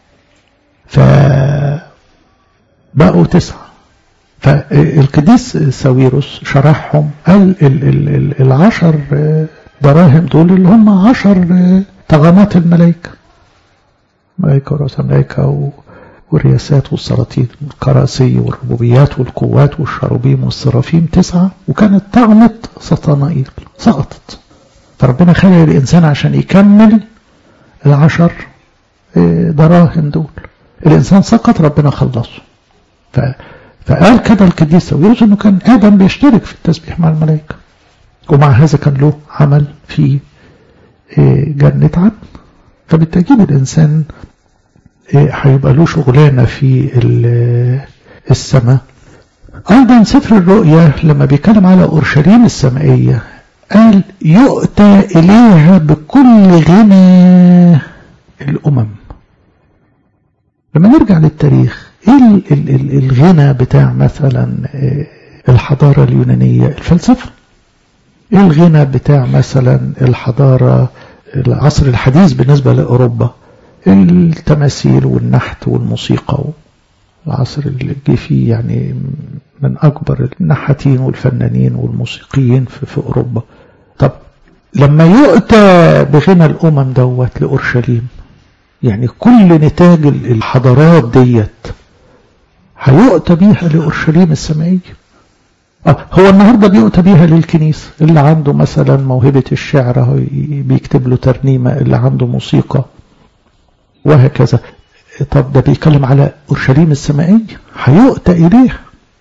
فبقوا تسعة. فالقديس ساويروس شرحهم، قال العشر دراهم دول اللي هم عشر طغمات الملائكة، ملائكة ورؤساء الملائكة والرياسات والسلاطين والكراسي والربوبيات والقوات والشروبيم والسرافيم تسعة، وكانت طعمة سطانائيل سقطت. فربنا خلق الإنسان عشان يكمل العشر دراهم دول. الإنسان سقط، ربنا خلصه. فقال كده القديس ساويروس انه كان آدم بيشترك في التسبيح مع الملائكة، ومع هذا كان له عمل في جنة عدن. فبالتأكيد الإنسان هيبقى له شغلانة في السماء. أيضا سفر الرؤيا لما بيتكلم على أورشليم السمائية قال يؤتى إليها بكل غنى الأمم. لما نرجع للتاريخ، ايه الغنى بتاع مثلا الحضارة اليونانية؟ الفلسفة. ايه الغنى بتاع مثلا الحضارة العصر الحديث بالنسبة لأوروبا؟ التماثيل والنحت والموسيقى. العصر اللي جه فيه يعني من أكبر النحاتين والفنانين والموسيقيين في, في أوروبا. طب لما يؤتى بغنى الأمم دوت لأورشليم، يعني كل نتاج الحضارات ديت هيؤتى بيها لأورشليم السمائية. آه هو النهاردة بيؤتى بيها للكنيسة، اللي عنده مثلا موهبة الشعر بيكتب له ترنيمة، اللي عنده موسيقى وهكذا. طب ده بيتكلم على أورشليم السمائية هيؤتى إليها.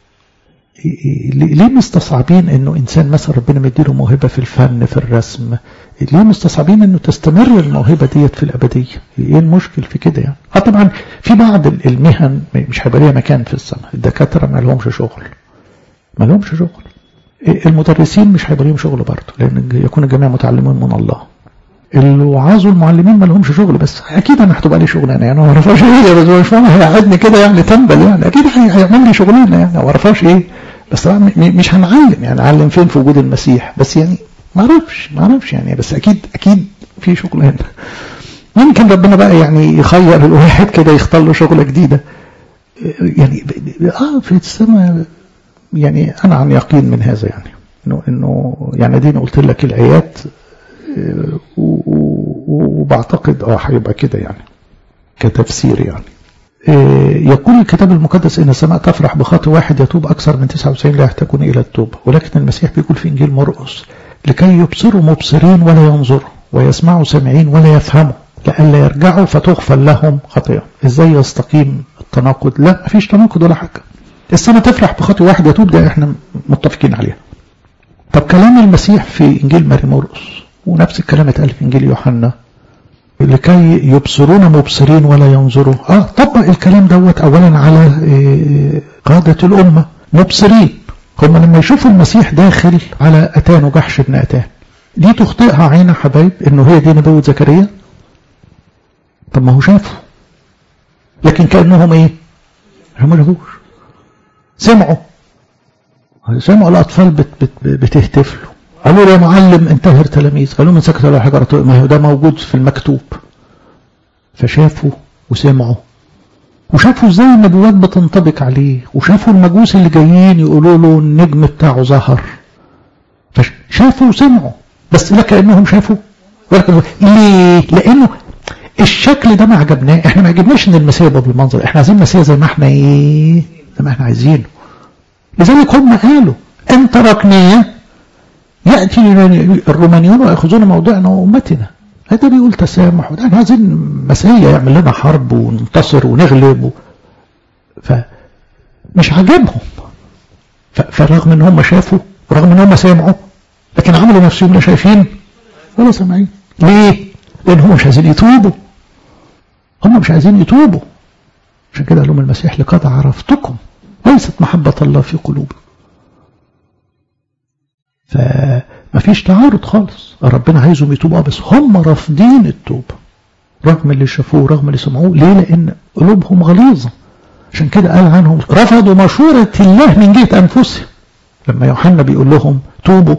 ليه مستصعبين انه انسان مثلا ربنا مديله موهبة في الفن في الرسم، ليه مستصعبين انه تستمر الموهبة ديت في الابدية؟ ايه المشكل في كده يعني؟ اه طبعا في بعض المهن مش هيبقى ليها مكان في السماء. الدكاترة ما لهمش شغل، ما لهمش شغل. المدرسين مش هيبقى لهم شغل برضه، لان يكون الجميع متعلمون من الله. الوعاظ والمعلمين ما لهمش شغل، بس اكيد انا هتبقى لي شغلانه يعني. ما اعرفش ايه بس مش فاهم هيقعدني كده يعني تنبل يعني، اكيد هيعمل لي شغلانه يعني. ما اعرفش ايه، بس طبعا مش هنعلم يعني. علم فين في وجود المسيح؟ بس يعني ما اعرفش ما اعرفش يعني، بس اكيد اكيد في شغلانه. ممكن ربنا بقى يعني يخير الواحد كده يختار له شغله جديده يعني. اه في السماء يعني انا عن يقين من هذا يعني، انه انه يعني دي قلت لك الايات وبعتقد اه هيبقى كده يعني كتفسير يعني. يقول الكتاب المقدس إن السماء تفرح بخاطئ واحد يتوب أكثر من تسعة وتسعين لا يحتاجون إلى التوبة، ولكن المسيح بيقول في إنجيل مرقس لكي يبصروا مبصرين ولا ينظروا ويسمعوا سامعين ولا يفهموا لئلا يرجعوا فتغفر لهم خطيئة. إزاي يستقيم التناقض؟ لا، مفيش تناقض ولا حاجة. السماء تفرح بخاطئ واحد يتوب، ده احنا متفقين عليها. طب كلام المسيح في إنجيل ماري مرقس ونفس الكلام اتقال في إنجيل يوحنا لكي يبصرون مبصرين ولا ينظروا. اه طبق الكلام دوت اولا على إيه قادة الامة مبصرين. هم لما يشوفوا المسيح داخل على اتان وجحش ابن اتان، دي تخطئها عين حبايب انه هي دي نبوة زكريا؟ طب ما هو شافوا، لكن كأنهم ايه؟ هم ما شافوش. سمعوا سمعوا الاطفال بت بت بتهتف له، قالوا له يا معلم انتهر تلاميذ، قالوا من سكت على حجرة، ما هو ده موجود في المكتوب. فشافوا وسمعوا وشافوا ازاي النبوات بتنطبق عليه، وشافوا المجوس اللي جايين يقولوا له النجم بتاعه ظهر. فشافوا وسمعوا، بس لا كأنهم شافوا ولكن ليه؟ لأنه الشكل ده ما عجبناه. احنا ما عجبناش ان المسيح يبقى بالمنظر، احنا عايزين المسيح زي ما احنا ايه زي ما احنا عايزينه. لذلك هم قالوا ان تركناه يأتي الرومانيون ويأخذون موضعنا وأمتنا. هذا بيقول تسامح، وده احنا عايزين مسيح يعمل لنا حرب وننتصر ونغلب و... فمش عاجبهم. فرغم ان هم شافوا ورغم ان هم سامعوا، لكن عملوا نفسهم لا شايفين ولا سامعين. ليه؟ لان هم مش عايزين يتوبوا. هم مش عايزين يتوبوا. عشان كده قال لهم المسيح لقد عرفتكم ليست محبة الله في قلوبكم. فما فيش تعارض خالص. ربنا عايزهم يتوبوا، بس هم رافضين التوبة رغم اللي شافوه رغم اللي سمعوه. ليه؟ لان قلوبهم غليظة. عشان كده قال عنهم رفضوا مشورة الله من جهة انفسهم. لما يوحنا بيقول لهم توبوا،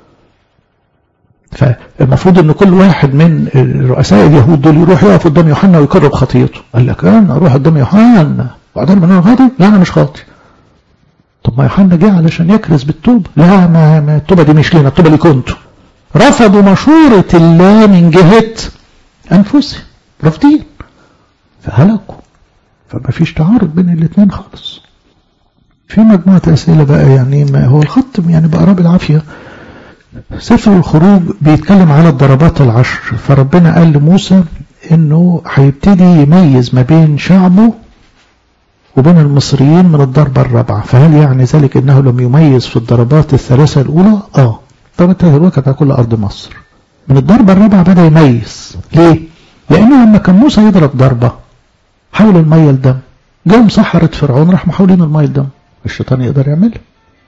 فالمفروض ان كل واحد من رؤساء اليهود دول يروح يقف قدام يوحنا ويقرب خطيته. قال لك انا اروح قدام يوحنا وبعدين ما انا خاطئ؟ لا انا مش خاطئ. طب ما يوحنا جه علشان يكرز بالتوبه. لا ما, ما التوبه دي مش لنا، التوبه ليكم انتوا. رفضوا مشورة الله من جهة انفسهم، رافضين فهلكوا. فما فيش تعارض بين الاثنين خالص. في مجموعة اسئلة بقى، يعني ما هو الخط يعني بقرب العافية. سفر الخروج بيتكلم على الضربات العشر، فربنا قال لموسى انه هيبتدي يميز ما بين شعبه وبين المصريين من الضربة الرابعة. فهل يعني ذلك انه لم يميز في الضربات الثلاثة الاولى؟ اه طبعا الوقت على كل ارض مصر. من الضربة الرابعة بدأ يميز. ليه؟ لانه لما كان موسى يضرب ضربة حول المية الدم، جاهم سحرة فرعون راح محولين المية الدم، الشيطان يقدر يعملها.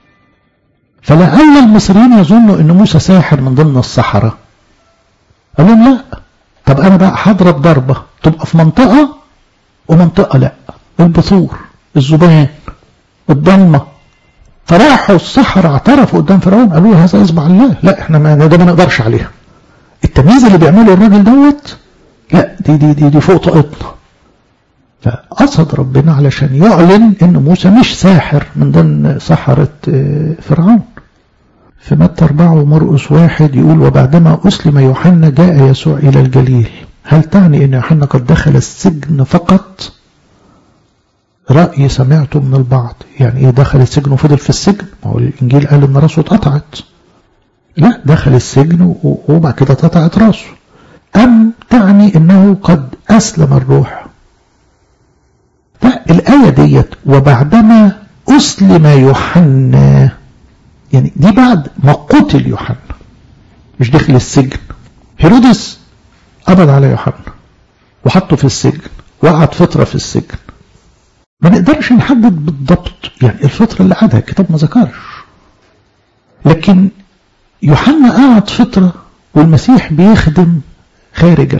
فلعل المصريين يظنوا ان موسى ساحر من ضمن السحرة. قال لهم لا، طب انا بقى هضرب ضربة تبقى في منطقة ومنطقة لا، البثور، الذبان، الضلمة. فراحوا السحرة اعترفوا قدام فرعون قالوا له هذا اصبع الله، لا احنا ما ده ما نقدرش عليها. التمييز اللي بيعمله الراجل دوت لا دي دي دي, دي فوق طاقتنا. فقصد ربنا علشان يعلن ان موسى مش ساحر من ضمن سحرة فرعون. في متى أربعة ومرقس واحد يقول وبعدما أسلم يوحنا جاء يسوع إلى الجليل. هل تعني ان يوحنا قد دخل السجن فقط؟ رأي سمعته من البعض. يعني ايه دخل السجن وفضل في السجن؟ ما هو الانجيل قال ان راسه اتقطعت. لا، دخل السجن وبعد كده اتقطعت راسه. ام تعني انه قد اسلم الروح؟ لا، الآية ديت وبعدما أسلم يوحنا، يعني دي بعد ما قتل يوحنا، مش داخل السجن. هيرودس قبض على يوحنا وحطه في السجن وقعد فترة في السجن. ما نقدرش نحدد بالضبط يعني الفترة اللي قعدها، الكتاب ما ذكرش. لكن يوحنا قعد فترة والمسيح بيخدم خارجا.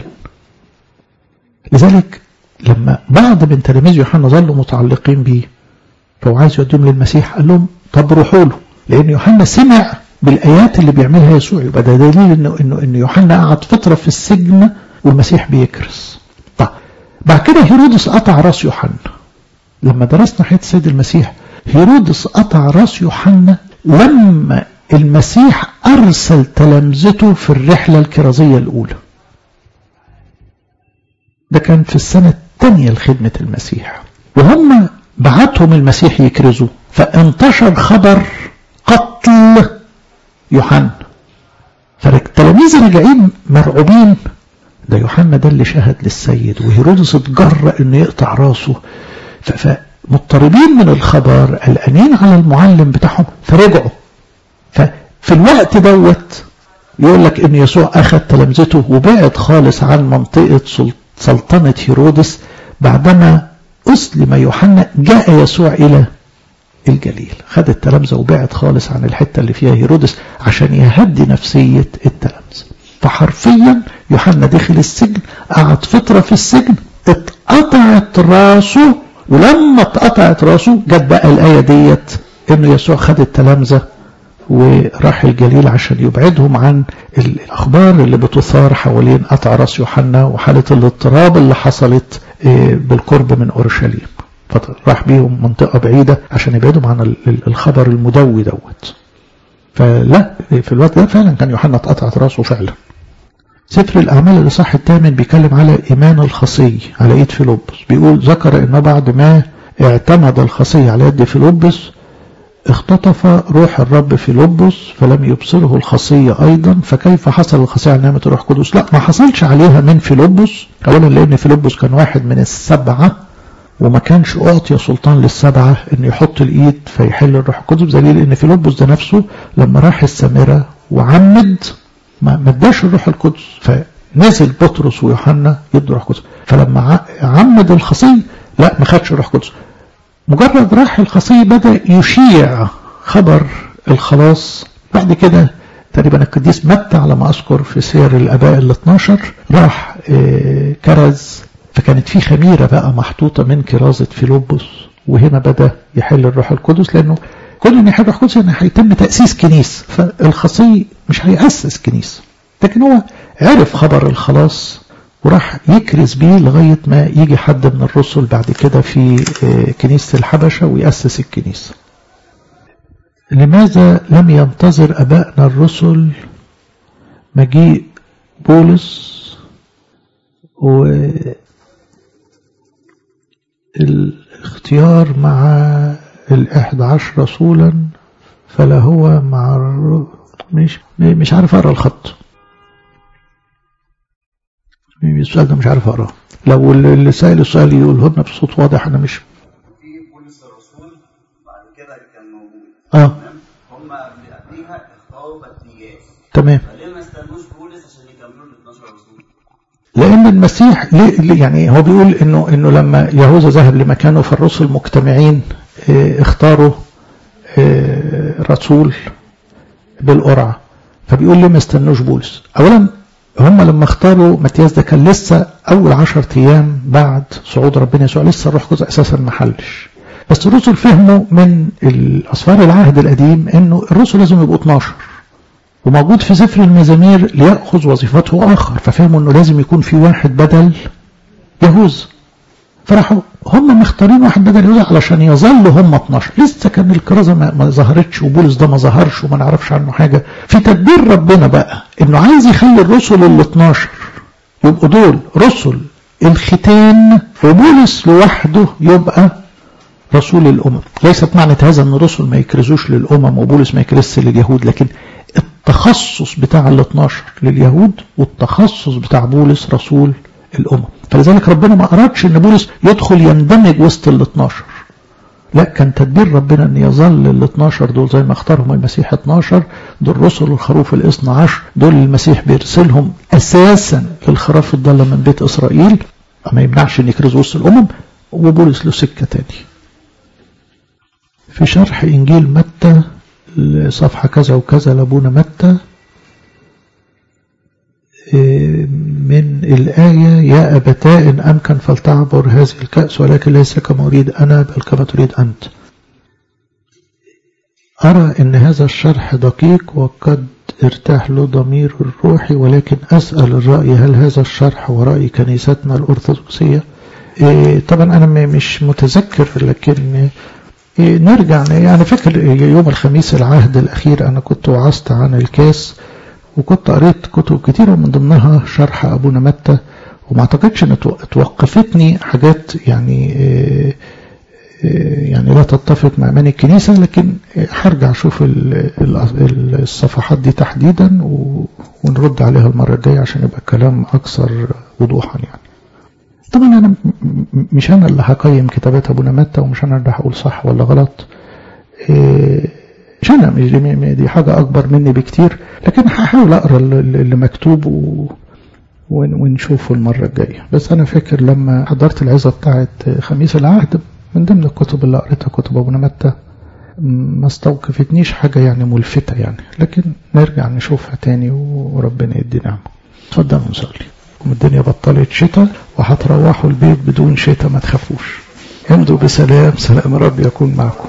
لذلك لما بعض من تلاميذ يوحنا ظلوا متعلقين بيه فهو عايز يوديهم للمسيح، قال لهم طب روحوا له، لأن يوحنا سمع بالآيات اللي بيعملها يسوع. يبقى ده دليل إنه إنه إن يوحنا قعد فترة في السجن والمسيح بيكرس. طب بعد كده هيرودس قطع راس يوحنا. لما درسنا حياة السيد المسيح، هيرودس قطع راس يوحنا لما المسيح أرسل تلامذته في الرحلة الكرازية الأولى. ده كان في السنة الثانية لخدمة المسيح. وهم بعتهم المسيح يكرزوا، فانتشر خبر قتل يوحنا، فالتلاميذ راجعين مرعوبين، ده يوحنا ده اللي شهد للسيد، وهيرودس اتجرأ انه يقطع راسه، فمضطربين من الخبر، قلقانين على المعلم بتاعهم، فرجعوا. ففي الوقت دوت يقول لك ان يسوع اخذ تلامذته وبعد خالص عن منطقة سلطنة هيرودس. بعدما اسلم يوحنا جاء يسوع الى الجليل، خد التلامذة وبعد خالص عن الحتة اللي فيها هيرودس عشان يهدي نفسية التلامذة. فحرفيا يوحنا دخل السجن، قعد فترة في السجن، اتقطعت راسه، ولما اتقطعت راسه جت بقى الآية ديت انه يسوع خد التلامذة وراح الجليل عشان يبعدهم عن الأخبار اللي بتثار حوالين قطع راس يوحنا وحالة الاضطراب اللي حصلت بالقرب من أورشليم، فراح بيهم منطقة بعيدة عشان يبعدهم عن الخبر المدوي دوت. فلا في الوقت ده فعلا كان يوحنا اتقطعت راسه فعلا. سفر الأعمال الإصحاح الثامن بيتكلم على إيمان الخصي على إيد فيلبس، بيقول ذكر إن بعد ما اعتمد الخصي على يد فيلبس اختطف روح الرب فيلبس فلم يبصره الخصي أيضا، فكيف حصل الخصي على نعمة الروح القدس؟ لا، ما حصلش عليها من فيلبس، أولا لأن فيلبس كان واحد من السبعة وما كانش أعطي سلطان للسبعة إن يحط الإيد فيحل الروح القدس، دليل إن فيلبس ده نفسه لما راح السامرة وعمد ما مداش الروح القدس، فنزل بطرس ويوحنا يدوا الروح القدس، فلما عمد الخصي لا ما خدش الروح القدس. مجرد راح الخصي بدأ يشيع خبر الخلاص. بعد كده تقريبا القديس متى على ما أذكر في سير الآباء الاثناشر راح كرز، فكانت في خميرة بقى محطوطة من كرازة فيلبس، وهنا بدأ يحل الروح القدس، لأنه كل ان يحل الروح القدس ان هيتم تأسيس كنيسة، فالخصي مش هيأسس كنيسة، لكن هو عرف خبر الخلاص وراح يكرز بيه لغاية ما يجي حد من الرسل بعد كده في كنيسة الحبشة ويأسس الكنيسة. لماذا لم ينتظر أبائنا الرسل مجيء بولس والاختيار مع الإحدى عشر رسولا فلا هو مع مش مش عارف أقرأ الخط، السؤال ده مش عارف أقرأه، لو اللي سائل السؤال يقوله لنا بصوت واضح. أنا مش في بولس الرسول بعد كده كانوا اه هم قبليها اختاروا بطريرك، تمام، فليه ما استنوش بولس عشان يكملوا ال اثناشر رسول؟ لأن المسيح ليه يعني هو بيقول إنه إنه لما يهوذا ذهب لمكانه فالرسل مجتمعين اه اختاروا اه رسول بالقرعة، فبيقول ليه ما استنوش بولس. أولا هم لما اختاروا متياس ده كان لسه أول عشر أيام بعد صعود ربنا يسوع، لسه الروح القدس أساسا ما حلش، بس الرسل فهموا من الأسفار العهد القديم إنه الرسل لازم يبقوا اتناشر، وموجود في سفر المزامير ليأخذ وظيفته آخر، ففهموا إنه لازم يكون في واحد بدل يهوذا، فراحوا هم مختارين واحد بدل يهوذا علشان يظلوا هم اتناشر. لسه كان الكرازة ما, ما ظهرتش وبولس ده ما ظهرش وما نعرفش عنه حاجة. في تدبير ربنا بقى إنه عايز يخلي الرسل ال اتناشر يبقوا دول رسل الختان، وبولس لوحده يبقى رسول الأمم. ليست معنى هذا أن الرسل ما يكرزوش للأمم وبولس ما يكرزش لليهود، لكن التخصص بتاع ال اتناشر لليهود والتخصص بتاع بولس رسول الأمم. فلذلك ربنا ما أرادش أن بولس يدخل يندمج وسط ال اتناشر، لا، كان تدبير ربنا أن يظل ال اتناشر دول زي ما اختارهم المسيح اتناشر، دول رسل الخروف الاثنى عشر، دول المسيح بيرسلهم أساسا للخراف الضالة من بيت إسرائيل، ما يمنعش أن يكرزوا وسط الأمم، وبولس له سكة تاني. في شرح إنجيل متى صفحة كذا وكذا لابونا متى من الآية يا أبتاء إن أمكن فلتعبر هذه الكأس ولكن ليس كما أريد أنا بل كما تريد أنت. أرى أن هذا الشرح دقيق وقد ارتاح له ضمير الروحي، ولكن أسأل الرأي هل هذا الشرح ورأي كنيستنا الأرثوذكسية؟ طبعا أنا مش متذكر، لكن نرجع يعني فكر يوم الخميس العهد الأخير أنا كنت وعظت عن الكاس وكنت قريت كتب كتيرة من ضمنها شرح أبونا متى، وما اعتقدش ان توقفتني حاجات يعني يعني لا تتفق مع إيمان الكنيسة، لكن هرجع أشوف الصفحات دي تحديدا ونرد عليها المرة الجاية عشان يبقى الكلام أكثر وضوحا. يعني طبعا أنا مش أنا اللي هقيم كتابات أبونا متى، ومش أنا اللي هقول صح ولا غلط، مش أنا، مش دي, دي حاجة أكبر مني بكتير، لكن هحاول أقرأ اللي مكتوب و ونشوفه المرة الجاية. بس أنا فاكر لما حضرت العظة بتاعت خميس العهد من ضمن الكتب اللي قريتها كتب أبونا متى، ما استوقفتنيش حاجة يعني ملفتة يعني، لكن نرجع نشوفها تاني وربنا يدي نعمة. اتفضلوا نصلي. الدنيا بطلت شتاء وهتروحوا البيت بدون شتاء، ما تخافوش، امضوا بسلام، سلام رب يكون معكم.